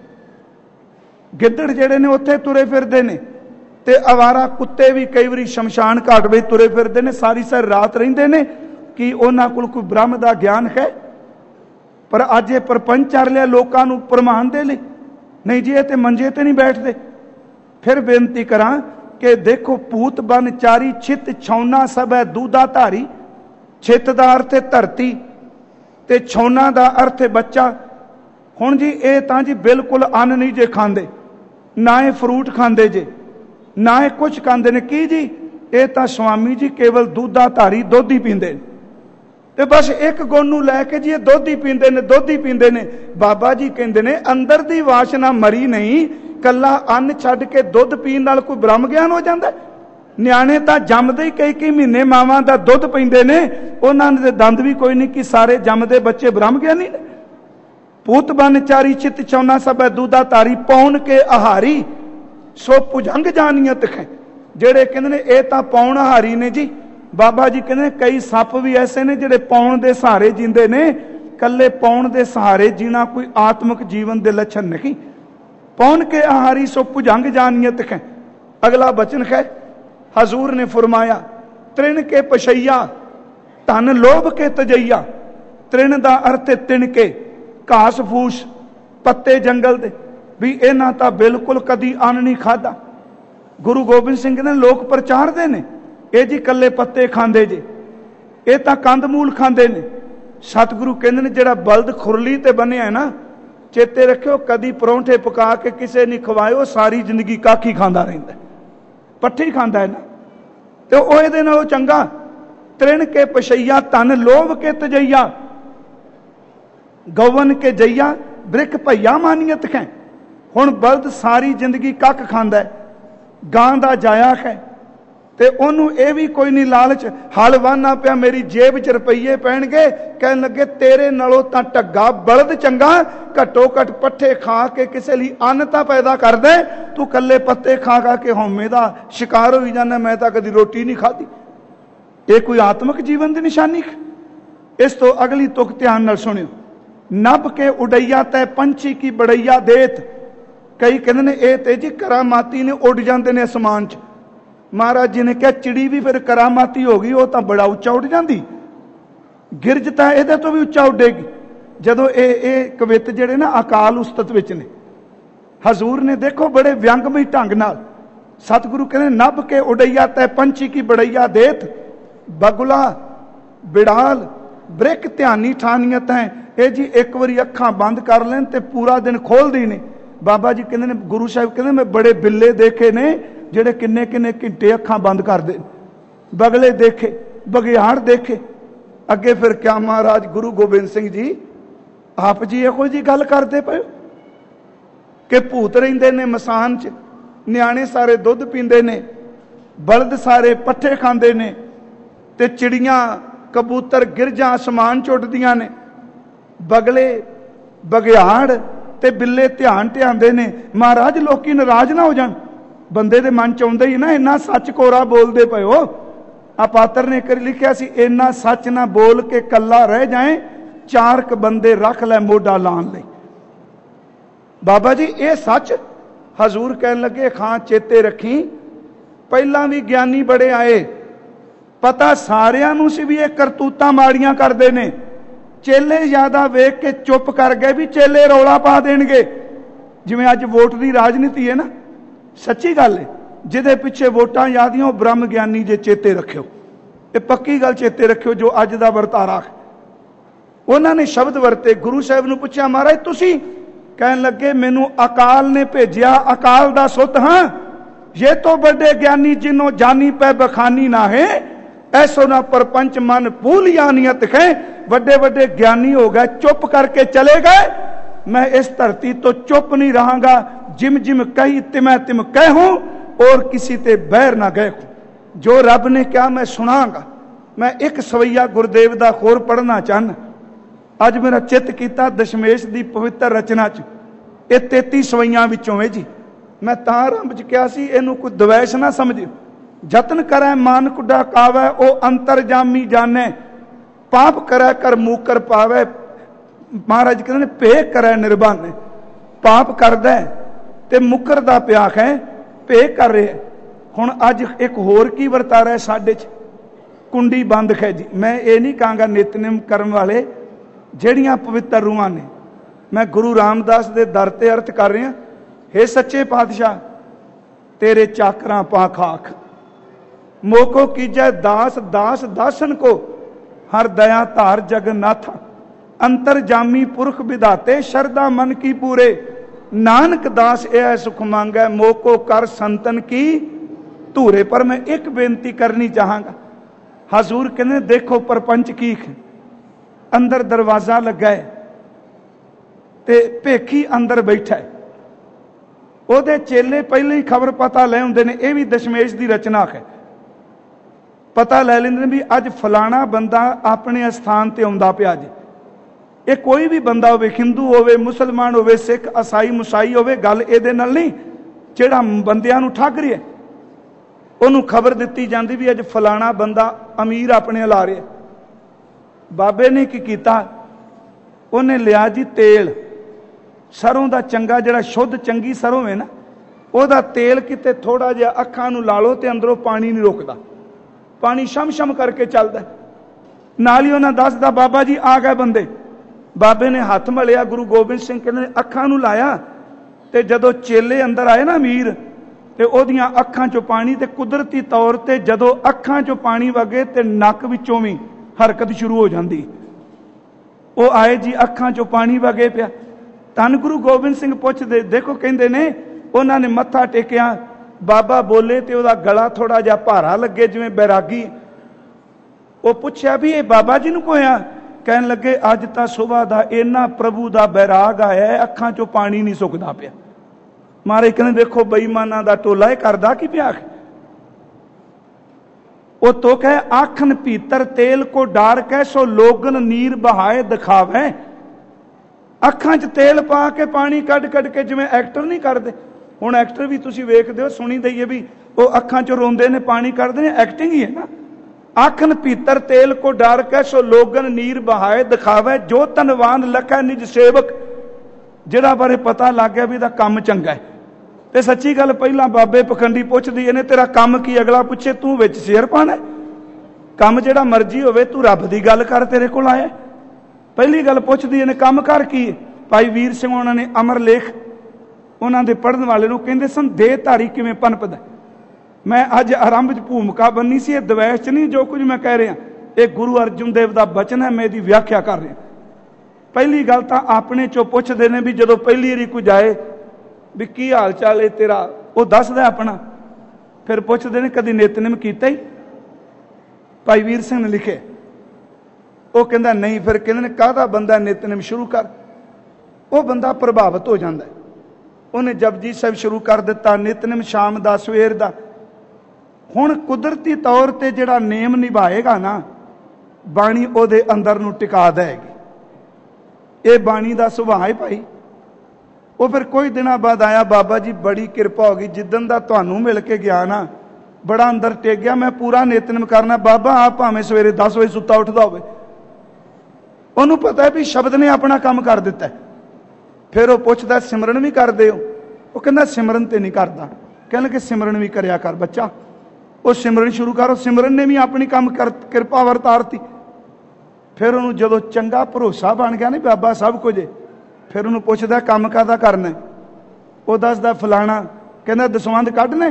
ਗਿੱਦੜ ਜਿਹੜੇ ਨੇ ਉੱਥੇ ਤੁਰੇ ਫਿਰਦੇ ਨੇ, ਤੇ ਅਵਾਰਾ ਕੁੱਤੇ ਵੀ ਕਈ ਵਾਰੀ ਸ਼ਮਸ਼ਾਨ ਘਾਟ ਵਿੱਚ ਤੁਰੇ ਫਿਰਦੇ ਨੇ। ਸਾਰੀ ਸਾਰੀ ਰਾਤ ਰਹਿੰਦੇ ਨੇ, कि उन्हां कोल कोई ब्रह्म का ज्ञान है? पर अज ये प्रपंच चल रहा लोगों को भरमान दे लई। नहीं जी, ये तो मंजे ते नहीं बैठते। फिर बेनती करा कि देखो, भूत बन चारी छित छौना सब है दूधा धारी। छित का अर्थ है धरती ते छौना का अर्थ है बच्चा। हुण जी ये तां जी बिल्कुल अन्न नहीं जे खांदे, ना ये फ्रूट खांदे जे, ना ये कुछ खांदे ने। की जी, ये तां स्वामी जी केवल दूधा धारी दुध ही पींदे ने। ते बस एक गुण नूं लैके जी ये दुध ही पींदे ने, दुध ही पींदे ने। बाबा जी कहंदे ने अंदर दी वासना मरी नहीं, कला अन्न छड्ड के दुध पीण नाल कोई ब्रह्म ज्ञान हो जांदा? ਨਿਆਣੇ ਤਾਂ ਜੰਮਦੇ ਹੀ ਕਈ ਮਹੀਨੇ ਮਾਵਾਂ ਦਾ ਦੁੱਧ ਪੀਂਦੇ ਨੇ, ਉਹਨਾਂ ਦੇ ਦੰਦ ਵੀ ਕੋਈ ਨਹੀਂ ਕਿ ਸਾਰੇ ਜੰਮਦੇ ਬੱਚੇ ਬ੍ਰਹਮ ਗਿਆਨੀ ਨੇ। ਪੂਤ ਬਨ ਚਾਰੀ ਚਿਤ ਚੌਨਾ ਸਭੈ ਦੂਧਾ ਧਾਰੀ ਪੌਣ ਕੇ ਆਹਾਰੀ ਸੋ ਭੁਜੰਗ ਜਾਨੀਅਤ ਹੈ। ਜਿਹੜੇ ਕਹਿੰਦੇ ਨੇ ਇਹ ਤਾਂ ਪੌਣ ਆਹਾਰੀ ਨੇ ਜੀ। ਬਾਬਾ ਜੀ ਕਹਿੰਦੇ ਨੇ ਕਈ ਸੱਪ ਵੀ ਐਸੇ ਨੇ ਜਿਹੜੇ ਪੌਣ ਦੇ ਸਹਾਰੇ ਜੀਂਦੇ ਨੇ। ਕੱਲੇ ਪੌਣ ਦੇ ਸਹਾਰੇ ਜੀਣਾ ਕੋਈ ਆਤਮਿਕ ਜੀਵਨ ਦੇ ਲੱਛਣ ਨਹੀਂ। ਪੌਣ ਕੇ ਆਹਾਰੀ ਸੋ ਭੁਜੰਗ ਜਾਨੀਅਤ ਹੈ। ਅਗਲਾ ਬਚਨ ਹੈ हजूर ने फरमाया तृण के पछैया धन लोभ के तजैया। तृण का अर्थ है तिणके, घास फूस, पत्ते जंगल दे भी इन्हां तां बिल्कुल कदी अन्न नहीं खादा। गुरु गोबिंद सिंह ने लोक प्रचारदे ने ये जी कल्ले पत्ते खांदे जे, ये तां कंद मूल खांदे ने। सतगुरु कहंदे ने जिहड़ा बलद खुरली ते बनिया है ना, चेते रखियो कदी परौंठे पका के किसे नहीं खवाए, सारी जिंदगी काखी खांदा रहिंदा, पट्ठी खाता है ना। तो ये नालों चंगा तृण के पछैया धन लोभ के तजैया। गौवन के जैया ब्रिक भैया मानियत है। हुण बलद सारी जिंदगी कख खांदा है, गां दा जाया है, ते ओनू ये भी कोई नहीं लालच। हल वाहना पिया मेरी जेब च रुपये पैणगे, कहन लगे तेरे नालों तां ढग्गा बलद चंगा, घट्टो घट पट्ठे खा के किसी लिए अन्न तां पैदा कर दे। तू कल्ले पत्ते खा खा के हौमे दा शिकार हो जाना, मैं तां कदी रोटी नहीं खाधी। ये कोई आत्मिक जीवन की निशानी है? इस तो अगली तुक ध्यान नाल सुनियो। नभ के उड़ैया तै पंछी की बड़ैया देत। कई कहंदे ने ये ते जी करामाती ने उड़ जाते हैं आसमान च। महाराज जी ने कहा चिड़ी भी फिर करामाती हो गई, वो तो बड़ा उच्चा उड़ जाती, गिरज तो ये तो भी उच्चा उडेगी। जदों ये कवित जिहड़े ना अकाल उस्तत विच ने, हजूर ने देखो बड़े व्यंगमई ढंग नाल सतगुरु कहने नभ के उड़ैया तै पंछी की बड़ैया देत। बगुला बिड़ाल ब्रिक ध्यानी ठानियत है। ये जी एक बारी अखां बंद कर लें तो पूरा दिन खोलदी ने। बाबा जी कहते ने, गुरु साहब कहते मैं बड़े बिल्ले देखे ने ਜਿਹੜੇ किन्ने किन्ने घंटे अखां बंद करते, बगले देखे, बगियाड़ देखे। अगे फिर क्या महाराज गुरु गोबिंद सिंह जी आप जी इहो जी गल करते पे कि भूत रहिंदे ने मसान च, न्याणे सारे दुध पींदे ने, बलद सारे पट्ठे खांदे ने, ते चिड़ियां कबूतर गिरजां आसमान च उड़दियां ने, बगले बगियाड़ ते बिल्ले ध्यान ध्यानदे ने। महाराज लोकी नाराज ना हो जाण, बंदे दे मन च आउंदा ही ना इन्ना सच कोरा बोलदे पए हो। आ पात्र ने कर लिखिया सी इन्ना सच ना बोल के कल्ला रह जाए, चार क बंदे रख लै मोढा लाण लई। बाबा जी ये सच। हजूर कहन लगे खां चेते रखी, पहला भी ज्ञानी बड़े आए, पता सारियां नूं सी भी ये करतूतां माड़ियां करदे ने। चेले ज्यादा वेख के चुप कर गए भी चेले रौला पा देणगे। जिवें अज वोट की राजनीति है ना, सच्ची गल है, जिदे पिछे वोटां यादियां ब्रह्म ज्ञानी जे चेते रखियो, ये पक्की गल चेते रखियो। जो अज दा वरतारा उन्होंने शब्द वरते। गुरु साहब नूं पुछया महाराज तुसी, कहन लगे मैनू अकाल ने भेजिया, अकाल दा सुत हां। ये तो बड़े ज्ञानी जिन्हों जानी पै बखानी ना है, ऐसो ना परपंच मन भूल यानियत है। बड़े बड़े ज्ञानी हो गए, चुप करके चले गए। मैं इस धरती तो चुप नहीं रहांगा, जिम जिम कही तिमै तिम कहूं और किसी ते बैर ना गए। जो रब ने कहा मैं सुनांगा। मैं एक सवैया गुरुदेव दा होर पढ़ना चाहना। अज मेरा चित किया दशमेश दी पवित्र रचना च ये 33 सवैयां विचों है जी। मैं तां आरंभ च कहा सी इहनूं कोई द्वैश ना समझियो। जतन करै मान कुडा कावै ओ अंतरजामी जाने, पाप करै कर मूकर पावै। महाराज कहते ने भे करै निर्बाने। पाप करदा ते मुकरदा पिया है, भे कर रहे। हुण अज एक होर की वरतारा है साडे च। कुंडी बंद है जी। मैं ये नहीं कहूँगा नितनेम करम वाले ਜਿਹੜੀਆਂ पवित्र रूहां ने, मैं गुरु रामदास के दर ते अर्थ कर रहा। हे सच्चे पातशाह तेरे चाकरा पा खाक, मोको कीजै दास दास दासन को, हर दया धार जगन्नाथ, अंतर जामी पुरख विधाते, शरदा मन की पूरे, नानक दास यह सुख मांगै, मोको कर संतन की धूरे। पर मैं एक बेनती करनी चाहांगा। हजूर कहने देखो परपंच की अंदर दरवाजा लगा है ते भेखी अंदर बैठा है, ਉਹਦੇ चेले पहले ही खबर पता ले आउंदे ने। यह भी दशमेश की रचना है। पता लै लैंदे भी अज फलाना बंदा अपने स्थान ते आउंदा पिया जी। ये कोई भी बंदा होवे, हिंदू होवे, मुसलमान होवे, सिख ईसाई मुसाई होवे, गल इहदे नाल नहीं। जिहड़ा बंदियां नूं ठग रिहा उहनूं खबर दित्ती जांदी भी अज फलाना बंदा अमीर अपने ला रिहा। बाबे ने की कीता, उहने लिया जी तेल, सरों का चंगा जिहड़ा शुद्ध चंगी सरों है ना, ਉਹਦਾ तेल किते थोड़ा जिहा अखां नूं ला लो ते अंदरों पानी नहीं रोकदा, पानी शम शम करके चलदा। नाल ही उन्हां दसदा बाबा जी आ गए बंदे। बाबे ने हथ मलिया, गुरु गोबिंद सिंह कहने अखां नूं लाया ते जदों चेले अंदर आए ना अमीर, ते ओहदियां अखां चों पानी, ते कुदरती तौर ते जदों अखां चों पानी वगे ते नक विचों भी हरकत शुरू हो जाती। वो आए जी, अखां चों पानी वगे पिया। धन गुरु गोबिंद सिंह पुछदे, देखो कहंदे ने उन्होंने मत्था टेकिया, बाबा बोले तो वह गला थोड़ा जिहा भारा लगे जिवें बैरागी। वो पूछया भी ये बाबा जी नूं कोया? कहन लगे अज तां सुबह दा इन्ना प्रभु दा बैराग आया है, अखां चों पानी नहीं सुकदा पिया। मारे कहने देखो बेईमाना दा टोला ये करदा की पिया। वो तो कह आखन भीतर तेल को डार कै, सो लोगन नीर बहाए दिखावे। अखां च तेल पा के पानी कढ़ कढ़ के जिवें एक्टर नहीं करते। हुण एक्टर भी तुसीं वेखदे हो, सुनी दईए भी वो अखां चों रोंदे ने पानी कढ़दे ने, एक्टिंग ही है ना। आखन भीतर तेल को डार कै, सो लोगन नीर बहाए दिखावे। जो धनवान लखै निज सेवक, जिहड़ा बारे पता लग गया भी इहदा काम चंगा है। ते सच्ची गल पहला बाबे पखंडी पुछदी ने तेरा काम की, अगला पूछे तू विच शेर पाना। काम जिहड़ा मर्जी होवे, तू रब दी गल कर, तेरे कोल आया। पहली गल पुछदी ने काम कर की। भाई वीर सिंह उन्होंने ने अमर लेख उन्होंने दे पढ़न वाले नूं कहंदे सन, देहधारी किवें पनपदा। मैं अज आरंभ च भूमिका बनी सी, द्वैश च नहीं जो कुछ मैं कह रहा, ये गुरु अर्जुन देव का बचन है, मैं इसकी व्याख्या कर रहा। पहली गल तो अपने चो पुछदे ने भी जदों पहली वारी कोई जाए भी की हाल चाल है तेरा, वो दसदा अपना। फिर पुछदे ने कदी नितनेम कीता ही? भाई वीर सिंह ने लिखे। वो कहता नहीं। फिर कहते काहदा बंदा नितनेम शुरू कर। वो बंदा प्रभावित हो जाता है। उन्हें जपजी साहिब शुरू कर दिता, नितनेम शाम का सवेर का। हुण कुदरती तौर पर जिहड़ा नेम निभाएगा ना, बाणी उहदे अंदर नूं टिका देगी। ये बाणी का सुभाव है भाई। वो फिर कोई दिनों बाद आया, बाबा जी बड़ी किरपा हो गई, जिदन का तुहानूं मिल के गया ना बड़ा अंदर टेक गया, मैं पूरा नितनेम करना। बाबा आप भावें सवेरे 10 बजे सुता उठदा होवे, उन्होंने पता है भी शब्द ने अपना काम कर दिता है। फिर वो पूछता सिमरन भी करते हो? वो कहता सिमरन तो नहीं करता। कहने कि सिमरन भी करया कर बच्चा। वो सिमरन शुरू करो। सिमरन ने भी अपनी काम कर किरपा वरतारती। फिर उन्होंने जो चंगा भरोसा बन गया नहीं बाबा सब कुछ, फिर उन्होंने पूछता काम काहदा करना? वो दसदा फलाना। कहता दसवंध कढ़ने?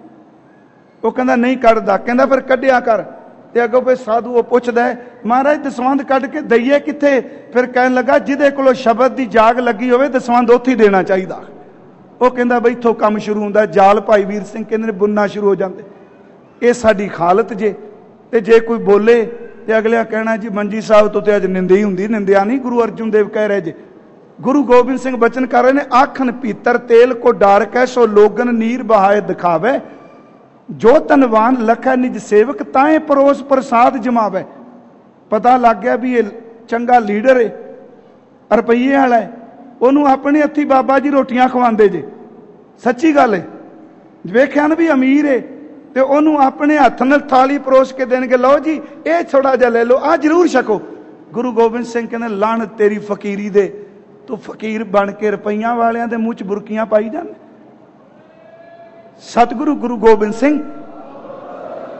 वो कहता नहीं कढ़दा। कहता फिर कढ़िया कर। ते अगों फिर साधु वो पुछदा है महाराज दसवंध कढ़ के दईए किथे? फिर कहन लगा जिहदे कोलों शब्द की जाग लगी होवे दसवंध उत्थे ही देना चाहिए। वो कहता बई इत्थों काम शुरू हुंदा। जाल भाई वीर सिंह कहंदे बुनना शुरू हो जाते। ये साडी हालत जे। ते जे कोई बोले ते अगले कहना जी मंजी साहब तो अज निंदी हुंदी, निंदिया नहीं। गुरु अर्जुन देव कह रहे जे, गुरु गोबिंद सिंह बचन कर रहे ने, आखन पीतर तेल को डार कै, सो लोगन नीर बहाए दिखावे। जो धनवान लखै निज सेवक, ताए परोस प्रसाद जमावे। पता लग गया भी ये चंगा लीडर है, रुपये वाला है, उन्होंने अपने हथी बाबा जी रोटियां खवाते जे। सच्ची गल है। वेख्या ना भी अमीर है तो उन्होंने अपने हथ नाल थाली परोस के देंगे, लो जी ये थोड़ा जा ले लो, आ जरूर छको। गुरु गोबिंद सिंह कहने लान तेरी फकीरी दे, तू फकीर बन के रुपइया वालियां दे मुँह च बुरकियां पाई जाने। सतगुरु गुरु गोबिंद सिंह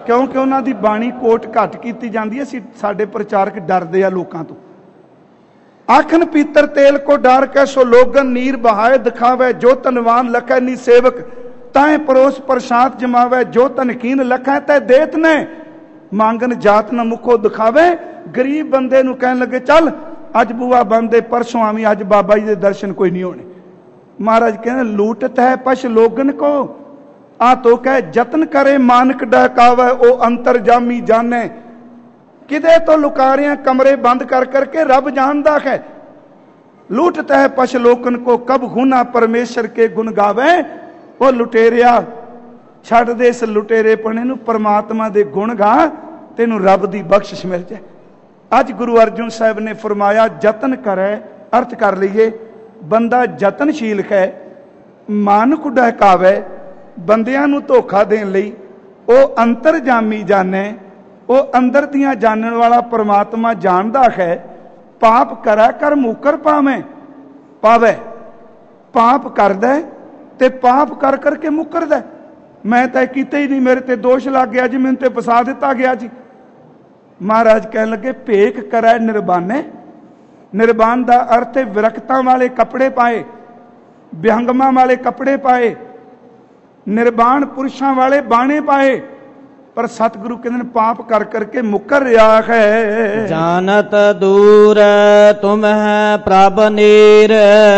क्योंकि उन्होंने बाणी कोट घट की जाती है। साडे प्रचारक डरते हैं लोगों तो। आखन पीतर तेल को डार कै सो लोगन नीर बहाए दिखावे, जो तनवान लखै नी सेवक ताए परोस प्रसाद जमावे, जो तनकीन लखै तै देत ने मांगन जात न मुखो दिखावे। गरीब बंदे नूं कहन लगे चल अज बुआ बंदे परसों आवी, अज बाबा जी के दर्शन कोई नहीं होने। महाराज कहने लूटत है पश लोगन को आ तो कह जतन करे मानक डहकावे, ओ अंतर जामी जाने। किदे तो लुका रहे कमरे बंद कर करके रब जानदा है। लूटता है पश लोकन को कब गुना परमेश्वर के गुण गावे। वो लुटेरिया छड़ दे इस लुटेरेपने नूं परमात्मा दे गुण गा, तेनू रब दी बख्शिश मिल जाए। अज गुरु अर्जुन साहब ने फरमाया जतन करे, अर्थ कर लीए बंदा जतनशील है, मान को डहकावे, बंदियां नूं धोखा देण लई ओ अंतर जामी जाने, वो अंदर दियां जानन वाला परमात्मा जानदा है। पाप करा कर मुकर पावे, पावे पाप करदा ते पाप कर करके मुकरदा। मैं तो कीते ही नहीं, मेरे ते दोष लग गया जी, मैनूं ते फसा दिता गया जी। महाराज कह लगे भेख करै निर्बाने। निर्बान का अर्थ है विरक्तां वाले कपड़े पाए, विहंगमां वाले कपड़े पाए, निर्बान पुरुषों वाले बाणे पाए। पर सतगुरु कहते हैं पाप कर करके मुकर रहा है। जानत दूर तुम है प्रभ नीर।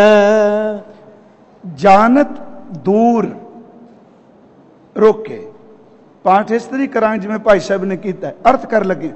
जानत दूर रोके पाठ इस तरी करा जिवें भाई साहब ने किया। अर्थ कर लगे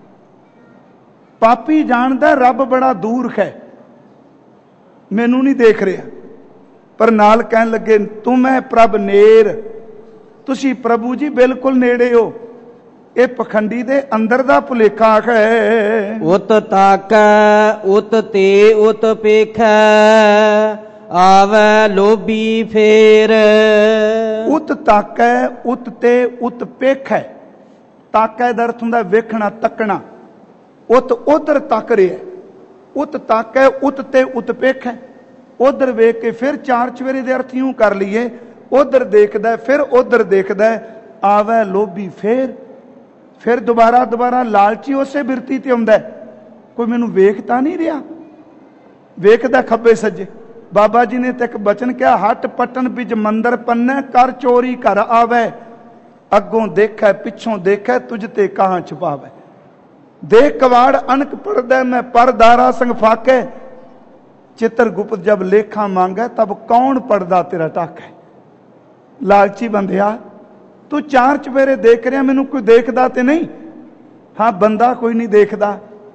पापी जानदा रब बड़ा दूर है, मैनू नहीं देख रहा। पर नाल कहन लगे तुम है प्रभ नेर, तुसी प्रभु जी बिल्कुल नेड़े हो। ये पखंडी दे अंदर दा भुलेखा है। उत ताकै उत ते उत पेखै, आवे लोभी फेर। उत ताकै उत ते उत पेखै। ताकै दा अर्थ हुंदा वेखना तकना। उत उधर तक रहा, उत ताकै उत ते उत पेखै। उधर वेख के फिर चार चवेरे दे अर्थ यूं कर लीए, उधर देखदा फिर उधर देखदा, आवे लोभी फिर दोबारा दोबारा लालची उसे बिरती ते आउंदा। कोई मैनू वेखता नहीं रहा, वेखदा खब्बे सज्जे। बाबा जी ने तो एक बचन कहा हट पटन बिच मंदिर पन्ने, कर चोरी घर आवे। अगों देखै पिछों देखै, तुझ ते कहां छुपावे। देख कवाड़ अनक पड़दा, मैं परदारा संग फाके। चित्रगुप्त जब लेखा मांगे तब कौन पड़दा तेरा टाके। लालची बंदिया तू चार चवेरे देख रहा, मैनू कोई देखदा ते नहीं। हाँ बंदा कोई नहीं देखदा,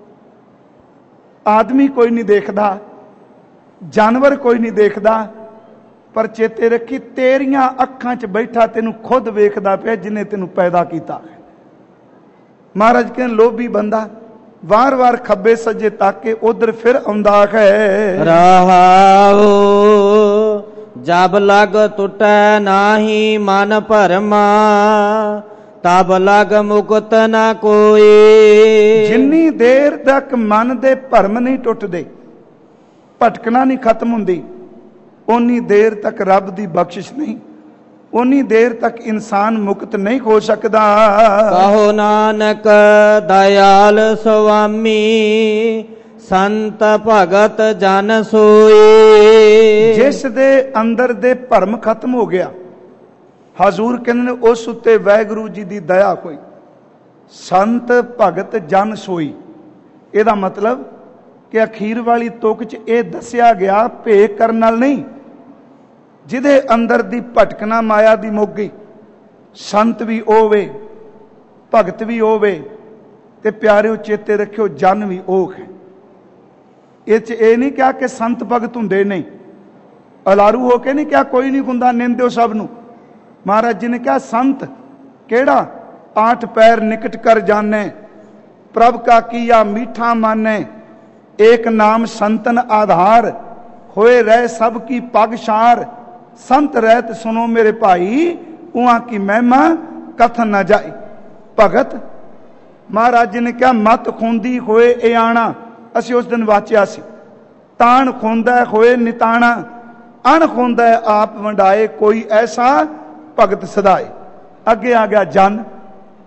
आदमी कोई नहीं देखदा, जानवर कोई नहीं देखदा। पर चेते रखी तेरियां अखां च बैठा तेनू खुद वेखदा पिया जिन्हें तेनू पैदा किया। महाराज कहन लोभी बंदा वार वार खब्बे सज्जे ताके उधर फिर आउंदा है। रहाओ जब लग टुटै नाही मन भरमा, तब लग मुकत न कोई। जिन्नी देर तक मन दे भरम नहीं टुटदे, भटकना नहीं खत्म हुंदी, उन्नी देर तक रब दी बख्शिश नहीं, उन्नी देर तक इंसान मुक्त नहीं हो सकता। कहो नानक दयाल स्वामी, संत भगत जन सोए। जिस दे अंदर दे भरम खत्म हो गया, हजूर कहने उस उत्ते वाहिगुरू जी दी दया कोई। संत भगत जन सोई, एदा मतलब कि अखीर वाली तुक च यह दसिया गया भेख करन नाल नहीं, जिदे अंदर दी भटकना माया दी मुक गई। संत भी होवे, भगत भी होवे, ते प्यारिओ चेते रखियो जन भी ओह है। ये नहीं क्या कि संत भगत हुंदे नहीं, अलारू होके नहीं क्या कोई नहीं हुंदा, निंदो सब नूं। महाराज जी ने कहा संत केड़ा, आठ पैर निकट कर जाने, प्रभ का किया मीठा माने। एक नाम संतन आधार, होए रह सब की पगशार। संत रहत सुनो मेरे भाई, उहाँ की महिमा कथन न जाए। भगत महाराज जी ने कहा मत खुंदी होए ए आना, असी उस दिन वाचिया सी। तान खुंदा होए निताना, अण खुंदा आप वंडाए, कोई ऐसा भगत सदाए। अगे आ गया जन,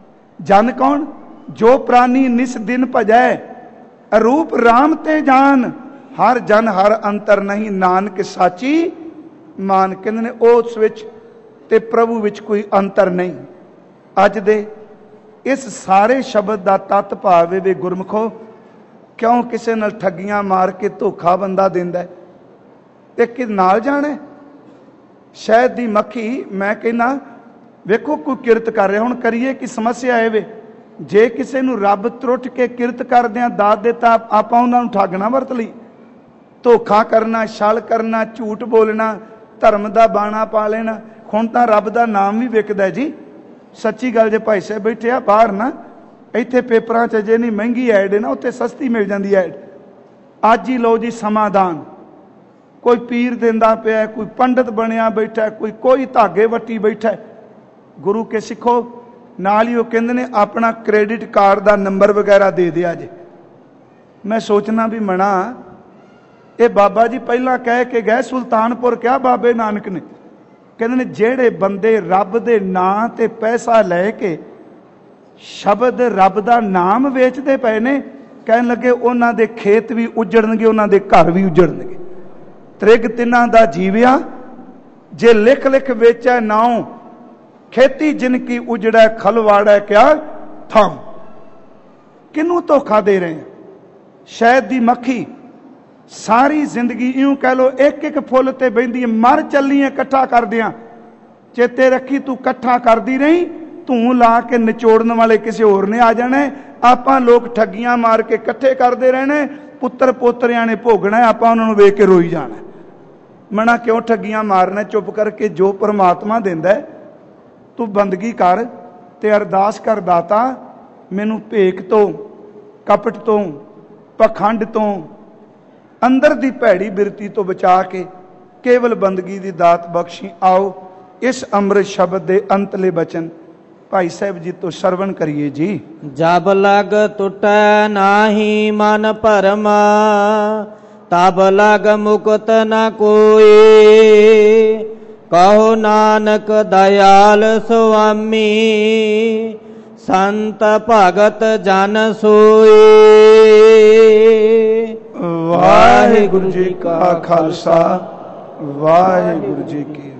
जन कौन? जो प्राणी निस दिन भजै, रूप राम ते जान, हर जन हर अंतर नहीं, नानक साची मान। कहते ने उस विच ते प्रभु विच कोई अंतर नहीं। अज दे इस सारे शब्द का तत्त भाव वे गुरमुखो, क्यों किसी नाल ठगियां मार के धोखा बंदा देंदा है ते कि नाल जाना? शहद दी मक्खी, मैं कहना वेखो कोई किरत कर रहा, हुण करिए कि समस्या है वे, जे किसी नूं रब त्रुट के किरत करदिआं दात देता आपां उहनां नूं ठगना वरत लई, धोखा करना, छल करना, झूठ बोलना, धर्म दा बाणा पा लेना। हुण तां रब दा नाम भी विकदा जी। सच्ची गल जे भाई साहब बैठे आ बाहर ना, इत्थे पेपरां च जे नहीं महंगी ऐड है ना, उत्थे सस्ती मिल जाती ऐड। अज ही लो जी समाधान, कोई पीर दिंदा पिया, कोई पंडित बनिया बैठा, कोई धागे वट्टी बैठा। गुरु के सिखो नाल ही वो कहंदे ने अपना क्रेडिट कार्ड का नंबर वगैरह दे दिया जे। मैं सोचना भी मना, ये बाबा जी पहला कह के गए सुल्तानपुर, क्या बाबे नानक ने कहते ने जेड़े बंदे रब दे नां ते पैसा लैके शब्द रब दा नाम वेचते पे ने, कहन लगे उन्हां दे खेत भी उजड़नगे, उन्हां दे घर भी उजड़नगे। त्रिग तिन्हां दा जीविया, जे लिख लिख वेचै नाओ, खेती जिनकी उजड़ै खलवाड़ै क्या थां। किनू धोखा दे रहे हैं? शहद दी मक्खी सारी जिंदगी यूं कह लो एक एक फुल ते बहिंदी, मर चली है कट्ठा कर दियां, चेते रखी तू कट्ठा करदी रही, तू ला के निचोड़न वाले किसी होर ने आ जाना। आपां लोग ठगियां मार के कट्ठे करते रहने, पुत्र पोतरियां ने भोगना, आपां उन्होंने वेख के रोई जाना। मना क्यों ठगियां मारना? चुप करके जो परमात्मा देंदा है तू बंदगी कर ते अरदास कर, दाता मैनू भेख तो, कपट तो, पखंड तो, अंदर दी भैड़ी बिरती तो बचा के केवल बंदगी दी दात बख्शी। आओ इस अमृत शब्द दे अंतले बचन भाई साहब जी तो श्रवण करिए जी। जब लग टुटै नाही मन भरमा, तब लग मुकुत न कोई, कहो नानक दयाल स्वामी, संत भगत जन सोई। वाहिगुरु जी का खालसा, वाहिगुरु जी की